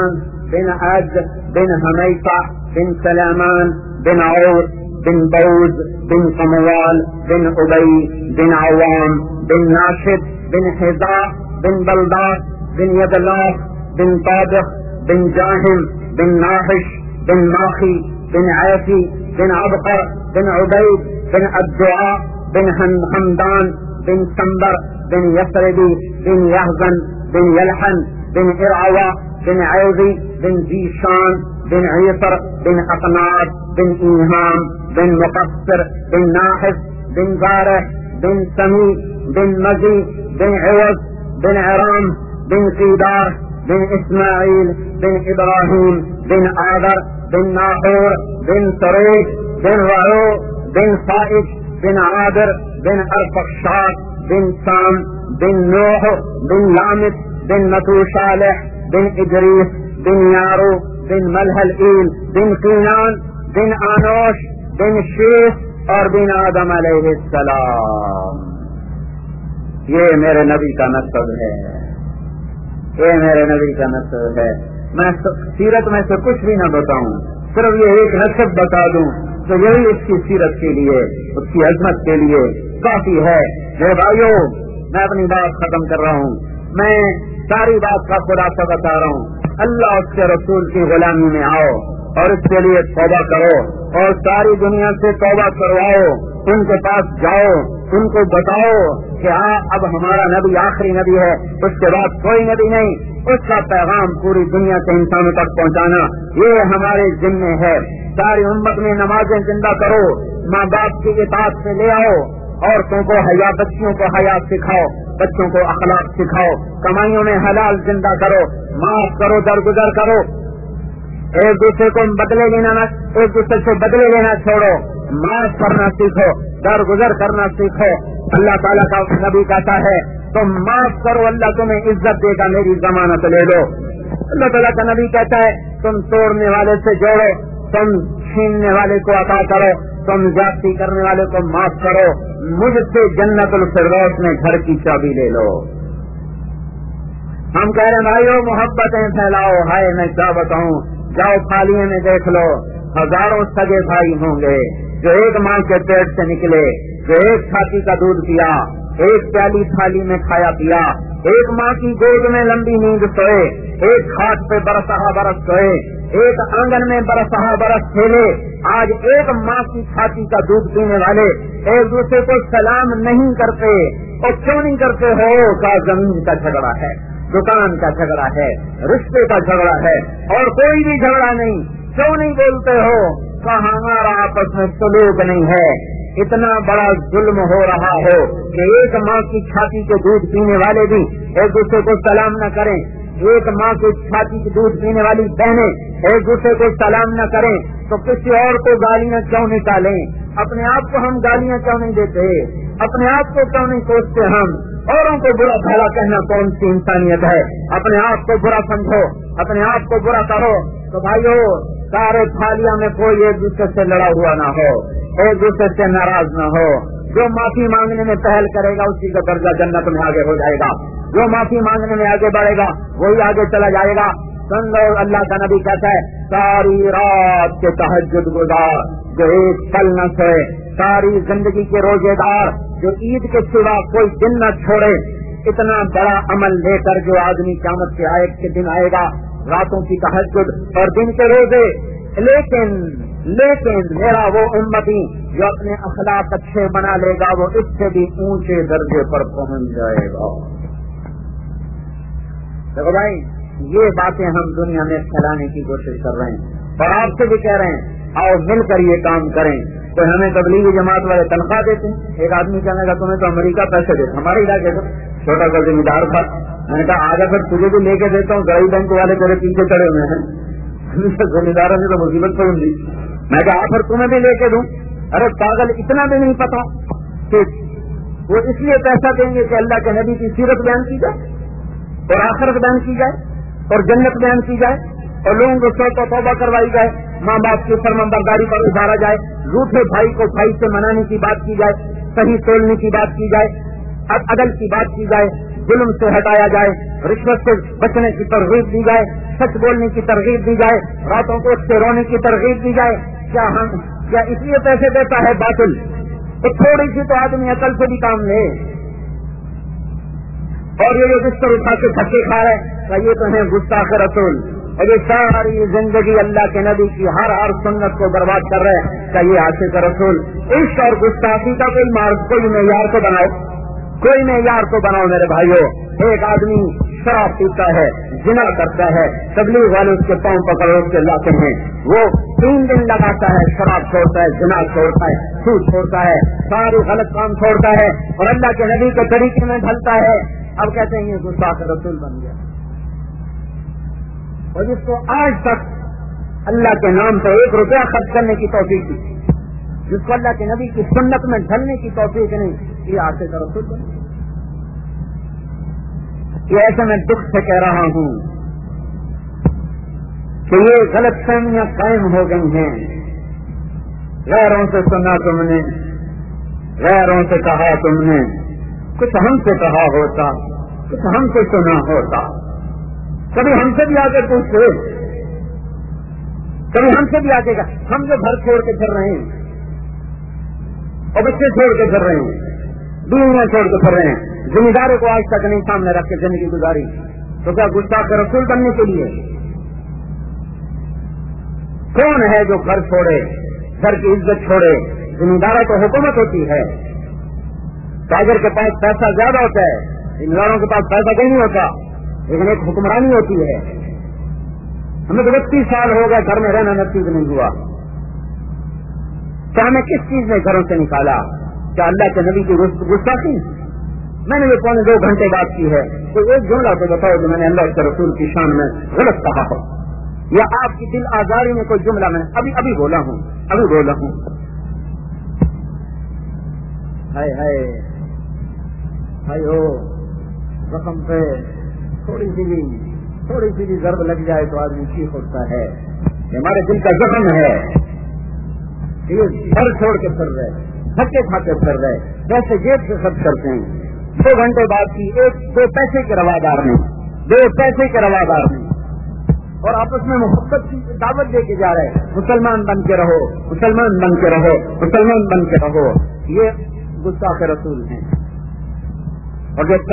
بن عد بن حمیفہ بن سلیمان بن عوف بن بوز بن قموال بن ابی بن عوام بن ناشد بن حذاء بن بلداس بن یدلاف بن طابق بن جاہم بن ناحش بن ماخی بن عیفی بن عبقر بن عبید بن الدعاء بن حمدان بن سنبر بن یسربی بن یحزن بن یلحن بن ارعوا بن عیضی بن ذیشان بن عیسر بن اقناب بن ایہام بن مقصر بن ناحس بن زارح بن سمی بن مزی بن عوض بن عرام بن قیدار بن اسماعیل بن ابراہیم بن آذر بن ناحور بن سریج بن رعو بن صائد بن عابر بن ارفخشاد بن سام بن نوح بن لامت بن متوشالح بن ادریس بن یارو بن ملحلئیل بن قینان بن آنوش بن شیخ اور بن آدم علیہ السلام. یہ میرے نبی کا نسب ہے، یہ میرے نبی کا نسب ہے. میں سیرت میں سے کچھ بھی نہ بتاؤں، صرف یہ ایک نسب بتا دوں تو یہی اس کی سیرت کے لیے، اس کی عظمت کے لیے کافی ہے. میرے بھائیوں، میں اپنی بات ختم کر رہا ہوں. میں ساری بات کا خلاصہ بتا رہا ہوں. اللہ اس کے رسول کی غلامی میں آؤ اور اس کے لیے توبہ کرو اور ساری دنیا سے توبہ کرواؤ. ان کے پاس جاؤ، ان کو بتاؤ کہ ہاں اب ہمارا نبی آخری نبی ہے، اس کے بعد کوئی نبی نہیں. اس کا پیغام پوری دنیا کے انسانوں تک پہنچانا یہ ہمارے ذمے ہے. ساری امت میں نمازیں زندہ کرو، ماں باپ کی اطاعت سے لے آؤ، عورتوں کو حیا، بچیوں کو حیا سکھاؤ، بچوں کو اخلاق سکھاؤ، کمائیوں میں حلال زندہ کرو، معاف کرو، درگزر کرو، ایک دوسرے کو بدلے لینا، ایک دوسرے سے بدلے لینا چھوڑو، معاف کرنا سیکھو، درگزر کرنا سیکھو. اللہ تعالیٰ کا نبی کہتا ہے تم معاف کرو، اللہ تمہیں عزت دے گا، میری ضمانت لے لو. اللہ تعالیٰ کا نبی کہتا ہے تم توڑنے والے سے جوڑو، تم چھیننے والے کو عطا کرو، تم زیادتی کرنے والے کو معاف کرو، مجھ سے جنت الفردوس میں گھر کی چابی لے لو. ہم کہہ رہے ہیں بھائیو محبتیں پھیلاؤ. ہائے میں کیا بتاؤں، جاؤ پھالیے میں دیکھ لو، ہزاروں سگے بھائی ہوں گے جو ایک ماں کے پیٹ سے نکلے، جو ایک چھاتی کا دودھ پیا، ایک پیالی تھالی میں کھایا پیا، ایک ماں کی گود میں لمبی نیند سوئے، ایک کھاٹ پہ برسہ برس سوئے، ایک آنگن میں برسہ برس کھیلے. آج ایک ماں کی چھاتی کا دودھ پینے والے ایک دوسرے کو سلام نہیں کرتے. اور کیوں نہیں کرتے ہو؟ کا زمین کا جھگڑا ہے، دکان کا جھگڑا ہے، رشتے کا جھگڑا ہے، اور کوئی بھی جھگڑا نہیں. کیوں نہیں بولتے ہو؟ کہ ہمارا آپس میں سلوک نہیں ہے. اتنا بڑا ظلم ہو رہا ہو کہ ایک ماں کی چھاتی کے دودھ پینے والے بھی ایک دوسرے کو سلام نہ کریں، ایک ماں کی چھاتی کے دودھ پینے والی بہنیں ایک دوسرے کو سلام نہ کریں، تو کسی اور کو گالیاں کیوں نکالیں؟ اپنے آپ کو ہم گالیاں کیوں نہیں دیتے؟ اپنے آپ کو کیوں نہیں سوچتے؟ ہم اوروں کو برا بھلا کہنا کون سی انسانیت ہے؟ اپنے آپ کو برا سمجھو، اپنے آپ کو برا کرو. تو بھائیو، سارے تھالیاں میں کوئی ایک دوسرے سے لڑا ہوا نہ ہو، ایک دوسرے سے ناراض نہ ہو. جو معافی مانگنے میں پہل کرے گا اسی کا درجہ جنت میں آگے ہو جائے گا. جو معافی مانگنے میں آگے بڑھے گا وہی آگے چلا جائے گا. سنو، اللہ کا نبی کہتا ہے ساری رات کے تہجد گزار جو ایک پل نہ سوئے، ساری زندگی کے روزے دار جو عید کے سوا کوئی دن نہ چھوڑے، اتنا بڑا عمل لے کر جو آدمی قیامت کے آئے کے دن آئے گا، راتوں کی تہجد اور دن کے روزے. لیکن میرا وہ امتی جو اپنے اخلاق اچھے بنا لے گا وہ اس سے بھی اونچے درجے پر پہنچ جائے گا. دیکھو بھائی، یہ باتیں ہم دنیا میں پھیلانے کی کوشش کر رہے ہیں اور آپ سے بھی کہہ رہے ہیں آؤ مل کر یہ کام کریں. تو ہمیں تبلیغی جماعت والے تنخواہ دیتے ہیں. ایک آدمی کہنے کا تمہیں تو امریکہ پیسے دیتے، ہمارے علاقے کا چھوٹا سا ذمہ دار تھا. میں نے کہا آگے پھر تجھے بھی لے کے دیتا ہوں، گریب بینک والے تیرے پیچھے چڑھے ہوئے ہیں، ذمہ داروں نے تو مصیبت پڑ گئی. میں کہا پھر تمہیں بھی لے کے دوں. ارے پاگل، اتنا بھی نہیں پتا کہ وہ اس لیے پیسہ دیں گے کہ اللہ کے نبی کی سیرت بیان کی جائے اور آخرت بیان کی جائے اور جنت بیان کی جائے اور لوگوں کو سو کو توبہ کروائی جائے، ماں باپ کی فرمانبرداری پر ابھارا جائے، روٹھے بھائی کو بھائی سے منانے کی بات کی جائے، صحیح تولنے کی بات کی جائے، عدل کی بات کی جائے، ظلم سے ہٹایا جائے، رشوت سے بچنے کی ترغیب دی جائے، سچ بولنے کی ترغیب دی جائے، راتوں کو اٹھ کے رونے کی ترغیب دی جائے، کیا اس لیے پیسے دیتا ہے باطل؟ تو تھوڑی سی تو آدمی عقل سے بھی کام لے. اور یہ جو بستر اٹھا کے دھکے کھا رہے یہ تو ہے گستاخ رسول، اور یہ ساری زندگی اللہ کے نبی کی ہر سنت کو برباد کر رہے ہیں. کیا یہ عاشق رسول؟ عشق اور گستاخی کا کوئی معیار تو بناؤ، کوئی معیار تو بناؤ میرے بھائیو. ایک آدمی شراب پیتا ہے، زنا کرتا ہے، تبلیغ والے اس کے پاؤں پکڑ کے لاتے ہیں، وہ 3 دن لگاتا ہے، شراب چھوڑتا ہے، زنا چھوڑتا ہے، سود چھوڑتا ہے، سارے غلط کام چھوڑتا ہے اور اللہ کے نبی کے طریقے میں ڈھلتا ہے. اب کہتے ہیں یہ گستاخ رسول بن گیا. اور جس کو آج تک اللہ کے نام پہ 1 روپیہ خرچ کرنے کی توفیق دی، جس کو اللہ کے نبی کی سنت میں ڈھلنے کی توفیق نہیں، یہ عاشق رسول بن گیا. یہ ایسے میں دکھ سے کہہ رہا ہوں کہ یہ غلط فہمیاں قائم ہو گئی ہیں. غیروں سے سنا تم نے، غیروں سے کہا تم نے، کچھ ہم سے کہا ہوتا، کچھ ہم سے سنا ہوتا. کبھی ہم سے بھی آگے پوچھتے، کبھی ہم سے بھی آگے گا. ہم جو گھر چھوڑ کے پھر رہے ہیں اور بچے چھوڑ کے پھر رہے ہیں، بیویاں چھوڑ کے پھر رہے ہیں، ذمہ داروں کو آج تک نہیں سامنے رکھ کے زندگی گزاری، تو کیا گستاخ رسول بننے کے لیے؟ کون ہے جو گھر چھوڑے، گھر کی عزت چھوڑے؟ ذمہ داروں تو حکومت ہوتی ہے. تاجر کے پاس پیسہ زیادہ ہوتا ہے، ذمہ داروں کے پاس پیسہ کہیں نہیں ہوتا، لیکن ایک حکمرانی ہوتی ہے. ہمیں تو 32 سال ہو گئے گھر میں رہنا نصیب نہیں ہوا. کیا ہمیں کس چیز نے گھروں سے نکالا؟ کیا اللہ کے نبی کی گستاخی؟ میں نے یہ 2.25 گھنٹے بات کی ہے، تو ایک جملہ تو بتاؤ جو میں نے اللہ کے رسول کی شان میں غلط کہا ہو، یا آپ کی دل آزاری میں کوئی جملہ میں ابھی بولا ہوں. ہائے ہائے ہائے ہو، رقم پہ تھوڑی سی بھی ضرب لگ جائے تو آدمی چیخ اٹھتا ہے. ہمارے دل کا زخم ہے. یہ گھر چھوڑ کے پھر رہے، دھکے کھا کے پھر رہے، پیسے جیب سے خرچ کرتے ہیں. 2 گھنٹے بعد کی 2 پیسے کے روادار نہیں، اور آپس میں محبت کی دعوت دے کے جا رہے، مسلمان بن کے رہو، مسلمان بن کے رہو، مسلمان بن کے رہو. یہ گستاخ رسول ہیں. اور جو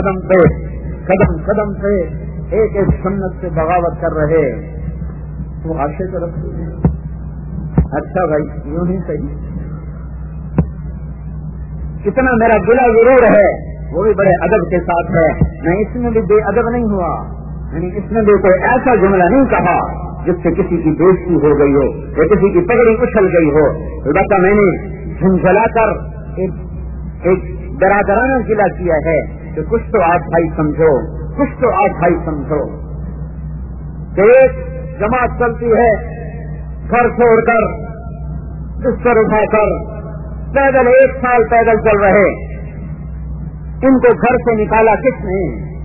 قدم پہ ایک سنت سے بغاوت کر رہے وہ عاشق رسول ہیں. اچھا بھائی یوں ہی صحیح. کتنا میرا گلہ ضرور ہے، وہ بھی بڑے ادب کے ساتھ ہے. میں اس میں بھی بے ادب نہیں ہوا، یعنی اس میں بھی کوئی ایسا جملہ نہیں کہا جس سے کسی کی بےزتی ہو گئی ہو یا کسی کی پگڑی اچھل گئی ہو. البتہ میں نے جھنجھلا کر ایک برادرانہ گلہ کیا ہے کہ کچھ تو آپ بھائی سمجھو کہ ایک جماعت چلتی ہے گھر چھوڑ کر، بستر اٹھا کر پیدل 1 سال پیدل چل رہے. ان کو گھر سے نکالا کس نے؟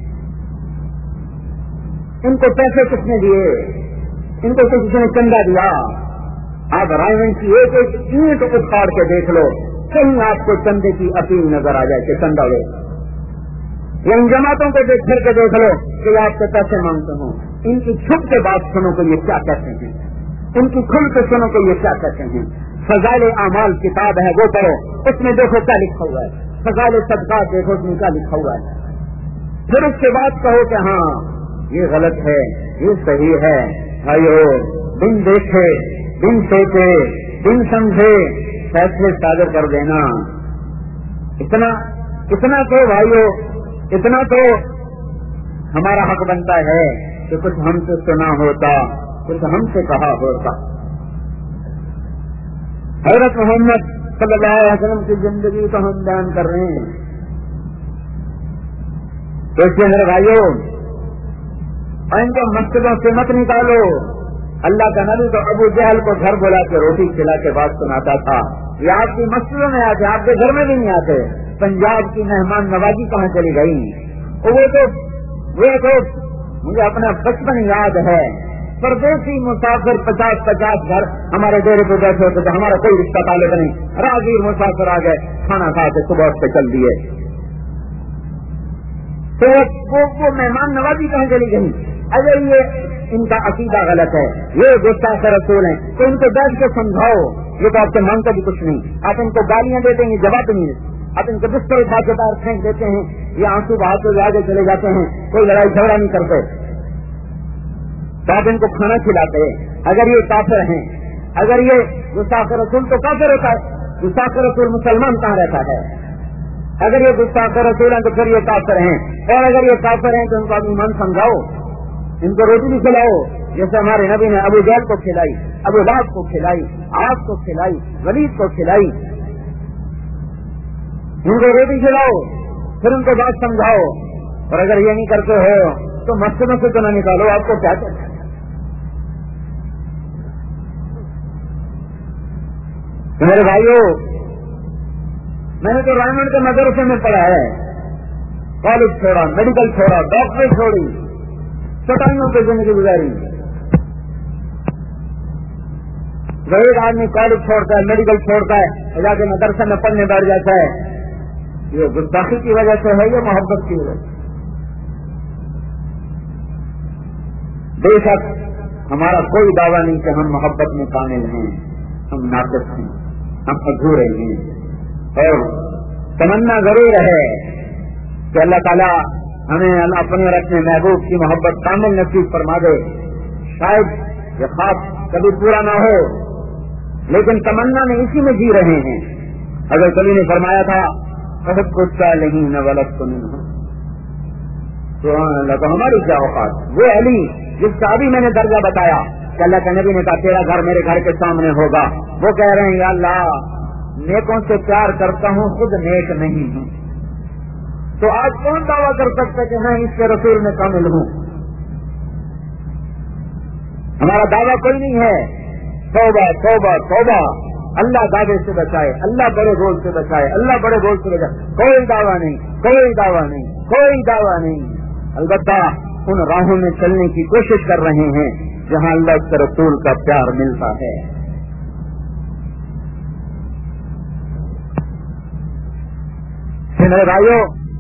ان کو پیسے کس نے دیے؟ ان کو کسی نے چندہ دیا؟ آپ رائمنڈ کی ایک اینٹ اکھاڑ کے دیکھ لو، کہیں آپ کو چندے کی اپیل نظر آ جائے کہ چندہ لو. یا ان جماعتوں کو پھر کے دیکھ لو کہ آپ سے پیسے مانگتے ہوں. ان کی چھپ کے بات سنو کہ یہ کیا کہتے ہیں، ان کی کھل کے سنو کہ یہ کیا کہتے ہیں. فضائل اعمال کتاب ہے وہ پڑھو، اس میں دیکھو کیا لکھا ہوا ہے. فضائل صدقات دیکھو اس میں کیا لکھا ہوا ہے. پھر اس کے بعد کہو کہ ہاں یہ غلط ہے، یہ صحیح ہے. بھائیو بن دیکھے، بن سوچے، بن سمجھے فیصلے صادر کر دینا. اتنا تو بھائیو، اتنا تو ہمارا حق بنتا ہے کہ کچھ ہم سے سنا ہوتا، کچھ ہم سے کہا ہوتا. حضرت محمد صلی اللہ علیہ وسلم کی زندگی کو ہم بیان کر رہے ہیں. تو اس لیے میرے بھائیو ان کو مسجدوں سے مت نکالو. اللہ کا نبی تو ابو جہل کو گھر بلا کے روٹی کھلا کے بات سناتا تھا. یہ آپ کی مسجدوں میں آتے، آپ کے گھر میں بھی نہیں آتے. پنجاب کی مہمان نوازی کہاں چلی گئی؟ وہ تو مجھے اپنا بچپن یاد ہے. پردیسی مسافر 50 گھر ہمارے ڈیرے پہ بیٹھے ہوتے تھے، ہمارا کوئی رشتہ تعلق نہیں. راہگیر مسافر آ گئے، کھانا کھا کے صبح سے چل دیے. تو وہ مہمان نوازی کہاں چلی گئی؟ اگر یہ ان کا عقیدہ غلط ہے، یہ گستاخ رسول ہیں، تو ان کو بیٹھ کے سمجھاؤ، یہ تو آپ سے مانگتا بھی کچھ نہیں، آپ ان کو گالیاں دیتے ہیں جواب نہیں دیتے، آپ ان کو بستر اٹھا کے باہر پھینک دیتے ہیں، یہ آنسو بہاتے ہوئے آگے چلے جاتے ہیں، کوئی لڑائی جھگڑا نہیں کرتے، تو آپ ان کو کھانا کھلاتے ہیں۔ اگر یہ کافر ہیں، اگر یہ گستاخ رسول تو کافر ہوتا ہے، گستاخ رسول مسلمان کہاں رہتا ہے؟ اگر یہ گستاخ رسول ہیں تو پھر یہ کافر ہیں، اور اگر یہ کافر ہیں تو ان کو ایمان سمجھاؤ، ان کو روٹی بھی کھلاؤ، جیسے ہمارے نبی نے ابو جہل کو کھلائی، ابو لہب کو کھلائی، عاص کو کھلائی، ولید کو کھلائی، ان کو روٹی کھلاؤ، پھر ان کو بات سمجھاؤ، اور اگر یہ نہیں کرتے ہو تو مسجدوں سے تو نہ نکالو، آپ کو کیا کرنا ہے؟ میرے بھائیو، میں نے تو رائمنڈ کے مدرسے میں پڑھا ہے، کالج چھوڑا، میڈیکل چھوڑا، ڈاکٹری چھوڑی، چٹائیوں پہ زندگی گزاری۔ ایک آدمی کالج چھوڑتا ہے، میڈیکل چھوڑتا ہے، جا کے مدرسے میں پڑھنے بیٹھ جاتا ہے، یہ گستاخی کی وجہ سے ہے یا محبت کی وجہ سے؟ بے شک ہمارا کوئی دعویٰ نہیں کہ ہم محبت میں کامل ہیں، ہم ناقص ہیں، ہم ادھورے ہیں، اور تمنا ضرور ہے کہ اللہ تعالیٰ ہمیں اپنے اور اپنے محبوب کی محبت کامل نصیب فرما دے۔ شاید یہ خواب کبھی پورا نہ ہو، لیکن تمنا میں اسی میں جی رہے ہیں۔ اگر کبھی نے فرمایا تھا بہت کچھ کا نہیں نہ غلط تو نہیں، تو اللہ تو ہماری کیا اوقات؟ وہ علی جس کا ابھی میں نے درجہ بتایا کہ اللہ کے نبی نے کہا تیرا گھر میرے گھر کے سامنے ہوگا، وہ کہہ رہے ہیں یا اللہ نیکوں سے پیار کرتا ہوں، خود نیک نہیں ہوں، تو آج کون دعویٰ کر سکتا کہ میں اس کے رسول میں کامل ہوں؟ ہمارا دعویٰ کوئی نہیں ہے۔ توبہ توبہ توبہ، اللہ دعوے سے بچائے، اللہ بڑے بول سے بچائے، اللہ بڑے بول سے بچائے، کوئی دعویٰ نہیں، کوئی دعویٰ نہیں، کوئی دعویٰ نہیں۔ البتہ ان راہوں میں چلنے کی کوشش کر رہے ہیں جہاں اللہ کے رسول کا پیار ملتا ہے۔ میرے بھائیوں،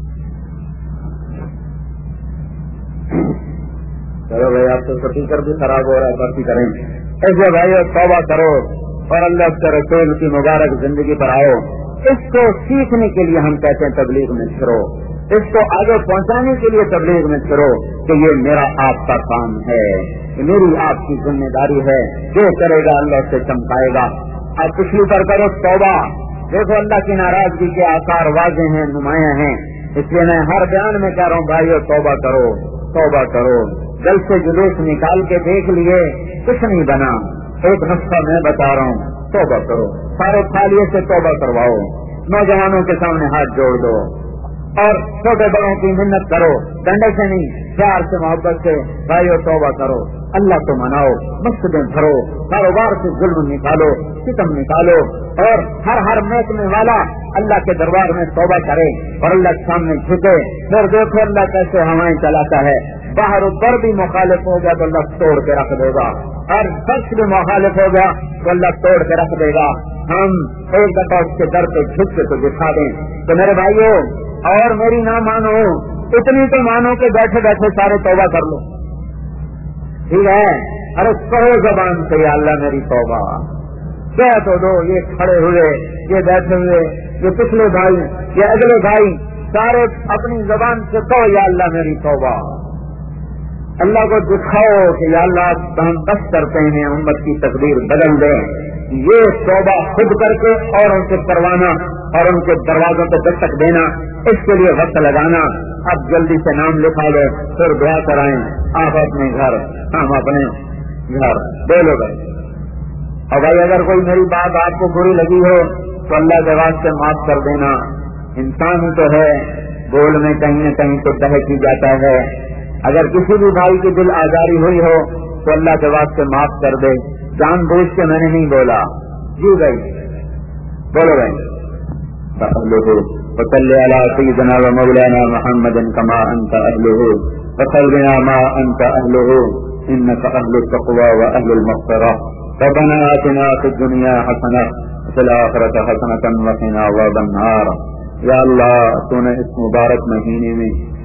چلو بھائی آپ تو سپیکر بھی خراب ہو رہا ہے، بھرتی کریں ایسے بھائیو، توبہ کرو اور اللہ کے رسول کی مبارک زندگی پر آؤ۔ اس کو سیکھنے کے لیے ہم کہتے ہیں تبلیغ میں پھرو، اس کو آگے پہنچانے کے لیے تبلیغ میں پھرو کہ یہ میرا آپ کا کام ہے، یہ میری آپ کی ذمہ داری ہے، جو کرے گا اللہ سے چمکائے گا۔ آپ پچھلی پر کرو توبہ، دیکھو اللہ کی ناراضگی کے آثار واضح ہیں، نمایاں ہیں، اس لیے میں ہر بیان میں کہہ رہا ہوں بھائیو توبہ کرو، توبہ کرو۔ دل سے جلوس نکال کے دیکھ لیے کچھ نہیں بنا، ایک نسخہ میں بتا رہا ہوں، توبہ کرو، سارے خالیے سے توبہ کرواؤ، نوجوانوں کے سامنے ہاتھ جوڑ دو اور چھوٹے بڑوں کی منت کرو، ڈنڈے سے نہیں، پیار سے محبت سے بھائیو توبہ کرو، اللہ کو مناؤ، مسجدیں بھرو، کاروبار سے ظلم نکالو، ستم نکالو، اور ہر محکمے والا اللہ کے دربار میں توبہ کرے اور اللہ کے سامنے جھکے۔ پھر دیکھو اللہ کیسے ہوائیں چلاتا ہے، باہر اوپر بھی مخالف ہو گیا تو اللہ توڑ کے رکھ دے گا، اور شخص بھی مخالف ہو گیا تو اللہ توڑ کے رکھ دے گا۔ ہم ایک دفعہ اس کے در پہ جھک کے تو دکھا دیں۔ تو میرے بھائیوں، اور میری نہ مانو، اتنی تو مانو کہ بیٹھے بیٹھے سارے توبہ کر لو، ٹھیک ہے؟ ارے کہو زبان سے یا اللہ میری توبہ، کہہ تو دو، یہ کھڑے ہوئے، یہ بیٹھے ہوئے، یہ پچھلے بھائی، یہ اگلے بھائی، سارے اپنی زبان سے کہو یا اللہ میری توبہ۔ اللہ کو دکھاؤ کہ یا اللہ ہم بس کرتے ہیں، امت کی تقدیر بدل دیں۔ یہ توبہ خود کر کے اوروں سے کروانا اور ان کے دروازوں پہ دستک دینا، اس کے لیے وقت لگانا۔ اب جلدی سے نام لکھا لو، پھر دعا کرائیں، آپ اپنے گھر، ہم اپنے گھر، بولو بھائی۔ اور بھائی اگر کوئی میری بات آپ کو بری لگی ہو تو اللہ کے واسطے معاف کر دینا، انسان تو ہے، بول میں کہیں نہ کہیں تو بہک ہی جاتا ہے۔ اگر کسی بھی بھائی کی دل آزاری ہوئی ہو تو اللہ کے واسطے معاف کر دے، جان بوجھ کے میں نے نہیں بولا۔ جی بھائی بولو بھائی۔ وصلی علی سیدنا و مولانا محمد کما انت اہلہ وصلنا ما انت اہلہ انک اہل التقوی و اہل المغفرہ ربنا آتنا فی الدنیا حسنہ وفی الآخرۃ حسنۃ وقنا عذاب النار۔ یا اللہ تو نے اس مبارک مہینے میں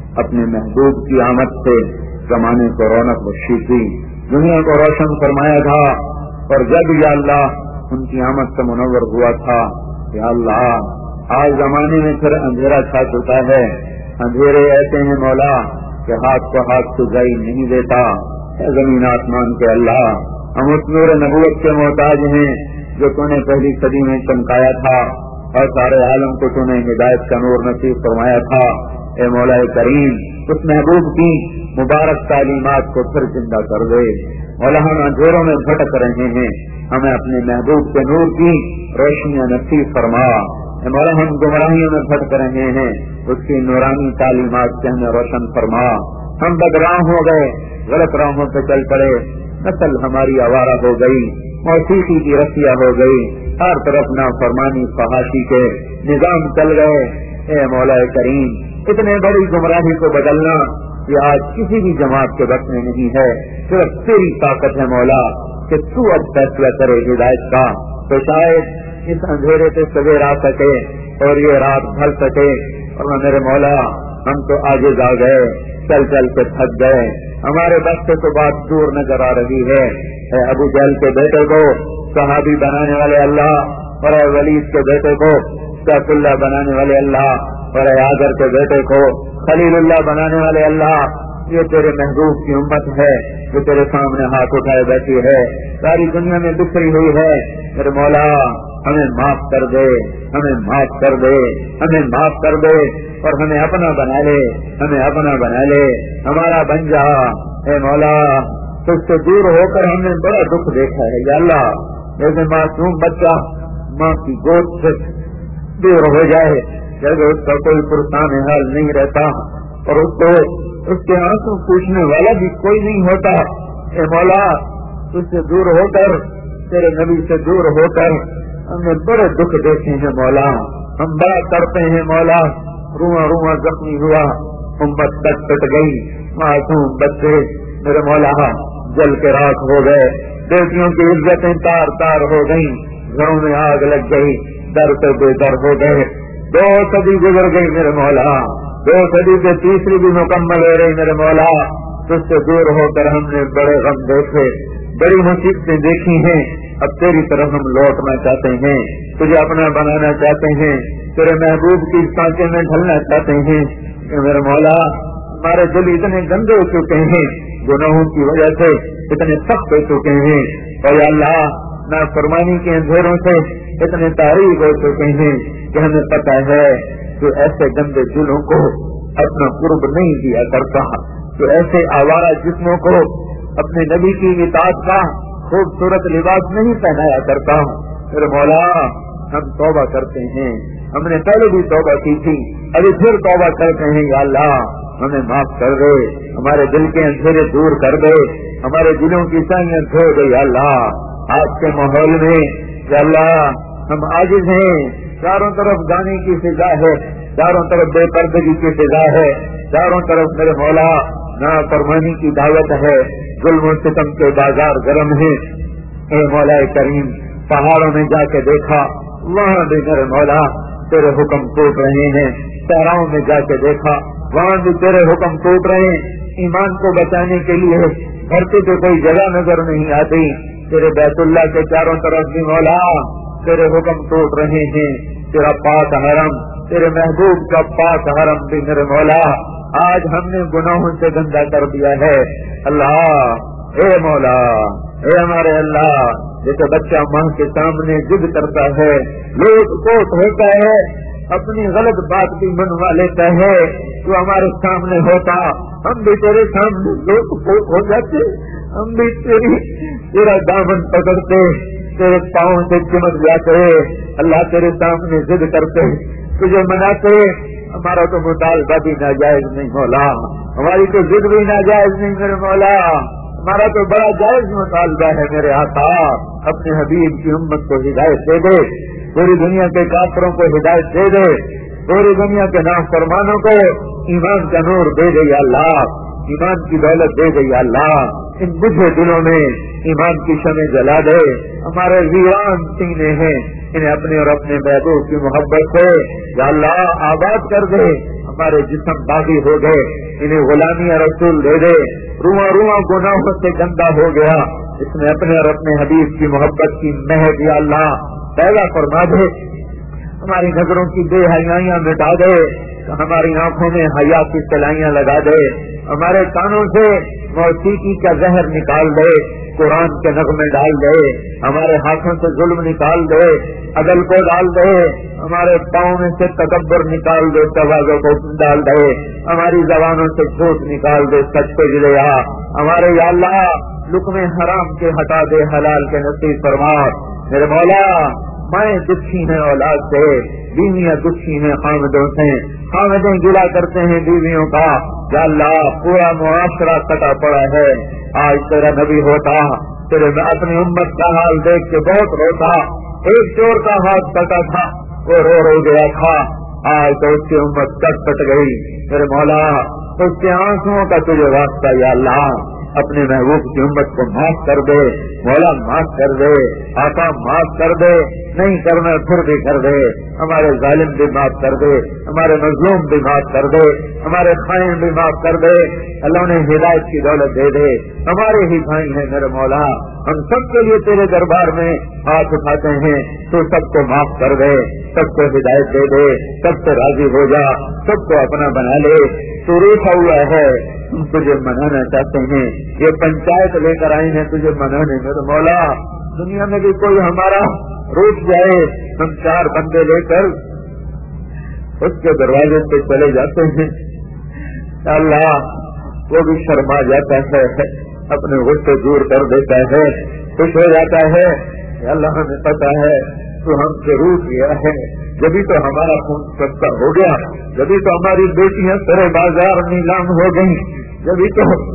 اپنے محبوب کی آمد سے زمانے کو رونق بخشی تھی، دنیا کو روشن فرمایا تھا، اور جب یا اللہ ان کی آمد سے منور ہوا تھا، یا اللہ آج زمانے میں پھر اندھیرا چھا چکا ہے، اندھیرے ایسے ہیں مولا کہ ہاتھ کو ہاتھ سے جائی نہیں دیتا، اے زمین آسمان کے اللہ، ہم اس نور نبوت کے محتاج ہیں جو تو نے پہلی صدی میں چمکایا تھا اور سارے عالم کو تو نے ہدایت کا نور نصیب فرمایا تھا۔ اے مولا کریم، اس محبوب کی مبارک تعلیمات کو پھر زندہ کر دے مولا، ہم اندھیروں میں بھٹک رہے ہیں، ہمیں اپنے محبوب کے نور کی روشنیاں نصیب فرما۔ اے مولا، ہم گمراہیوں میں بھٹک رہے ہیں، اس کی نورانی تعلیمات سے ہمیں روشن فرما۔ ہم بدراہ ہو گئے، غلط راہوں پہ چل پڑے، نسل ہماری آوارہ ہو گئی، موسیقی کی رسیاں ہو گئی، ہر طرف نافرمانی فحاشی کے نظام چل گئے۔ اے مولا کریم، اتنے بڑی گمراہی کو بدلنا یہ آج کسی بھی جماعت کے بس میں نہیں ہے، صرف تیری طاقت ہے مولا کہ تو اب فیصلہ کرے ہدایت کا، تو شاید اس اندھیرے سے سویر آ سکے اور یہ رات ڈھل سکے۔ اور میرے مولا، ہم تو آگے جا گئے، چل چل کے تھک گئے، ہمارے بس سے تو بات دور نظر آ رہی ہے۔ اے ابو جہل کے بیٹے کو صحابی بنانے والے اللہ، اور اے ولید کے بیٹے کو سیف اللہ بنانے والے اللہ، اور اے آگر کے بیٹے کو خلیل اللہ بنانے والے اللہ، یہ تیرے محبوب کی امت ہے جو تیرے سامنے ہاتھ اٹھائے بیٹھی ہے، ساری دنیا میں بکھری ہوئی ہے۔ میرے مولا، ہمیں معاف کر دے، ہمیں معاف کر دے، ہمیں معاف کر دے، اور ہمیں اپنا بنا لے، ہمیں اپنا بنا لے، ہمارا بن جا۔ اے مولا، تجھ سے دور ہو کر ہم نے بڑا دکھ دیکھا ہے یا اللہ، جیسے معصوم بچہ ماں کی گود سے دور ہو جائے، جب اس کا کوئی پرسان حال نہیں رہتا اور اس کے آنسو پوچھنے والا بھی کوئی نہیں ہوتا۔ اے مولا، تجھ سے دور ہو کر، تیرے نبی سے دور ہو کر ہم نے بڑے دکھ دیکھے ہیں مولا، ہم بڑا کرتے ہیں مولا، رواں رواں زخمی ہوا، امت تک کٹ گئی، معصوم بچے میرے مولا جل کے راکھ ہو گئے، بیٹیوں کی عزتیں تار تار ہو گئیں، گھروں میں آگ لگ گئی، در سے بے در ہو گئے، 2 صدی گزر گئی میرے مولا، 2 صدی سے تیسری بھی مکمل ہو رہی میرے مولا، تجھ سے دور ہو کر ہم نے بڑے غم دیکھے، بڑی مصیبتیں دیکھی ہیں، اب تیری طرف ہم لوٹنا چاہتے ہیں، تجھے اپنا بنانا چاہتے ہیں، تیرے محبوب کی سانچے میں ڈھلنا چاہتے ہیں۔ میرے مولا، ہمارے دل اتنے گندے ہو چکے ہیں، گناہوں کی وجہ سے اتنے سخت ہو چکے ہیں، اور یا اللہ نافرمانی کے اندھیروں سے اتنے تاریخ ہو چکے ہیں کہ ہمیں پتہ ہے کہ ایسے گندے دلوں کو اپنا قرب نہیں دیا کرتا، تو ایسے آوارہ جسموں کو اپنے نبی کی اطاعت کا خوبصورت لباس نہیں پہنایا کرتا۔ پھر مولا، ہم توبہ کرتے ہیں، ہم نے پہلے بھی توبہ کی تھی، ابھی پھر توبہ کرتے ہیں، یا اللہ ہمیں معاف کر دے، ہمارے دل کے اندھیرے دور کر دے، ہمارے دلوں کی سائیاں دھو دے یا اللہ۔ آج کے ماحول میں یا اللہ ہم عاجز ہیں، چاروں طرف گانے کی فضا ہے، چاروں طرف بے پردگی کی فضا ہے، چاروں طرف میرے مولا نافرمانی کی دعوت ہے، ظلم و ستم کے بازار گرم ہیں۔ اے مولا کریم، پہاڑوں میں جا کے دیکھا، وہاں بھی میرے مولا تیرے حکم ٹوٹ رہے ہیں، صحراؤں میں جا کے دیکھا، وہاں بھی تیرے حکم ٹوٹ رہے ہیں۔ ایمان کو بچانے کے لیے دھرتی پہ کوئی جگہ نظر نہیں آتی، تیرے بیت اللہ کے چاروں طرف بھی مولا تیرے حکم ٹوٹ رہے ہیں، تیرا پاک حرم، تیرے محبوب کا پاک حرم بھی میرے مولا آج ہم نے گناہوں سے گندا کر دیا ہے۔ اللہ، اے مولا، اے ہمارے اللہ، جیسے بچہ ماں کے سامنے ضد کرتا ہے، لوٹ پوٹ ہوتا ہے، اپنی غلط بات بھی منوا لیتا ہے، تو ہمارے سامنے ہوتا ہم بھی تیرے سامنے لوٹ پوٹ ہو جاتے، ہم بھی تیرا دامن پکڑتے، تیرے پاؤں سے چمٹ جاتے، اللہ تیرے سامنے ضد کرتے، تجھے مناتے۔ ہمارا تو مطالبہ بھی ناجائز نہیں مولا، ہماری تو ضد بھی ناجائز نہیں میرے مولا، ہمارا تو بڑا جائز مطالبہ ہے میرے آقا، اپنے حبیب کی امت کو ہدایت دے دے، پوری دنیا کے کافروں کو ہدایت دے دے، پوری دنیا کے نافرمانوں کو ایمان کا نور دے دے یا اللہ، ایمان کی دولت دے دے یا اللہ، ان بجھے دلوں میں ایمان کی شمع جلا دے، ہمارے ویران سینے ہیں انہیں اپنے اور اپنے محبوب کی محبت سے یا اللہ آباد کر دے، हमारे जिस्म बागी हो गए, इन्हें गुलामी रसूल दे दे। रुआ रुआ गुनाहों से गंदा हो गया, इसमें अपने और अपने हबीब की मोहब्बत की महक या अल्लाह पैदा फरमा दे। हमारी नजरों की बेहयाइयां मिटा दे, हमारी आंखों में हया की तलाइयां लगा दे, हमारे कानों से मौसीकी का जहर निकाल दे, कुरान के नगमे डाल दे, हमारे हाथों से जुल्म निकाल दे, अदल को डाल दे, हमारे पाँव में से तकब्बर निकाल दे, तवाज़ो को डाल दे, हमारी जबानों से झूठ निकाल दे, सच को ले आ। हमारे या अल्लाह लुक़्मे हराम के हटा दे, हलाल के नसीब फरमा। मेरे मौला माएँ दुखी हैं औलाद से, बीवियाँ दुखी हैं खामदों से, खामदें गिला करते हैं बीवियों का। या अल्लाह पूरा मुआशरा कटा पड़ा है। आज तेरा नबी होता, तेरे में अपनी उम्मत का हाल देख के बहुत रोता। एक चोर का हाथ कटा था, वो रो गया था, आज तो उसकी उम्मत कट गई। मेरे मौला उसके आंसुओं का तुझे वास्ता या अल्लाह अपने महबूब की उम्मत को माफ कर दे। मौला माफ कर दे, आका माफ कर दे, नहीं करना फिर भी कर दे। हमारे जालिम भी माफ कर दे, हमारे मजलूम भी माफ कर दे, हमारे खाइन भी माफ कर दे। अल्लाह ने हिदायत की दौलत दे दे। हमारे ही भाई हैं मेरे मौला, हम सबके लिए तेरे दरबार में हाथ उठाते हैं, तो सबको माफ कर दे, सबको हिदायत दे दे, सबसे राजी हो जा, सबको अपना बना ले। तू रूठा हुआ है, हम तुझे मनाना चाहते हैं, ये पंचायत लेकर आए हैं तुझे मनाने। मेरे मौला दुनिया में भी कोई हमारा रूठ जाए, हम 4 बंदे लेकर उसके दरवाजे पे चले जाते हैं, अल्लाह वो भी शर्मा जाता है, अपने गुस्से दूर कर देता है, खुश हो जाता है। अल्लाह हमें पता है तू हमसे रूठ गया है, जभी तो हमारा खून सस्ता हो गया, जभी तो हमारी बेटियां सारे बाजार नीलाम हो गई, जभी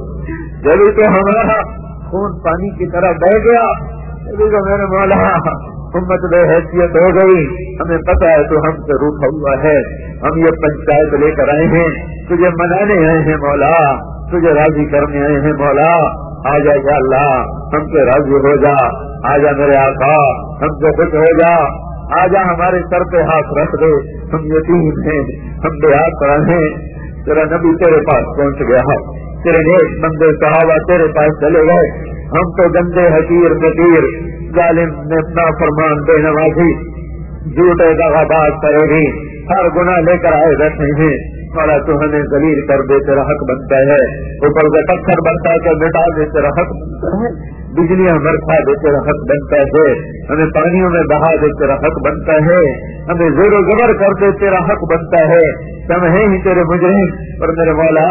तो हमारा खून पानी की तरह बह गया, जभी तो मेरे मौला उम्मत बेहैसियत हो गई। हमें पता है तू हमसे रूठा हुआ है, हम ये पंचायत लेकर आए हैं, तुझे मनाने आए हैं मौला, तुझे राजी करने आए हैं मौला। आजा या अल्लाह हमसे राजी हो जा, आजा मेरे आका हमसे खुश हो जा, आजा हमारे सर पे हाथ रख दे। हम यतीम हैं, हम बेआसरा हैं, तेरा नबी तेरे पास पहुंच गया, तेरे नेक बंदे सहाबा तेरे पास चले गए, हम तो गंदे हकीर फकीर जालिम नाफरमान बेनवाजी झूठे दगाबाज करेगी हर गुनाह लेकर आए बैठे हैं। मौला तू हमें जलील कर दे, तेरा हक बनता है, ऊपर से पत्थर बनता है तो मिटा दे, तेरा हक बनता है, बिजलियां बरसा दे, तेरा हक बनता है, हमें पानियों में बहा दे, तेरा हक बनता है, हमें जोरो जबर कर दे, तेरा हक बनता है। हम हैं ही तेरे मुजरिम, और मेरे मौला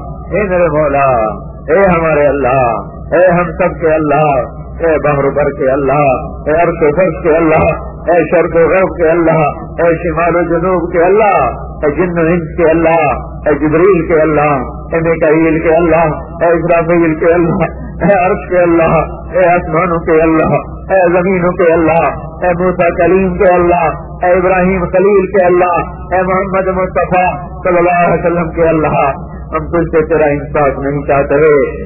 ए मेरे मौला ए हमारे अल्लाह, ए हम सब के अल्लाह, ए बहर बर के अल्लाह, ए अर्श फर्श के अल्लाह, ए शर्क गर्ब के अल्लाह, ए शिमाल जनूब के अल्लाह, ए जिन्न इंस के अल्लाह, ए जिब्रील के अल्लाह, ए मिकाईल के अल्लाह, ए इस्राफील के अल्लाह, ए अर्श के अल्लाह, ए आसमानों के अल्लाह, ए जमीनों के अल्लाह, ए मूसा कलीम के अल्लाह, ए इब्राहिम खलील के अल्लाह, ए मोहम्मद मुस्तफा सल्लल्लाहु अलैहि वसल्लम के अल्लाह। हम तुझसे तेरा इंसाफ नहीं चाहते,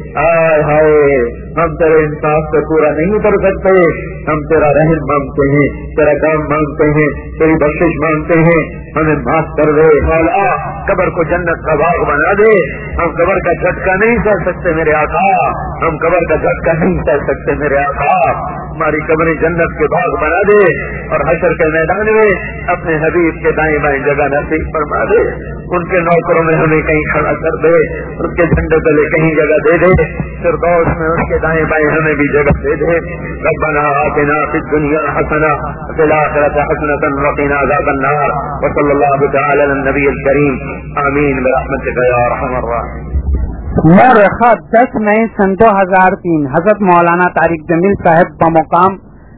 आय हाय हम तेरे इंसाफ से पूरा नहीं कर सकते, हम तेरा रहम मांगते हैं, तेरा काम मांगते हैं, तेरी बख्शिश मांगते हैं, हमें माफ कर दे मौला, कब्र को जन्नत का बाग बना दे। हम कब्र का झटका नहीं सह सकते मेरे आका, हम कब्र का झटका नहीं सह सकते मेरे आका, हमारी कब्र जन्नत के बाग बना दे, और हशर के मैदान में अपने हबीब के दाएं बाएं जगह नसीब फरमा दे, उनके नौकरों में हमें कहीं खड़ा कर दे, उसके झंडे तले कहीं जगह दे दे, फिरदौस में उसके दाएं बाएं हमें भी जगह दे दे। रब्बना आतिना फिद दुनिया हसना फिल आखिरति हसनतन व क़िना अज़ाबन्नार व सल्लल्लाहु तआला अला नबील करीम आमीन बिरहमतिका या अरहमर राहिमीन। मरखा 10 मई सन 2003 हजरत मौलाना तारिक जमील साहब बमुकाम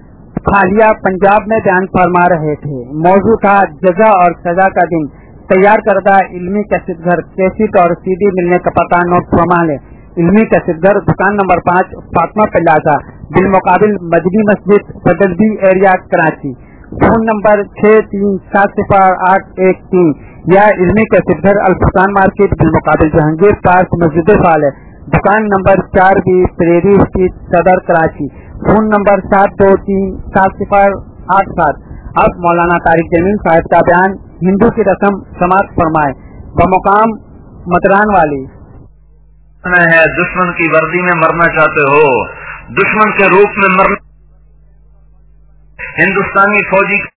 खालिया पंजाब में बयान फरमा रहे थे। मौजू था जजा और सजा का दिन। तैयार करदा इल्मी कैसेट घर, कैसेट और सीडी मिलने का पता नोट फरमा ले। इल्मी कैसेट घर, दुकान नंबर 5 फातिमा प्लाजा, बिल मुकाबिल मदनी मस्जिद, बदलबी एरिया, कराची। फोन नंबर 63708113 या इल्मी कैसेट घर, अल-फुरकान मार्केट, बिल मुकाबिल जहांगीर पार्क, मस्जिद फाल, दुकान नंबर 4B, प्रेरी स्ट्रीट, सदर, कराची। Phone number 7237087। अब मौलाना तारिक जमील साहब का बयान हिंदू की रस्म समाप्त फरमाए। बमुकाम मतरान वाली। है दुश्मन की वर्दी में मरना चाहते हो, दुश्मन के रूप में मरना। हिंदुस्तानी फौजी